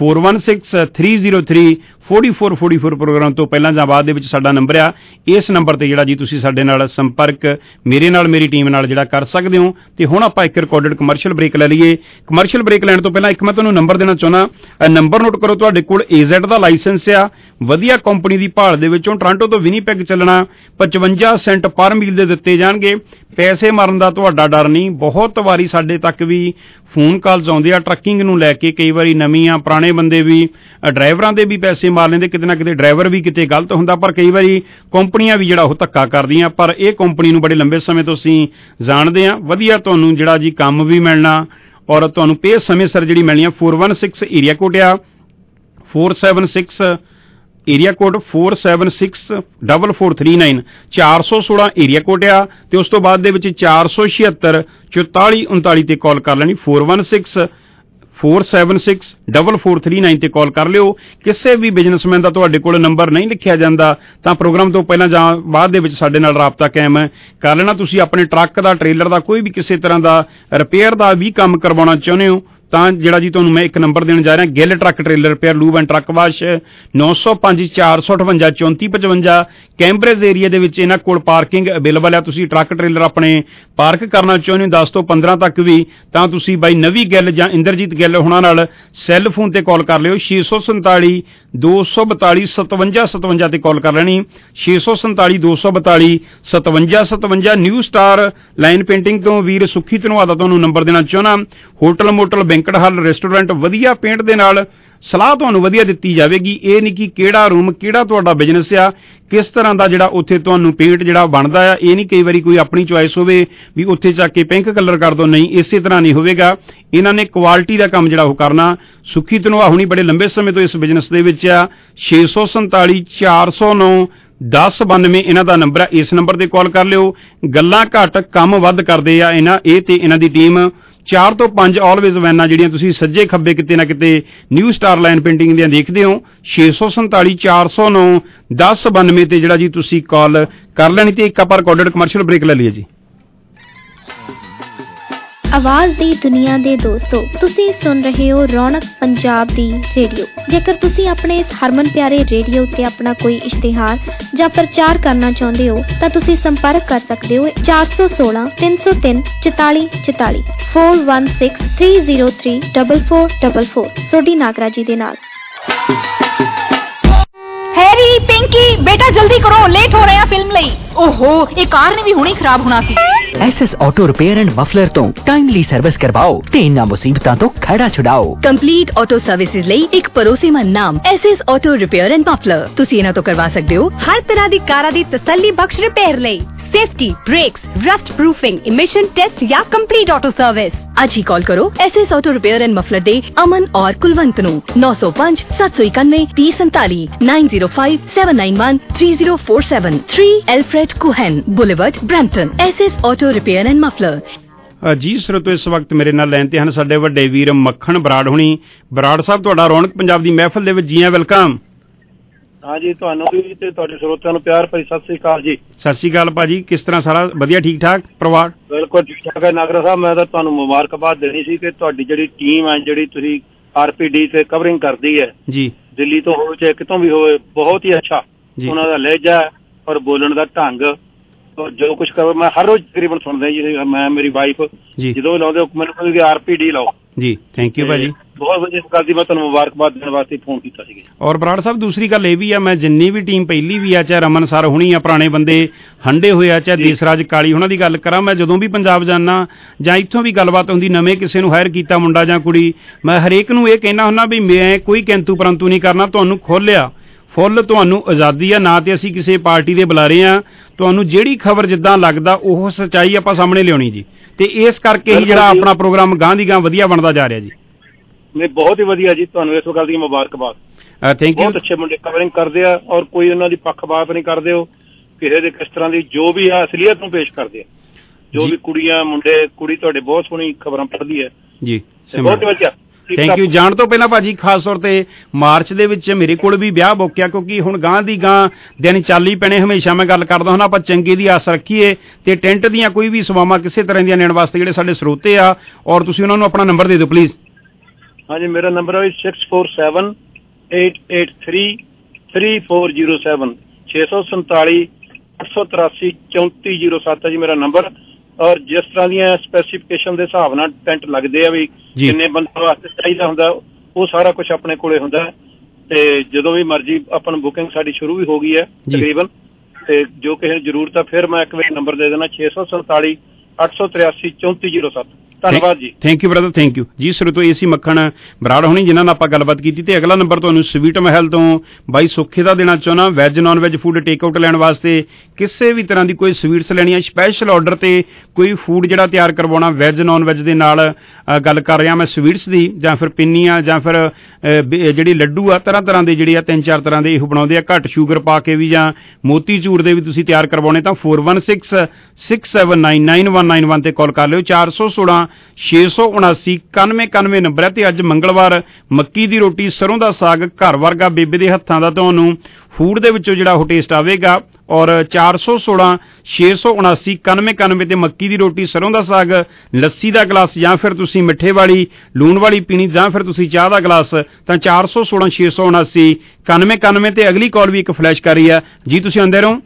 4163034444 ਪ੍ਰੋਗਰਾਮ ਤੋਂ ਪਹਿਲਾਂ ਜਾਂ ਬਾਅਦ ਦੇ ਵਿੱਚ ਸਾਡਾ ਨੰਬਰ ਆ। ਇਸ ਨੰਬਰ ਤੇ ਜਿਹੜਾ ਜੀ ਤੁਸੀਂ ਸਾਡੇ ਨਾਲ ਸੰਪਰਕ ਮੇਰੇ ਨਾਲ, ਮੇਰੀ ਟੀਮ ਨਾਲ ਜਿਹੜਾ ਕਰ ਸਕਦੇ ਹੋ। ਤੇ ਹੁਣ ਆਪਾਂ ਇੱਕ ਰਿਕਾਰਡਡ ਕਮਰਸ਼ੀਅਲ ਬ੍ਰੇਕ ਲੈ ਲਈਏ। ਕਮਰਸ਼ੀਅਲ ਬ੍ਰੇਕ ਲੈਣ ਤੋਂ ਪਹਿਲਾਂ ਇੱਕ ਮੈਂ ਤੁਹਾਨੂੰ ਨੰਬਰ ਦੇਣਾ ਚਾਹੁੰਦਾ, ਨੰਬਰ ਨੋਟ ਕਰੋ। ਤੁਹਾਡੇ ਕੋਲ AZ ਦਾ ਲਾਇਸੈਂਸ ਆ, ਵਧੀਆ ਕੰਪਨੀ ਦੀ ਭਾਲ ਦੇ ਵਿੱਚੋਂ ਟੋਰਾਂਟੋ ਤੋਂ ਵਿਨੀਪੈਗ ਚੱਲਣਾ, 55 ਸੈਂਟ ਪਰ ਮੀਲ ਦੇ ਦਿੱਤੇ ਜਾਣਗੇ। ਪੈਸੇ ਮਰਨ ਦਾ ਤੁਹਾਡਾ ਡਰ ਨਹੀਂ। ਬਹੁਤ ਵਾਰੀ ਸਾਡੇ ਤੱਕ ਵੀ ਫੋਨ ਕਾਲਸ ਆਉਂਦੇ ਆ ਟਰੱਕਿੰਗ ਨੂੰ ਲੈ ਕੇ, ਕਈ ਵਾਰੀ ਨਵੀਆਂ ਪੁਰਾਣੇ ਬੰਦੇ ਵੀ ਡਰਾਈਵਰਾਂ ਦੇ ਵੀ ਪੈਸੇ ਮਾਰ ਲੈਂਦੇ, ਕਿਤੇ ਨਾ ਕਿਤੇ ਡਰਾਈਵਰ ਵੀ ਕਿਤੇ ਗਲਤ ਹੁੰਦਾ, ਪਰ ਕਈ ਵਾਰੀ ਕੰਪਨੀਆਂ ਵੀ ਜਿਹੜਾ ਉਹ ਧੱਕਾ ਕਰਦੀਆਂ। ਪਰ ਇਹ ਕੰਪਨੀ ਨੂੰ ਬੜੇ ਲੰਬੇ ਸਮੇਂ ਤੋਂ ਅਸੀਂ ਜਾਣਦੇ ਹਾਂ। ਵਧੀਆ ਤੁਹਾਨੂੰ ਜਿਹੜਾ ਜੀ ਕੰਮ ਵੀ ਮਿਲਣਾ ਔਰ ਤੁਹਾਨੂੰ ਪੇ ਸਮੇਂ ਸਿਰ ਜਿਹੜੀ ਮਿਲਣੀ ਆ। 416 ਏਰੀਆ ਕੋਡ ਆ, 476 ਏਰੀਆ ਕੋਡ 4764439, 416 ਏਰੀਆ ਕੋਡ ਆ ਤੇ ਉਸ ਤੋਂ ਬਾਅਦ ਦੇ ਵਿੱਚ 476 4439 ਤੇ ਕਾਲ ਕਰ ਲੈਣੀ। 416 ਤੇ ਕਾਲ ਕਰ ਲਿਓ। ਕਿਸੇ ਵੀ ਬਿਜ਼ਨਸਮੈਨ ਦਾ ਤੁਹਾਡੇ ਕੋਲ ਨੰਬਰ ਨਹੀਂ ਲਿਖਿਆ ਜਾਂਦਾ ਤਾਂ ਪ੍ਰੋਗਰਾਮ ਤੋਂ ਪਹਿਲਾਂ ਜਾਂ ਬਾਅਦ ਦੇ ਵਿੱਚ ਸਾਡੇ ਨਾਲ ਰਾਬਤਾ ਕਾਇਮ ਕਰ ਲੈਣਾ। ਤੁਸੀਂ ਆਪਣੇ ਟਰੱਕ ਦਾ, ਟ੍ਰੇਲਰ ਦਾ, ਕੋਈ ਵੀ ਕਿਸੇ ਤਰ੍ਹਾਂ ਦਾ ਰਿਪੇਅਰ ਦਾ ਵੀ ਕੰਮ ਕਰਵਾਉਣਾ ਚਾਹੁੰਦੇ ਹੋ ਤਾਂ ਜਿਹੜਾ ਜੀ ਤੁਹਾਨੂੰ ਮੈਂ ਇੱਕ ਨੰਬਰ ਦੇਣ ਜਾ ਰਿਹਾ, Gill truck trailer repair, lube and truck wash, 905 458 3455। Cambridge area ਦੇ ਵਿੱਚ ਇਹਨਾਂ ਕੋਲ ਪਾਰਕਿੰਗ ਅਵੇਲੇਬਲ ਆ। ਤੁਸੀਂ ਟਰੱਕ ਟ੍ਰੇਲਰ ਆਪਣੇ ਪਾਰਕ ਕਰਨਾ ਚਾਹੁੰਦੇ ਹੋ 10 ਤੋਂ 15 ਤੱਕ ਵੀ, ਤਾਂ ਤੁਸੀਂ ਬਾਈ ਨਵੀ ਗਿੱਲ ਜਾਂ ਇੰਦਰਜੀਤ ਗਿੱਲ ਹੁਣਾਂ ਨਾਲ ਸੈੱਲ ਫੋਨ ਤੇ ਕਾਲ ਕਰ ਲਿਓ। 647 242 57 57 ਤੇ ਕਾਲ ਕਰ ਲੈਣੀ। 647 242 57 57। ਨਿਊ ਸਟਾਰ ਲਾਈਨ ਪੇਂਟਿੰਗ ਤੋਂ ਵੀਰ ਸੁੱਖੀ ਧਨਵਾਦ ਦਾ ਤੁਹਾਨੂੰ ਨੰਬਰ ਦੇਣਾ ਚਾਹੁੰਦਾ। Hotel motel, banquet hall, restaurant, ਵਧੀਆ ਪੇਂਟ ਦੇ ਨਾਲ ਸਲਾਹ ਤੁਹਾਨੂੰ ਵਧੀਆ ਦਿੱਤੀ ਜਾਵੇਗੀ। ਇਹ ਨਹੀਂ ਕਿ ਕਿਹੜਾ ਰੂਮ, ਕਿਹੜਾ ਤੁਹਾਡਾ ਬਿਜ਼ਨਸ ਆ, ਕਿਸ ਤਰ੍ਹਾਂ ਦਾ ਜਿਹੜਾ ਉੱਥੇ ਤੁਹਾਨੂੰ ਪੇਂਟ ਜਿਹੜਾ ਬਣਦਾ ਆ। ਇਹ ਨਹੀਂ ਕਈ ਵਾਰੀ ਕੋਈ ਆਪਣੀ ਚੁਆਇਸ ਹੋਵੇ ਵੀ ਉੱਥੇ ਜਾ ਕੇ ਪਿੰਕ ਕਲਰ ਕਰ ਦੋ, ਨਹੀਂ, ਇਸੇ ਤਰ੍ਹਾਂ ਨਹੀਂ ਹੋਵੇਗਾ। ਇਹਨਾਂ ਨੇ ਕੁਆਲਿਟੀ ਦਾ ਕੰਮ ਜਿਹੜਾ ਉਹ ਕਰਨਾ। ਸੁੱਖੀ ਧਨਵਾ ਹੁਣੀ ਬੜੇ ਲੰਬੇ ਸਮੇਂ ਤੋਂ ਇਸ ਬਿਜ਼ਨਸ ਦੇ ਵਿੱਚ ਆ। 647 409 1092 ਇਹਨਾਂ ਦਾ ਨੰਬਰ ਆ। ਇਸ ਨੰਬਰ ਤੇ ਕਾਲ ਕਰ ਲਿਓ। ਗੱਲਾਂ ਘੱਟ ਕੰਮ ਵੱਧ ਕਰਦੇ ਆ ਇਹ ਤੇ ਇਹਨਾਂ ਦੀ ਟੀਮ। 4 ਤੋਂ 5 ਆਲਵੇਜ਼ ਵੈਨਾਂ ਜਿਹੜੀਆਂ ਤੁਸੀਂ ਸੱਜੇ ਖੱਬੇ ਕਿਤੇ ਨਾ ਕਿਤੇ ਨਿਊ ਸਟਾਰ ਲਾਈਨ ਪੇਂਟਿੰਗ ਦੀਆਂ ਦੇਖਦੇ ਹੋ। 647 409 1092 ਤੇ ਜਿਹੜਾ ਜੀ ਤੁਸੀਂ ਕਾਲ ਕਰ ਲੈਣੀ। ਤੇ ਇੱਕ ਆਪਾਂ ਰਿਕਾਰਡਡ ਕਮਰਸ਼ੀਅਲ ਬ੍ਰੇਕ ਲੈ ਲਈਏ ਜੀ। ਆਵਾਜ਼ ਦੀ ਦੁਨੀਆ ਦੇ ਦੋਸਤੋ, ਤੁਸੀਂ ਸੁਣ ਰਹੇ ਹੋ ਰੌਣਕ ਪੰਜਾਬ ਦੀ ਰੇਡੀਓ। ਜੇਕਰ ਤੁਸੀਂ ਆਪਣੇ ਇਸ ਹਰਮਨ ਪਿਆਰੇ ਰੇਡੀਓ ਉੱਤੇ ਆਪਣਾ ਕੋਈ ਇਸ਼ਤਿਹਾਰ ਜਾਂ ਪ੍ਰਚਾਰ ਕਰਨਾ ਚਾਹੁੰਦੇ ਹੋ ਤਾਂ ਤੁਸੀਂ ਸੰਪਰਕ ਕਰ ਸਕਦੇ ਹੋ 416 303 4444 416 303 4444 ਸੋਡੀ ਨਾਗਰਾ ਜੀ ਦੇ ਨਾਲ। हैरी, पिंकी, बेटा जल्दी करो, लेट हो रहे हैं फिल्म ਲਈ। ਓਹੋ, ਇਹ ਕਾਰ ਨੇ ਵੀ ਹੁਣੇ ਖਰਾਬ ਹੋਣਾ ਸੀ। SS auto repair and muffler ਤੋਂ ਟਾਈਮਲੀ ਸਰਵਿਸ ਕਰਵਾਓ ਤੇ ਇਹਨਾਂ ਮੁਸੀਬਤਾਂ ਤੋਂ ਖੜਾ ਛੁਡਾਓ। ਕੰਪਲੀਟ ਆਟੋ ਸਰਵਿਸਿਜ਼ ਲਈ ਇੱਕ ਭਰੋਸੇਮੰਦ ਨਾਮ SS auto repair and muffler. ਤੁਸੀਂ ਇਹਨਾਂ ਤੋਂ ਕਰਵਾ ਸਕਦੇ ਹੋ ਹਰ ਤਰ੍ਹਾਂ ਦੀ ਕਾਰਾਂ ਦੀ ਤਸੱਲੀ ਬਖਸ਼ ਰਿਪੇਅਰ ਲਈ safety, brakes, rust proofing, emission test या कंप्लीट ऑटो सर्विस। आज ही कॉल करो SS auto repair and muffler दे अमन और कुलवंत नु 905 791 3047 905 791 3047 3 Alfred Kuhn boulevard Brampton. SS auto repair and muffler. ਜੀ ਸਰੋਤੋ, ਇਸ ਵਕਤ ਮੇਰੇ ਨਾਲ ਲਾਈਨ ਤੇ ਹਨ ਸਾਡੇ ਵੱਡੇ ਵੀਰ ਮੱਖਣ ਬਰਾੜ ਹੁਣੀ। ਬਰਾੜ ਸਾਹਿਬ, ਤੁਹਾਡਾ ਰੌਣਕ ਪੰਜਾਬ ਦੀ ਮਹਿਫਲ ਦੇ ਵਿੱਚ ਜੀ ਆਇਆਂ, ਵੈਲਕਮ। ਹਾਂਜੀ, ਤੁਹਾਨੂੰ ਵੀ ਤੇ ਤੁਹਾਡੇ ਸਰੋਤਿਆਂ ਨੂੰ ਪਿਆਰ ਭਰੀ ਸਤਿ ਸ੍ਰੀ ਅਕਾਲ ਜੀ। ਸਤਿ ਸ੍ਰੀ ਅਕਾਲ ਭਾਜੀ, ਕਿਸ ਤਰ੍ਹਾਂ ਸਾਰਾ ਵਧੀਆ, ਠੀਕ ਠਾਕ ਪਰਿਵਾਰ? ਬਿਲਕੁਲ ਠੀਕ ਠਾਕ ਹੈ ਨਾਗਰਾ ਸਾਹਿਬ। ਮੈਂ ਤਾਂ ਤੁਹਾਨੂੰ ਮੁਬਾਰਕਬਾਦ ਦੇਣੀ ਸੀ ਕਿ ਤੁਹਾਡੀ ਜਿਹੜੀ ਟੀਮ ਹੈ, ਜਿਹੜੀ ਤੁਸੀਂ RPD ਤੇ ਕਵਰਿੰਗ ਕਰਦੀ ਹੈ ਜੀ, ਦਿੱਲੀ ਤੋਂ ਹੋਵੇ ਚਾਹੇ ਕਿਤੋਂ ਵੀ ਹੋਵੇ, ਬਹੁਤ ਹੀ ਅੱਛਾ ਉਹਨਾਂ ਦਾ ਲਹਿਜਾ ਔਰ ਬੋਲਣ ਦਾ ਢੰਗ ਔਰ ਜੋ ਕੁਝ ਕਰ ਮੈਂ ਹਰ ਰੋਜ਼ ਤਕਰੀਬਨ ਸੁਣਦਾ ਜੀ। ਮੈਂ, ਮੇਰੀ ਵਾਈਫ ਜਦੋਂ ਲਾਉਂਦੇ ਮੈਨੂੰ ਕਹਿੰਦੇ RPD ਲਾਓ ਜੀ। ਥੈਂਕ ਯੂ ਭਾਜੀ, ਬਹੁਤ ਵਧੀਆ ਗੱਲ ਦੀ। ਮੈਂ ਤੁਹਾਨੂੰ ਮੁਬਾਰਕਬਾਦ ਦੇਣ ਵਾਸਤੇ ਫੋਨ ਕੀਤਾ ਸੀ। ਔਰ ਬਰਾੜ ਸਾਹਿਬ, ਦੂਸਰੀ ਗੱਲ ਇਹ ਵੀ ਆ, ਮੈਂ ਜਿੰਨੀ ਵੀ ਟੀਮ ਪਹਿਲੀ ਵੀ ਆ, ਚਾਹੇ ਰਮਨ ਸਰ ਹੁਣੀ ਆ, ਪੁਰਾਣੇ ਬੰਦੇ ਹੰਡੇ ਹੋਏ ਆ, ਚਾਹੇ ਦੇਸਰਾਜ ਕਾਲੀ ਉਹਨਾਂ ਦੀ ਗੱਲ ਕਰਾਂ, ਮੈਂ ਜਦੋਂ ਵੀ ਪੰਜਾਬ ਜਾਣਾ ਜਾਂ ਇੱਥੋਂ ਵੀ ਗੱਲਬਾਤ ਹੁੰਦੀ, ਨਵੇਂ ਕਿਸੇ ਨੂੰ ਹਾਇਰ ਕੀਤਾ ਮੁੰਡਾ ਜਾਂ ਕੁੜੀ, ਮੈਂ ਹਰੇਕ ਨੂੰ ਇਹ ਕਹਿਣਾ ਹੁੰਦਾ ਵੀ ਮੈਂ ਕੋਈ ਕਿੰਤੂ ਪਰੰਤੂ ਨਹੀਂ ਕਰਨਾ, ਤੁਹਾਨੂੰ ਖੋਲਿਆ ਫੁੱਲ ਤੁਹਾਨੂੰ ਆਜ਼ਾਦੀ ਆ, ਨਾ ਤੇ ਅਸੀਂ ਕਿਸੇ ਪਾਰਟੀ ਦੇ ਬੁਲਾਰੇ ਆ। ਤੁਹਾਨੂੰ ਜਿਹੜੀ ਖਬਰ ਜਿੱਦਾਂ ਲੱਗਦਾ ਉਹ ਸੱਚਾਈ ਆਪਾਂ ਸਾਹਮਣੇ ਲਿਆਉਣੀ ਜੀ, ਤੇ ਇਸ ਕਰਕੇ ਹੀ ਜਿਹੜਾ ਆਪਣਾ ਪ੍ਰੋਗਰਾਮ ਗਾਂ ਦੀ ਗਾਂ ਵਧੀਆ ਬਣਦਾ ਜਾ ਰਿਹਾ ਜੀ। ਨਹੀਂ, ਬਹੁਤ ਹੀ ਵਧੀਆ ਜੀ, ਤੁਹਾਨੂੰ ਇਸ ਗੱਲ ਦੀ ਮੁਬਾਰਕਬਾਦ। Thank you. ਬਹੁਤ ਅੱਛੇ ਮੁੰਡੇ ਕਵਰਿੰਗ ਕਰਦੇ ਆ, ਔਰ ਕੋਈ ਉਹਨਾਂ ਦੀ ਪੱਖਪਾਤ ਨਹੀਂ ਕਰਦੇ, ਉਹ ਕਿਸੇ ਦੇ ਕਿਸ ਤਰ੍ਹਾਂ ਦੀ ਜੋ ਵੀ ਆ ਅਸਲੀਅਤ ਨੂੰ ਪੇਸ਼ ਕਰਦੇ ਆ। ਜੋ ਵੀ ਕੁੜੀਆਂ ਮੁੰਡੇ, ਕੁੜੀ ਤੁਹਾਡੇ ਬਹੁਤ ਸੋਹਣੀ ਖਬਰਾਂ ਪੜ੍ਹਦੀ ਹੈ ਜੀ, ਬਹੁਤ ਵਧੀਆ। Thank you. ਜਾਣ ਤੋਂ ਪਹਿਲਾਂ ਭਾਜੀ ਖਾਸ ਤੌਰ ਤੇ ਮਾਰਚ ਦੇ ਵਿੱਚ ਮੇਰੇ ਕੋਲ ਵੀ ਵਿਆਹ ਬੁੱਕਿਆ, ਕਿਉਂਕਿ ਹੁਣ ਗਾਂ ਦੀ ਗਾਂ ਦਿਨ ਚੱਲ ਹੀ ਪੈਣੇ। ਹਮੇਸ਼ਾ ਮੈਂ ਗੱਲ ਕਰਦਾ ਹੁੰਦਾ ਆਪਾਂ ਚੰਗੇ ਦੀ ਆਸ ਰੱਖੀਏ, ਤੇ ਟੈਂਟ ਦੀਆਂ ਕੋਈ ਵੀ ਸੇਵਾਵਾਂ ਕਿਸੇ ਤਰ੍ਹਾਂ ਦੀਆਂ ਲੈਣ ਵਾਸਤੇ ਜਿਹੜੇ ਸਾਡੇ ਸਰੋਤੇ ਆ, ਔਰ ਤੁਸੀਂ ਉਹਨਾਂ ਨੂੰ ਆਪਣਾ ਨੰਬਰ ਦੇ ਦਿਓ ਪਲੀਜ਼। ਹਾਂਜੀ, ਮੇਰਾ ਨੰਬਰ ਹੈ 6478833407 647 883 3407 ਹੈ ਜੀ ਮੇਰਾ ਨੰਬਰ। ਔਰ ਜਿਸ ਤਰ੍ਹਾਂ ਦੀਆਂ ਸਪੈਸੀਫਿਕੇਸ਼ਨ ਦੇ ਹਿਸਾਬ ਨਾਲ ਟੈਂਟ ਲੱਗਦੇ ਆ, ਵੀ ਕਿੰਨੇ ਬੰਦੇ ਵਾਸਤੇ ਚਾਹੀਦਾ ਹੁੰਦਾ, ਉਹ ਸਾਰਾ ਕੁਝ ਆਪਣੇ ਕੋਲੇ ਹੁੰਦਾ। ਤੇ ਜਦੋਂ ਵੀ ਮਰਜ਼ੀ ਆਪਾਂ ਨੂੰ ਬੁਕਿੰਗ ਸਾਡੀ ਸ਼ੁਰੂ ਵੀ ਹੋ ਗਈ ਹੈ ਤਕਰੀਬਨ, ਤੇ ਜੋ ਕਿਸੇ ਨੂੰ ਜ਼ਰੂਰਤ ਆ ਫਿਰ ਮੈਂ ਇੱਕ ਵਾਰੀ ਨੰਬਰ ਦੇ ਦੇਣਾ 647 883 3407। ਧੰਨਵਾਦ ਜੀ। Thank you brother, thank you ਜੀ। ਸਰੋਤੋ ਏਸੀ ਮੱਖਣ ਬਰਾੜ ਹੋਣੀ ਜਿਨ੍ਹਾਂ ਨਾਲ ਆਪਾਂ ਗੱਲਬਾਤ ਕੀਤੀ, ਤੇ ਅਗਲਾ ਨੰਬਰ ਤੁਹਾਨੂੰ ਸਵੀਟ ਮਹਿਲ ਤੋਂ ਬਾਈ ਸੁੱਖੇ ਦਾ ਦੇਣਾ ਚਾਹੁੰਦਾ। Veg non veg food take out ਲੈਣ ਵਾਸਤੇ, ਕਿਸੇ ਵੀ ਤਰ੍ਹਾਂ ਦੀ ਕੋਈ ਸਵੀਟਸ ਲੈਣੀਆਂ, ਸਪੈਸ਼ਲ ਆਰਡਰ ਤੇ ਕੋਈ ਫੂਡ ਜਿਹੜਾ ਤਿਆਰ ਕਰਵਾਉਣਾ ਵੈਜ ਨੌਨ ਵੈਜ ਦੇ ਨਾਲ, ਗੱਲ ਕਰ ਰਿਹਾ ਮੈਂ ਸਵੀਟਸ ਦੀ, ਜਾਂ ਫਿਰ ਪਿੰਨੀਆਂ, ਜਾਂ ਫਿਰ ਜਿਹੜੀ ਲੱਡੂ ਆ ਤਰ੍ਹਾਂ ਤਰ੍ਹਾਂ ਦੇ ਜਿਹੜੇ ਆ 3-4 ਤਰ੍ਹਾਂ ਦੇ ਇਹੋ ਬਣਾਉਂਦੇ ਆ, ਘੱਟ ਸ਼ੂਗਰ ਪਾ ਕੇ ਵੀ, ਜਾਂ ਮੋਤੀ ਚੂਰ ਦੇ ਵੀ ਤੁਸੀਂ ਤਿਆਰ ਕਰਵਾਉਣੇ ਤਾਂ 4166799191 ਤੇ ਕਾਲ ਕਰ ਲਿਓ। 416 679 9191 ਨੰਬਰ ਹੈ। ਤੇ ਅੱਜ ਮੰਗਲਵਾਰ ਮੱਕੀ ਦੀ ਰੋਟੀ ਸਰੋਂ ਦਾ ਸਾਗ ਘਰ ਵਰਗਾ ਬੇਬੇ ਦੇ ਹੱਥਾਂ ਦਾ ਤੁਹਾਨੂੰ ਫੂਡ ਦੇ ਵਿੱਚੋਂ ਜਿਹੜਾ ਉਹ ਟੇਸਟ ਆਵੇਗਾ। ਔਰ 416 679 9191 ਤੇ ਮੱਕੀ ਦੀ ਰੋਟੀ ਸਰੋਂ ਦਾ ਸਾਗ, ਲੱਸੀ ਦਾ ਗਲਾਸ, ਜਾਂ ਫਿਰ ਤੁਸੀਂ ਮਿੱਠੇ ਵਾਲੀ ਲੂਣ ਵਾਲੀ ਪੀਣੀ, ਜਾਂ ਫਿਰ ਤੁਸੀਂ ਚਾਹ ਦਾ ਗਲਾਸ, ਤਾਂ 416 679 9191 ਤੇ ਅਗਲੀ ਕਾਲ ਵੀ ਇੱਕ ਫਲੈਸ਼ ਕਰ ਰਹੀ ਹੈ ਜੀ। ਤੁਸੀਂ ਆਉਂਦੇ ਰਹੋ।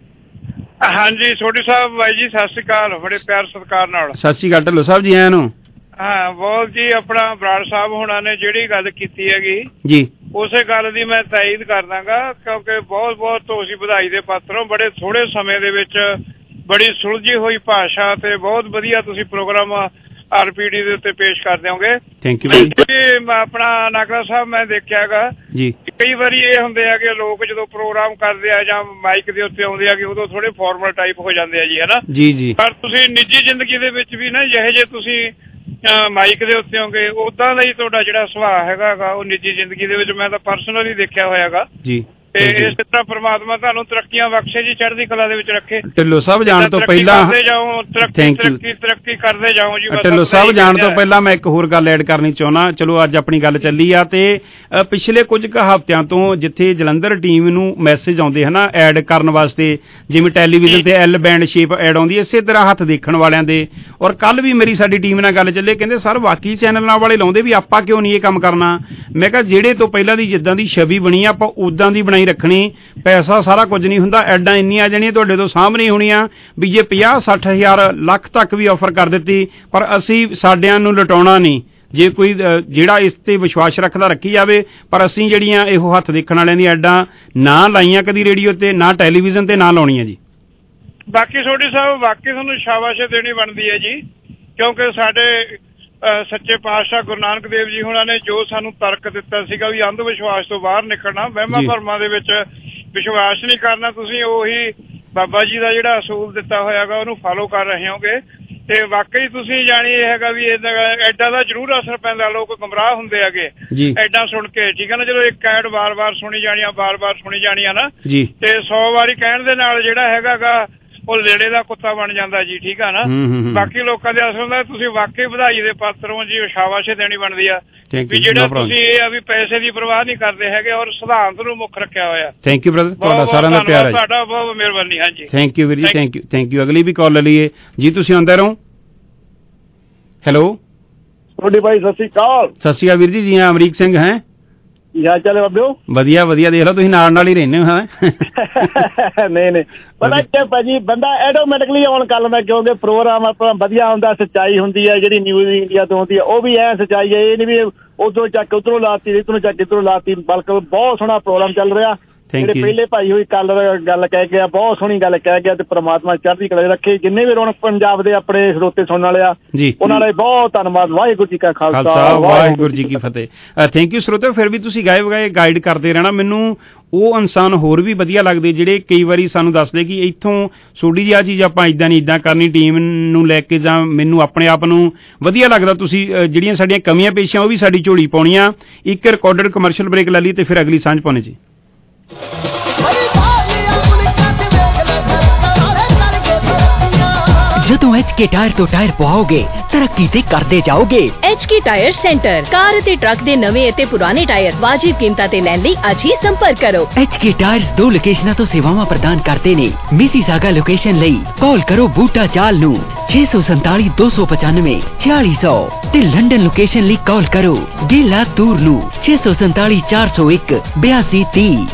ਹਾਂਜੀ ਸੋਢੀ ਸਾਹਿਬ ਬਾਈ ਜੀ, ਸਤਿ ਸ੍ਰੀ ਅਕਾਲ। ਬੜੇ ਪਿਆਰ ਸਤਿਕਾਰ ਨਾਲ ਸਤਿ ਸ੍ਰੀ ਅਕਾਲ ਢਿੱਲੋਂ ਸਾਹਿਬ ਜੀ। ਆਇਆਂ ਨੂੰ। ਹਾਂ ਬਹੁਤ ਜੀ। ਆਪਣਾ ਬਰਾੜ ਸਾਹਿਬ ਹੁਣਾਂ ਨੇ ਜਿਹੜੀ ਗੱਲ ਕੀਤੀ ਹੈਗੀ ਜੀ, ਉਸੇ ਗੱਲ ਦੀ ਮੈਂ ਤਾਇਦ ਕਰ ਦਾਂਗਾ, ਕਿਉਂਕਿ ਬਹੁਤ ਬਹੁਤ ਤੁਸੀਂ ਵਧਾਈ ਦੇ ਪਾਤਰ ਹੋ। ਬੜੇ ਥੋੜੇ ਸਮੇਂ ਦੇ ਵਿੱਚ ਬੜੀ ਸੁਲਝੀ ਹੋਈ ਭਾਸ਼ਾ ਤੇ ਬਹੁਤ ਵਧੀਆ ਤੁਸੀਂ ਪ੍ਰੋਗਰਾਮ RPD ਦੇ ਉੱਤੇ ਪੇਸ਼ ਕਰ ਦਿਓਗੇ। ਥੈਂਕ ਯੂ ਆਪਣਾ ਨਾਗਰਾ ਸਾਹਿਬ ਮੈਂ ਦੇਖਿਆ ਹੈਗਾ ਜੀ, ਕਈ ਵਾਰੀ ਇਹ ਹੁੰਦੇ ਆ ਕਿ ਲੋਕ ਜਦੋਂ ਪ੍ਰੋਗਰਾਮ ਕਰਦੇ ਆ ਜਾਂ ਮਾਈਕ ਦੇ ਉੱਤੇ ਆਉਂਦੇ ਆ ਕਿ ਉਦੋਂ ਥੋੜੇ ਫਾਰਮਲ ਟਾਈਪ ਹੋ ਜਾਂਦੇ ਆ ਜੀ, ਹੈ ਨਾ ਜੀ ਜੀ। ਪਰ ਤੁਸੀਂ ਨਿੱਜੀ ਜ਼ਿੰਦਗੀ ਦੇ ਵਿੱਚ ਵੀ ਨਾ ਜਿਹੇ ਜੇ ਤੁਸੀਂ ਮਾਈਕ ਦੇ ਉੱਤੇ ਹੋਗੇ, ਉਦਾਂ ਦਾ ਹੀ ਤੁਹਾਡਾ ਜਿਹੜਾ ਸੁਭਾਅ ਹੈਗਾ ਉਹ ਨਿੱਜੀ ਜ਼ਿੰਦਗੀ ਦੇ ਵਿੱਚ ਮੈਂ ਤਾਂ ਪਰਸਨਲੀ ਦੇਖਿਆ ਹੋਇਆ ਹੈਗਾ ਜੀ। ਤੇ ਇਸ ਤਰ੍ਹਾਂ ਪ੍ਰਮਾਤਮਾ ਤੁਹਾਨੂੰ ਤਰੱਕੀਆਂ ਬਖਸ਼ੇ ਜੀ, ਚੜ੍ਹਦੀ ਕਲਾ ਦੇ ਵਿੱਚ ਰੱਖੇ। ਢਿੱਲੋਂ ਸਾਹਿਬ ਜਾਣ ਤੋਂ ਪਹਿਲਾਂ ਤਰੱਕੀ ਕਰਦੇ ਜਾਓ ਜੀ। ਢਿੱਲੋਂ ਸਾਹਿਬ ਜਾਣ ਤੋਂ ਪਹਿਲਾਂ ਮੈਂ ਇੱਕ ਹੋਰ ਗੱਲ ਐਡ ਕਰਨੀ ਚਾਹੁੰਦਾ। ਚਲੋ ਅੱਜ ਆਪਣੀ ਗੱਲ ਚੱਲੀ ਆ, ਤੇ ਪਿਛਲੇ ਕੁਝ ਕੁ ਹਫ਼ਤਿਆਂ ਤੋਂ ਜਿੱਥੇ ਜਲੰਧਰ ਟੀਮ ਨੂੰ ਮੈਸੇਜ ਆਉਂਦੇ ਹਨਾ ਐਡ ਕਰਨ ਵਾਸਤੇ, ਜਿਵੇਂ ਟੈਲੀਵਿਜ਼ਨ ਤੇ L ਬੈਂਡ ਸ਼ੇਪ ਐਡ ਆਉਂਦੀ, ਇਸੇ ਤਰ੍ਹਾਂ ਹੱਥ ਦੇਖਣ ਵਾਲਿਆਂ ਦੇ। ਔਰ ਕੱਲ ਵੀ ਮੇਰੀ ਸਾਡੀ ਟੀਮ ਨਾਲ ਗੱਲ ਚੱਲੇ, ਕਹਿੰਦੇ ਸਰ ਬਾਕੀ ਚੈਨਲਾਂ ਵਾਲੇ ਲਾਉਂਦੇ ਵੀ, ਆਪਾਂ ਕਿਉਂ ਨਹੀਂ ਇਹ ਕੰਮ ਕਰਨਾ। ਮੈਂ ਕਿਹਾ ਜਿਹੜੇ ਤੋਂ ਪਹਿਲਾਂ ਦੀ ਜਿੱਦਾਂ ਦੀ ਛਵੀ ਬਣੀ ਆਪਾਂ ਉਦਾਂ ਦੀ ਬਣਾਈ ਰੱਖਣੀ। ਪੈਸਾ ਸਾਰਾ ਕੁਝ ਨਹੀਂ ਹੁੰਦਾ, ਐਡਾਂ ਇੰਨੀਆਂ ਜਿਹੜੀਆਂ ਤੁਹਾਡੇ ਤੋਂ ਸਾਹਮਣੇ ਹੋਣੀਆਂ ਵੀ ਜੇ 50-60 ਹਜ਼ਾਰ ਲੱਖ ਤੱਕ ਵੀ ਆਫਰ ਕਰ ਦਿੱਤੀ, ਪਰ ਅਸੀਂ ਸਾਡਿਆਂ ਨੂੰ ਲਟਾਉਣਾ ਨਹੀਂ। ਜੇ ਕੋਈ ਜਿਹੜਾ ਇਸ ਤੇ ਵਿਸ਼ਵਾਸ ਰੱਖਦਾ ਰੱਖੀ ਜਾਵੇ, ਪਰ ਅਸੀਂ ਜਿਹੜੀਆਂ ਇਹੋ ਹੱਥ ਦੇਖਣ ਵਾਲਿਆਂ ਦੀ ਐਡਾਂ ਨਾ ਲਾਈਆਂ ਕਦੀ ਰੇਡੀਓ ਤੇ, ਨਾ ਟੈਲੀਵਿਜ਼ਨ ਤੇ, ਨਾ ਲਾਉਣੀਆਂ ਜੀ। ਬਾਕੀ ਸੋਢੀ ਸਾਹਿਬ ਵਾਕਈ ਤੁਹਾਨੂੰ ਸ਼ਾਬਾਸ਼ ਦੇਣੀ ਬਣਦੀ ਹੈ ਜੀ, ਕਿਉਂਕਿ ਸਾਡੇ ਸੱਚੇ ਪਾਤਸ਼ਾਹ ਗੁਰੂ ਨਾਨਕ ਦੇਵ ਜੀ ਹੁਣਾਂ ਨੇ ਜੋ ਸਾਨੂੰ ਤਰਕ ਦਿੱਤਾ ਸੀਗਾ ਵੀ ਅੰਧ ਵਿਸ਼ਵਾਸ ਤੋਂ ਬਾਹਰ ਨਿਕਲਣਾ, ਵਹਿਮਾਂ ਭਰਮਾਂ ਦੇ ਵਿੱਚ ਵਿਸ਼ਵਾਸ ਨਹੀਂ ਕਰਨਾ, ਤੁਸੀਂ ਉਹੀ ਬਾਬਾ ਜੀ ਦਾ ਜਿਹੜਾ ਅਸੂਲ ਦਿੱਤਾ ਹੋਇਆਗਾ ਉਹਨੂੰ ਫਾਲੋ ਕਰ ਰਹੇ ਹੋਗੇ। ਤੇ ਵਾਕਈ ਤੁਸੀਂ ਜਾਣੀ ਇਹ ਹੈਗਾ ਵੀ ਐਡਾ ਦਾ ਜ਼ਰੂਰ ਅਸਰ ਪੈਂਦਾ, ਲੋਕ ਗੁੰਮਰਾਹ ਹੁੰਦੇ ਹੈਗੇ ਐਡਾ ਸੁਣ ਕੇ, ਠੀਕ ਹੈ ਨਾ। ਜਦੋਂ ਇੱਕ ਐਡ ਵਾਰ-ਵਾਰ ਸੁਣੀ ਜਾਣੀਆਂ, ਵਾਰ-ਵਾਰ ਸੁਣੀ ਜਾਣੀਆਂ ਨਾ, ਤੇ 100 ਵਾਰੀ ਕਹਿਣ ਦੇ ਨਾਲ ਜਿਹੜਾ ਹੈਗਾ ਉਹ ਲੇੜੇ ਦਾ ਕੁੱਤਾ ਬਣ ਜਾਂਦਾ ਜੀ, ਠੀਕ ਆ ਨਾ। ਬਾਕੀ ਲੋਕਾਂ ਦੇ ਅਸਲ ਦਾ ਤੁਸੀਂ ਵਾਕਈ ਵਧਾਈ ਦੇ ਪਾਤਰ ਹੋ ਜੀ, ਸ਼ਾਬਾਸ਼ ਦੇਣੀ ਬਣਦੀ ਆ ਵੀ ਜਿਹੜਾ ਤੁਸੀਂ ਇਹ ਆ ਵੀ ਪੈਸੇ ਦੀ ਪਰਵਾਹ ਨਹੀਂ ਕਰਦੇ ਹੈਗੇ ਔਰ ਸਿਧਾਂਤ ਨੂੰ ਮੁੱਖ ਰੱਖਿਆ ਹੋਇਆ। ਥੈਂਕ ਯੂ ਬ੍ਰਦਰ, ਤੁਹਾਡਾ ਸਾਰਿਆਂ ਦਾ ਪਿਆਰ ਹੈ, ਤੁਹਾਡਾ ਬਹੁਤ ਮਿਹਰਬਾਨੀ। ਹਾਂਜੀ ਥੈਂਕ ਯੂ ਵੀਰ ਜੀ, ਥੈਂਕ ਯੂ, ਥੈਂਕ ਯੂ। ਅਗਲੀ ਵੀ ਕਾਲ ਲੈ ਲਈਏ ਜੀ, ਤੁਸੀਂ ਆਉਂਦੇ ਰਹੋ। ਹੈਲੋ ਤੁਹਾਡੇ ਭਾਈ ਸਤਿ ਸ਼੍ਰੀ ਅਕਾਲ। ਸਤਿ ਸ਼੍ਰੀ ਅਕਾਲ ਵੀਰ ਜੀ, ਜੀ ਹਾਂ ਅਮਰੀਕ ਸਿੰਘ ਹੈ। ਕੀ ਹਾਲ ਚਾਲ ਹੈ ਬਾਬਿਓ? ਵਧੀਆ ਵਧੀਆ, ਦੇਖ ਲਓ ਤੁਸੀਂ ਨਾਲ ਹੀ ਰਹਿੰਦੇ ਹੋ। ਨਹੀਂ ਪਤਾ ਕੀ ਭਾਜੀ, ਬੰਦਾ ਆਟੋਮੈਟਿਕਲੀ ਆਨ ਕਰ ਲੈਂਦਾ, ਕਿਉਂਕਿ ਪ੍ਰੋਗਰਾਮ ਆਪਣਾ ਵਧੀਆ ਹੁੰਦਾ, ਸੱਚਾਈ ਹੁੰਦੀ ਹੈ ਜਿਹੜੀ ਨਿਊਜ਼ ਇੰਡੀਆ ਤੋਂ ਹੁੰਦੀ ਹੈ, ਉਹ ਵੀ ਐ ਸੱਚਾਈ ਹੈ। ਇਹ ਨਹੀਂ ਵੀ ਉਧਰੋਂ ਚੱਕ ਉਧਰੋਂ ਲਾਤੀ, ਇੱਧਰੋਂ ਚੱਕ ਇੱਧਰੋਂ ਲਾਤੀ, ਬਲਕਿ ਬਹੁਤ ਸੋਹਣਾ ਪ੍ਰੋਗਰਾਮ ਚੱਲ ਰਿਹਾ। ਜਿਹੜੇ ਪਹਿਲੇ ਭਾਈ ਹੋਈ ਕੱਲ ਗੱਲ ਕਹਿ ਗਿਆ, ਬਹੁਤ ਸੋਹਣੀ ਗੱਲ ਕਹਿ ਗਿਆ, ਤੇ ਪ੍ਰਮਾਤਮਾ ਚੜ੍ਹਦੀ ਕਲਾ ਰੱਖੇ। ਜਿੰਨੇ ਵੀ ਰੌਣਕ ਪੰਜਾਬ ਦੇ ਆਪਣੇ ਸਰੋਤੇ ਸੁਣਨ ਵਾਲੇ ਆ ਉਹਨਾਂ ਦਾ ਬਹੁਤ ਧੰਨਵਾਦ। ਵਾਹਿਗੁਰੂ ਜੀ ਕਾ ਖਾਲਸਾ, ਵਾਹਿਗੁਰੂ ਜੀ ਕੀ ਫਤਿਹ। ਥੈਂਕ ਯੂ ਸਰੋਤੇ। ਫਿਰ ਵੀ ਤੁਸੀਂ ਗਾਈਡ ਕਰਦੇ ਰਹਿਣਾ। ਮੈਨੂੰ ਉਹ ਇਨਸਾਨ ਹੋਰ ਵੀ ਵਧੀਆ ਲੱਗਦੇ ਜਿਹੜੇ ਕਈ ਵਾਰੀ ਸਾਨੂੰ ਦੱਸਦੇ ਕਿ ਇੱਥੋਂ ਸੋਡੀ ਜੀ ਆਹ ਚੀਜ਼ ਆਪਾਂ ਇੱਦਾਂ ਨਹੀਂ ਇੱਦਾਂ ਕਰਨੀ, ਟੀਮ ਨੂੰ ਲੈ ਕੇ ਜਾਂ ਮੈਨੂੰ ਆਪਣੇ ਆਪ ਨੂੰ ਵਧੀਆ ਲੱਗਦਾ। ਤੁਸੀਂ ਜਿਹੜੀਆਂ ਸਾਡੀਆਂ ਕਮੀਆਂ ਪੇਸ਼ੀਆਂ ਉਹ ਵੀ ਸਾਡੀ ਝੋਲੀ ਪਾਉਣੀਆਂ। ਇੱਕ ਰਿਕਾਰਡਡ ਕਮਰਸ਼ੀਅਲ ਬ੍ਰੇਕ ਲੈ ਲਈ ਤੇ ਫਿਰ ਅਗਲੀ ਸਾਂਝ ਪਾਉਣੀ ਜੀ। ਜਦੋਂ HK ਟਾਇਰ ਤੋਂ ਟਾਇਰ ਪਵਾਓਗੇ ਤਰੱਕੀ ਤੇ ਕਰਦੇ ਜਾਓਗੇ। HK ਟਾਇਰ ਸੈਂਟਰ, ਕਾਰ ਅਤੇ ਟਰੱਕ ਦੇ ਨਵੇਂ ਅਤੇ ਪੁਰਾਣੇ ਟਾਇਰ ਵਾਜਿਬ ਕੀਮਤਾਂ ਤੇ ਲੈਣ ਲਈ ਅੱਜ ਹੀ ਸੰਪਰਕ ਕਰੋ। HK ਟਾਇਰਸ 2 ਲੋਕੇਸ਼ਨਾਂ ਤੋਂ ਸੇਵਾਵਾਂ ਪ੍ਰਦਾਨ ਕਰਦੇ ਨੇ। ਮਿਸੀਸਾਗਾ ਲੋਕੇਸ਼ਨ ਲਈ ਕਾਲ ਕਰੋ ਬੂਟਾ ਚਾਲ ਨੂੰ 647 295 4600 ਤੇ ਲੰਡਨ ਲੋਕੇਸ਼ਨ ਲਈ ਕਾਲ ਕਰੋ ਗਿਲਾ ਤੂਰ ਨੂੰ 647 401 8230।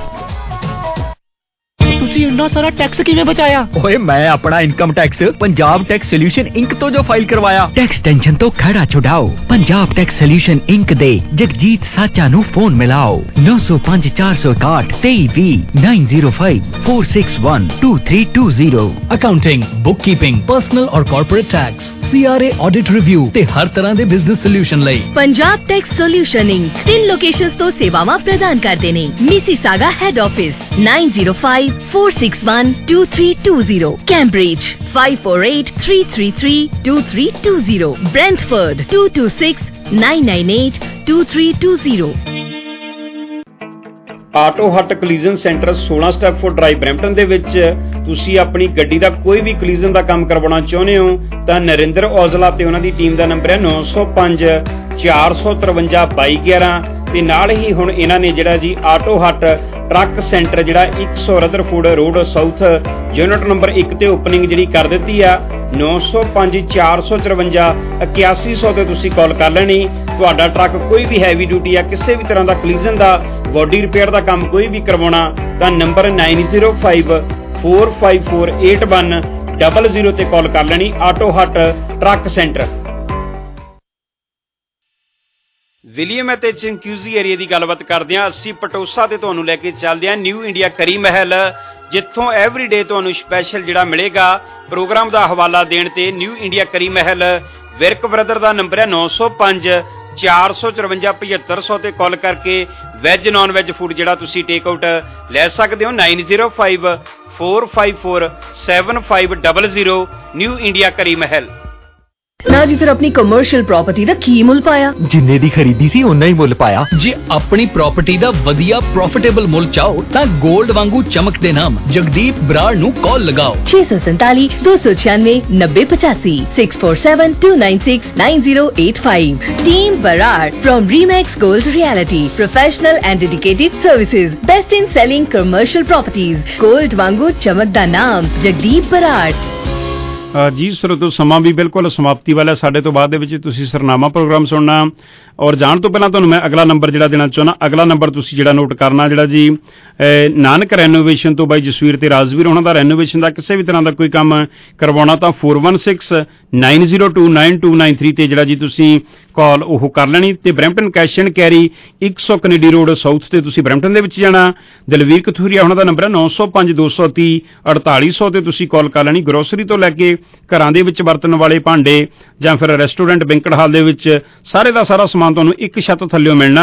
ਤੁਸੀਂ ਇੰਨਾ ਸਾਰਾ ਟੈਕਸ ਕਿਵੇਂ ਬਚਾਇਆ? ਓਏ ਮੈਂ ਆਪਣਾ income tax Punjab tax solution Inc ਤੋਂ ਜੋ ਫਾਈਲ ਕਰਵਾਇਆ। ਟੈਕਸ ਟੈਨਸ਼ਨ ਤੋਂ ਖੜਾ ਛੁਡਾਓ। ਪੰਜਾਬ ਟੈਕਸ ਸੋਲਿਊਸ਼ਨ ਇੰਕ ਦੇ ਜਗਜੀਤ ਸਾਚਾ ਨੂੰ ਫੋਨ ਮਿਲਾਓ 905 461 2320 905 461 2320। Accounting, bookkeeping, personal or corporate tax, CRA audit review ਤੇ ਹਰ ਤਰ੍ਹਾਂ ਦੇ ਬਿਜ਼ਨਸ ਸੋਲਿਊਸ਼ਨ ਲਈ Punjab tax solution Inc 3 locations ਤੋਂ ਸੇਵਾਵਾਂ ਪ੍ਰਦਾਨ ਕਰਦੇ ਨੇ। Mississauga head office 905 461 2320, Cambridge 548 333 2320, Brantford 226 998 2320। Auto hut collision centre 16 Stafford drive Brampton ਦੇ ਵਿੱਚ ਤੁਸੀਂ ਆਪਣੀ ਗੱਡੀ ਦਾ ਕੋਈ ਵੀ ਕਲੀਜ਼ਨ ਦਾ ਕੰਮ ਕਰਵਾਉਣਾ ਚਾਹੁੰਦੇ ਹੋ ਤਾਂ ਨਰਿੰਦਰ ਔਜਲਾ ਤੇ ਉਹਨਾਂ ਦੀ ਟੀਮ ਦਾ ਨੰਬਰ ਹੈ 905 453 2211 ਤੇ ਨਾਲ ਹੀ ਹੁਣ ਇਹਨਾਂ ਨੇ ਜਿਹੜਾ ਜੀ ਆਟੋ ਹੱਟ ਟਰੱਕ ਸੈਂਟਰ ਜਿਹੜਾ 100 Rutherford road south unit number 1 ਤੇ ਓਪਨਿੰਗ ਜਿਹੜੀ ਕਰ ਦਿੱਤੀ ਆ 905 454 8100 ਤੇ ਤੁਸੀਂ ਕਾਲ ਕਰ ਲੈਣੀ। ਤੁਹਾਡਾ ਟਰੱਕ ਕੋਈ ਵੀ ਹੈਵੀ ਡਿਊਟੀ ਆ ਕਿਸੇ ਵੀ ਤਰ੍ਹਾਂ ਦਾ ਕਲੀਜ਼ਨ ਦਾ ਬੋਡੀ ਰਿਪੇਅਰ ਦਾ ਕੰਮ ਕੋਈ ਵੀ ਕਰਵਾਉਣਾ ਤਾਂ ਨੰਬਰ 905 454 8100 ਤੇ ਕਾਲ ਕਰ ਲੈਣੀ। Auto hut truck centre. William ਅਤੇ ਚਿੰਕਿਊਜ਼ੀ ਏਰੀਆ ਦੀ ਗੱਲਬਾਤ ਕਰਦੇ ਹਾਂ। ਅਸੀਂ ਪਟੋਸਾ ਤੇ ਤੁਹਾਨੂੰ ਲੈ ਕੇ ਚੱਲਦੇ ਹਾਂ ਨਿਊ ਇੰਡੀਆ ਕਰੀ ਮਹਿਲ, ਜਿੱਥੋਂ ਐਵਰੀਡੇ ਤੁਹਾਨੂੰ ਸਪੈਸ਼ਲ ਜਿਹੜਾ ਮਿਲੇਗਾ ਪ੍ਰੋਗਰਾਮ ਦਾ ਹਵਾਲਾ ਦੇਣ ਤੇ। New India curry Mahal Virk brother ਦਾ ਨੰਬਰ ਹੈ 905 454 7500 ਤੇ ਕਾਲ ਕਰਕੇ ਵੈਜ ਨਾਨ ਵੈਜ ਫੂਡ ਜਿਹੜਾ ਤੁਸੀਂ ਟੇਕ ਆਊਟ ਲੈ ਸਕਦੇ ਹੋ 905 454 7500। ਨਿਊ ਇੰਡੀਆ ਕਰੀ ਮਹਿਲ। ਨਾ ਜੀ ਫਿਰ ਆਪਣੀ ਕਮਰਸ਼ੀਅਲ ਪ੍ਰਾਪਰਟੀ ਦਾ ਕੀ ਮੁੱਲ ਪਾਇਆ? ਜਿੰਨੇ ਦੀ ਖਰੀਦੀ ਸੀ ਓਨਾ ਹੀ ਮੁੱਲ ਪਾਇਆ। ਜੇ ਆਪਣੀ ਪ੍ਰਾਪਰਟੀ ਦਾ ਵਧੀਆ ਪ੍ਰੋਫਿਟੇਬਲ ਮੁੱਲ ਚਾਹੋ ਤਾਂ 골ਡ ਵਾਂਗੂ ਚਮਕਦੇ ਨਾਮ ਜਗਦੀਪ ਬਰਾੜ ਨੂੰ ਕਾਲ ਲਗਾਓ 647 296 9085 647 296 9085। Team Brar from Remax Gold Realty, professional and dedicated services, best in selling commercial properties। 골ਡ ਵਾਂਗੂ ਚਮਕਦਾ ਨਾਮ ਜਗਦੀਪ ਬਰਾੜ। ਜੀ ਸਰੋਤੋ ਸਮਾਂ ਵੀ ਬਿਲਕੁਲ ਸਮਾਪਤੀ ਵਾਲਾ। ਸਾਡੇ ਤੋਂ ਬਾਅਦ ਦੇ ਵਿੱਚ ਤੁਸੀਂ ਸਰਨਾਮਾ ਪ੍ਰੋਗਰਾਮ ਸੁਣਨਾ ਔਰ ਜਾਣ ਤੋਂ ਪਹਿਲਾਂ ਤੁਹਾਨੂੰ ਮੈਂ ਅਗਲਾ ਨੰਬਰ ਜਿਹੜਾ ਦੇਣਾ ਚਾਹੁੰਦਾ। ਅਗਲਾ ਨੰਬਰ ਤੁਸੀਂ ਜਿਹੜਾ ਨੋਟ ਕਰਨਾ ਜਿਹੜਾ ਜੀ ਨਾਨਕ ਰੈਨੋਵੇਸ਼ਨ ਤੋਂ ਬਾਈ ਜਸਵੀਰ ਤੇ ਰਾਜਵੀਰ ਉਹਨਾਂ ਦਾ ਰੈਨੋਵੇਸ਼ਨ ਦਾ ਕਿਸੇ ਵੀ ਤਰ੍ਹਾਂ ਦਾ ਕੋਈ ਕੰਮ ਕਰਵਾਉਣਾ ਤਾਂ 416 902 9293 ਤੇ ਜਿਹੜਾ ਜੀ ਤੁਸੀਂ ਕਾਲ ਉਹ ਕਰ ਲੈਣੀ। ਤੇ Brampton cash and carry 100 Kennedy road south ਤੇ ਤੁਸੀਂ ਬਰੈਂਪਟਨ ਦੇ ਵਿੱਚ ਜਾਣਾ। ਦਲਵੀਰ ਕਥੂਰੀਆ ਉਹਨਾਂ ਦਾ ਨੰਬਰ ਹੈ 905 230 4800 ਤੇ ਤੁਸੀਂ ਕਾਲ ਕਰ ਲੈਣੀ। ਗਰੋਸਰੀ ਤੋਂ ਲੈ ਕੇ ਘਰਾਂ ਦੇ ਵਿੱਚ ਵਰਤਣ ਵਾਲੇ ਭਾਂਡੇ ਜਾਂ ਫਿਰ ਰੈਸਟੋਰੈਂਟ ਬੈਂਕਟ ਹਾਲ ਦੇ ਵਿੱਚ ਸਾਰੇ ਦਾ ਸਾਰਾ ਸਮਾਨ ਤੁਹਾਨੂੰ ਇੱਕ ਛੱਤ ਥੱਲੇ ਮਿਲਣਾ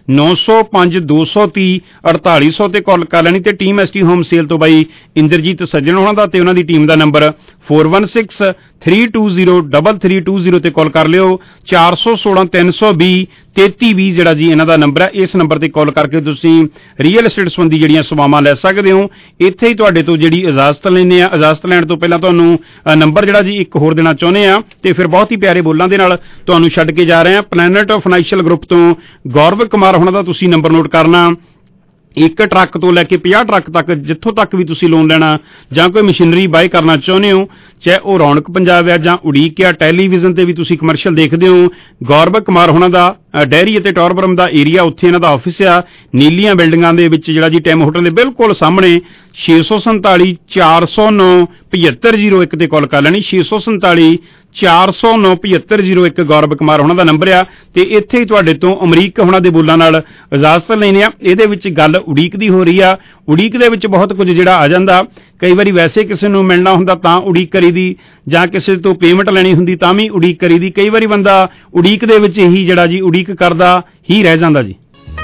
905 230 4800 ਤੇ ਕਾਲ ਕਰ ਲੈਣੀ। ਤੇ ਟੀਮ ਐਸਟੀ ਹੋਮ ਸੇਲ ਤੋਂ ਬਾਈ ਇੰਦਰਜੀਤ ਸੱਜਣ ਉਹਨਾਂ ਦਾ ਤੇ ਉਹਨਾਂ ਦੀ ਟੀਮ ਦਾ ਨੰਬਰ 416 320 3320 ਤੇ ਕਾਲ ਕਰ ਲਿਓ 416 320 3320 ਜਿਹੜਾ ਜੀ ਇਹਨਾਂ ਦਾ ਨੰਬਰ ਹੈ। ਇਸ ਨੰਬਰ ਤੇ ਕਾਲ ਕਰਕੇ ਤੁਸੀਂ ਰੀਅਲ ਏਸਟੇਟ ਸੰਬੰਧੀ ਜਿਹੜੀਆਂ ਸੇਵਾਵਾਂ ਲੈ ਸਕਦੇ ਹੋ। ਇੱਥੇ ਹੀ ਤੁਹਾਡੇ ਤੋਂ ਜਿਹੜੀ ਇਜਾਜ਼ਤ ਲੈਂਦੇ ਆ। ਇਜਾਜ਼ਤ ਲੈਣ ਤੋਂ ਪਹਿਲਾਂ ਤੁਹਾਨੂੰ ਨੰਬਰ ਜਿਹੜਾ ਜੀ ਇੱਕ ਹੋਰ ਦੇਣਾ ਚਾਹੁੰਦੇ ਆ ਤੇ ਫਿਰ ਬਹੁਤ ਹੀ ਪਿਆਰੇ ਬੋਲਾਂ ਦੇ ਨਾਲ ਤੁਹਾਨੂੰ ਛੱਡ ਕੇ ਜਾ ਰਹੇ ਆ। ਪਲੈਨਟ ਫਾਈਨੈਂਸ਼ੀਅਲ ਗਰੁੱਪ ਤੋਂ ਗੌਰਵ ਕੁਮਾਰ ਹੋਣਾ ਦਾ ਤੁਸੀਂ ਨੰਬਰ ਨੋਟ ਕਰਨਾ। ਇੱਕ ਟਰੱਕ ਤੋਂ ਲੈ ਕੇ 50 ਟਰੱਕ ਤੱਕ ਜਿੱਥੋਂ ਤੱਕ ਵੀ ਤੁਸੀਂ ਲੋਨ ਲੈਣਾ ਜਾਂ ਕੋਈ ਮਸ਼ੀਨਰੀ ਬਾਏ ਕਰਨਾ ਚਾਹੁੰਦੇ ਹੋ ਚਾਹੇ ਉਹ ਰੌਣਕ ਪੰਜਾਬ ਆ ਜਾਂ ਉਡੀਕ ਆ, ਟੈਲੀਵਿਜ਼ਨ ਤੇ ਵੀ ਤੁਸੀਂ ਕਮਰਸ਼ੀਅਲ ਦੇਖਦੇ ਹੋ। ਗੌਰਵ ਕੁਮਾਰ ਹੋਣਾ ਦਾ ਡੈਰੀ ਅਤੇ ਟੌਰਬਰਮ ਦਾ ਏਰੀਆ, ਉੱਥੇ ਇਹਨਾਂ ਦਾ ਆਫਿਸ ਆ, ਨੀਲੀਆਂ ਬਿਲਡਿੰਗਾਂ ਦੇ ਵਿੱਚ ਜਿਹੜਾ ਜੀ ਟੈਮ ਹੋਟਲ ਦੇ ਬਿਲਕੁਲ ਸਾਹਮਣੇ। 647 409 7501 ਤੇ ਕਾਲ ਕਰ ਲੈਣੀ। 647 409 7501 ਗੌਰਵ ਕੁਮਾਰ ਹੋਣਾ ਦਾ ਨੰਬਰ ਆ। ਤੇ ਇੱਥੇ ਹੀ ਤੁਹਾਡੇ ਤੋਂ ਅਮਰੀਕ ਹੋਣਾ ਦੇ ਬੋਲਾਂ ਨਾਲ ਇਜਾਜ਼ਤ ਲੈਣੇ ਆ। ਇਹਦੇ ਵਿੱਚ ਗੱਲ ਉਡੀਕ ਦੀ ਹੋ ਰਹੀ ਆ। ਉਡੀਕ ਦੇ ਵਿੱਚ ਬਹੁਤ ਕੁਝ ਜਿਹੜਾ ਆ ਜਾਂਦਾ। ਕਈ ਵਾਰੀ ਵੈਸੇ ਕਿਸੇ ਨੂੰ ਮਿਲਣਾ ਹੁੰਦਾ ਤਾਂ ਉਡੀਕ ਕਰੀ ਦੀ, ਜਾਂ ਕਿਸੇ ਤੋਂ ਪੇਮੈਂਟ ਲੈਣੀ ਹੁੰਦੀ ਤਾਂ ਵੀ ਉਡੀਕ ਕਰੀ ਦੀ। ਕਈ ਵਾਰੀ ਬੰਦਾ ਉਡੀਕ ਦੇ ਵਿੱਚ ਹੀ ਜਿਹੜਾ ਜੀ ਉਡੀਕ ਕਰਦਾ ਹੀ ਰਹਿ ਜਾਂਦਾ ਜੀ।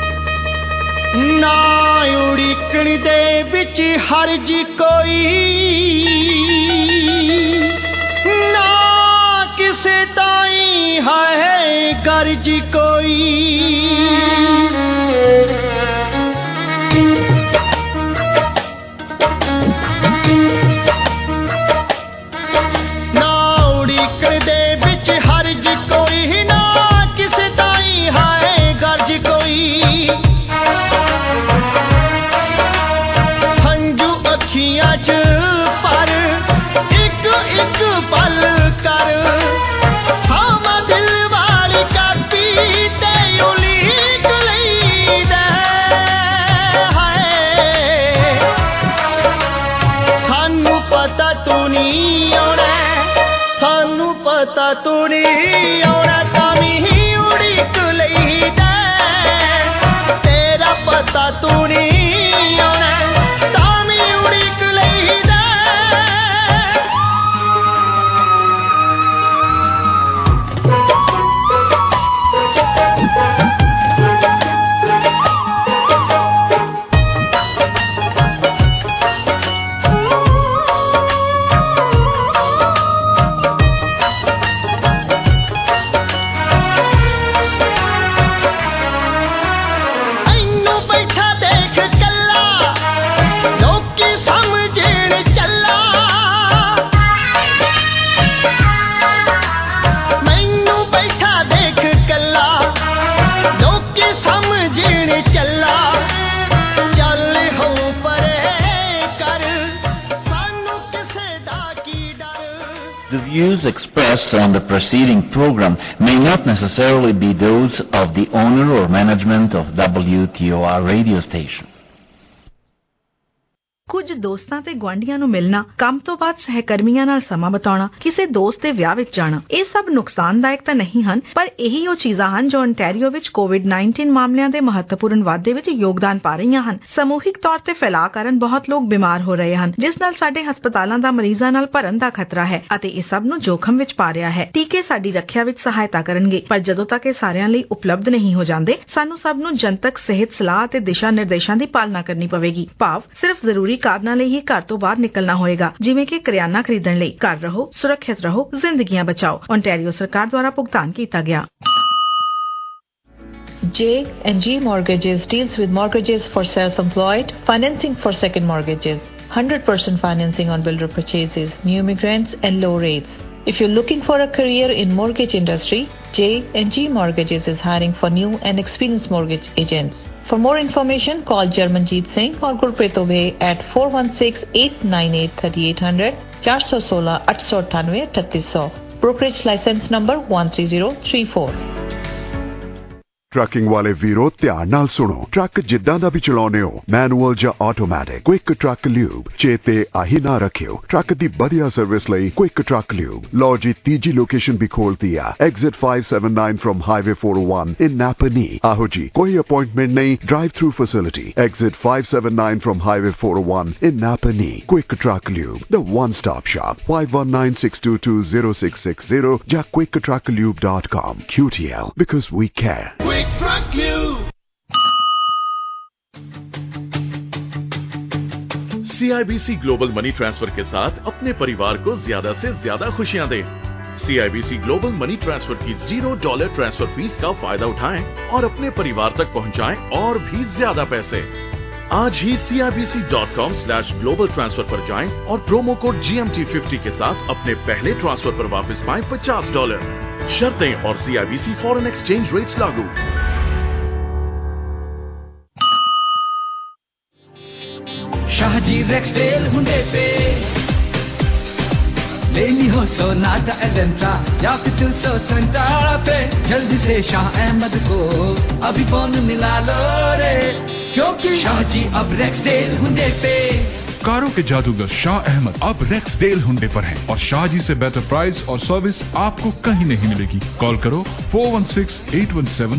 ਨਾ ਉਡੀਕਣ ਦੇ ਵਿੱਚ ਹਰਜ ਕੋਈ, ਨਾ ਕਿਸੇ ਤਾਈਂ ਹੈ ਗਰਜ ਕੋਈ। ਨਾ ਉਡੀਕਣ ਦੇ ਵਿੱਚ ਹਰਜ ਕੋਈ, ਨਾ ਕਿਸੇ ਤਾਈਂ ਹੈ ਗਰਜ ਕੋਈ। ਹੰਝੂ ਅੱਖੀਆਂ 'ਚ ਪਰ ਇੱਕ ਇੱਕ ਪਲ ਕਰ, ਸਾਵਾਂ ਦਿਲ ਵਾਲੀ ਕਾਪੀ ਤੇ ਉਲੀਕ ਲਈਦਾ ਹੈ। ਸਾਨੂੰ ਪਤਾ ਤੂੰ ਨਹੀਂ ਆਉਣਾ, ਸਾਨੂੰ ਪਤਾ ਤੂੰ ਨਹੀਂ ਆਉਣਾ, ਤਾਂ ਵੀ ਉਡੀਕ ਲਈਦਾ। ਤੇਰਾ ਪਤਾ ਤੂੰ ਨਹੀਂ ਆਉਣਾ, ਤਾਂ ਵੀ ਉਡੀਕ ਲਈਦਾ। ਇਹਨੂੰ ਬੈਠਾ ਦੇਖ ਕੱਲਾ, ਲੋਕੀ ਸਮਝਣ ਚੱਲਾ। ਮੈਨੂੰ ਬੈਠਾ ਦੇਖ ਕੱਲਾ, ਲੋਕੀ ਸਮਝਣ ਚੱਲਾ। ਚੱਲ ਹੋ ਪਰੇ ਕਰ, ਸਾਨੂੰ ਕਿਸੇ ਦਾ ਕੀ ਡਰ। The views expressed on the preceding program may not necessarily be those of the owner or management of WTOR radio station. ਕੁਝ ਦੋਸਤਾਂ ਤੇ ਗੁਆਂਢੀਆਂ ਨੂੰ ਮਿਲਣਾ, ਕੰਮ ਤੋਂ ਬਾਅਦ ਸਹਿਕਰਮੀਆਂ ਨਾਲ ਸਮਾਂ ਬਿਤਾਉਣਾ, ਕਿਸੇ ਦੋਸਤ ਦੇ ਵਿਆਹ ਵਿੱਚ ਜਾਣਾ, ਇਹ ਸਭ ਨੁਕਸਾਨਦਾਇਕ ਤਾਂ ਨਹੀਂ ਹਨ, ਪਰ ਇਹੀ ਉਹ ਚੀਜ਼ਾਂ ਹਨ ਜੋ ontario ਵਿੱਚ COVID-19 ਮਾਮਲਿਆਂ ਦੇ ਮਹੱਤਵਪੂਰਨ ਵਾਧੇ ਵਿੱਚ ਯੋਗਦਾਨ ਪਾ ਰਹੀਆਂ ਹਨ। ਸਮੂਹਿਕ ਤੌਰ ਤੇ ਫੈਲਾਅ ਕਾਰਨ ਬਹੁਤ ਲੋਕ ਬਿਮਾਰ ਹੋ ਰਹੇ ਹਨ, ਜਿਸ ਨਾਲ ਸਾਡੇ ਹਸਪਤਾਲਾਂ ਦਾ ਮਰੀਜ਼ਾਂ ਨਾਲ ਭਰਨ ਦਾ ਖਤਰਾ ਹੈ ਅਤੇ ਇਹ ਸਭ ਨੂੰ ਜੋਖਮ ਵਿੱਚ ਪਾ ਰਿਹਾ ਹੈ। ਟੀਕੇ ਸਾਡੀ ਰੱਖਿਆ ਵਿੱਚ ਸਹਾਇਤਾ ਕਰਨਗੇ, ਪਰ ਜਦੋਂ ਤੱਕ ਇਹ ਸਾਰਿਆਂ ਲਈ ਉਪਲਬਧ ਨਹੀਂ ਹੋ ਜਾਂਦੇ, ਸਾਨੂੰ ਸਭ ਨੂੰ ਜਨਤਕ ਸਿਹਤ ਸਲਾਹ ਅਤੇ ਦਿਸ਼ਾ ਨਿਰਦੇਸ਼ਾਂ ਦੀ ਪਾਲਣਾ ਕਰਨੀ ਪਵੇਗੀ। ਭਾਵ ਸਿਰਫ ਜ਼ਰੂਰੀ ਕਾਰਨਾਂ ਲਈ ਹੀ ਘਰ ਤੋਂ ਬਾਹਰ ਨਿਕਲਣਾ ਹੋਏਗਾ, ਜਿਵੇਂ ਕਿ ਕਰਿਆਨਾ ਖਰੀਦਣ ਲਈ। ਘਰ ਰਹੋ, ਸੁਰੱਖਿਅਤ ਰਹੋ, ਜ਼ਿੰਦਗੀਆਂ ਬਚਾਓ। ontario ਸਰਕਾਰ ਦੁਆਰਾ ਭੁਗਤਾਨ ਕੀਤਾ ਗਿਆ। J&G Mortgages deals with mortgages for self-employed, financing for second mortgages, 100% financing on builder purchases, new immigrants and low rates. If you're looking for a career in mortgage industry, J&G Mortgages is hiring for new and experienced mortgage agents. For more information, call Jarmanjeet Singh or Gurpreet Obey at 416-898-3800, 416 898 3800. Brokerage license number 13034. Trucking ਵਾਲੇ ਵੀਰੋ ਧਿਆਨ ਨਾਲ ਸੁਣੋ। ਟਰੱਕ ਜਿੱਦਾਂ ਦਾ ਵੀ ਚਲਾਉਨੇ ਹੋ, ਮੈਨੂਅਲ ਜਾਂ ਆਟੋਮੈਟਿਕ, ਕੁਇਕ ਟਰੱਕ ਲਿਊਬ ਚੇਤੇ ਆਹੀ ਨਾ ਰੱਖਿਓ। ਟਰੱਕ ਦੀ ਵਧੀਆ ਸਰਵਿਸ ਲਈ ਕੁਇਕ ਟਰੱਕ ਲਿਊਬ। ਲਓ ਜੀ, ਤੀਜੀ ਲੋਕੇਸ਼ਨ ਵੀ ਖੋਲਤੀ ਆ, exit 579 from highway 401 in Napanee. ਆਹੋ ਜੀ, ਕੋਈ ਅਪਾਇੰਟਮੈਂਟ ਨਹੀਂ, drive thru facility. Exit 579 from highway 401 in Napanee. Quick truck lube, the one stop shop. 5196220660 ਜਾਂ quicktrucklube.com. QTL, because we care. Truck Lube. CIBC global money transfer के साथ अपने परिवार को ज्यादा से ज्यादा खुशियां दें। CIBC ग्लोबल मनी ट्रांसफर की $0 ट्रांसफर फीस का फायदा उठाएं और अपने परिवार तक पहुंचाएं और भी ज्यादा पैसे। आज ही CIBC.com/global transfer पर जाएं और प्रोमो कोड GMT50 के साथ अपने पहले ट्रांसफर पर वापस पाएं $50। शर्तें और CIBC फॉरेन एक्सचेंज रेट्स लागू। शाहजी रेक्सडेल हुंडे पे लेनी हो सोनाटा एलेंट्रा या फिर 200 सेंटा पे, जल्दी से शाह अहमद को अभी फोन मिला लो रे, क्योंकि शाह जी अब रेक्सडेल हुंडे पे। कारों के जादूगर शाह अहमद अब रेक्सडेल हुंडे पर हैं और शाह जी से बेटर प्राइस और सर्विस आपको कहीं नहीं मिलेगी। कॉल करो 416817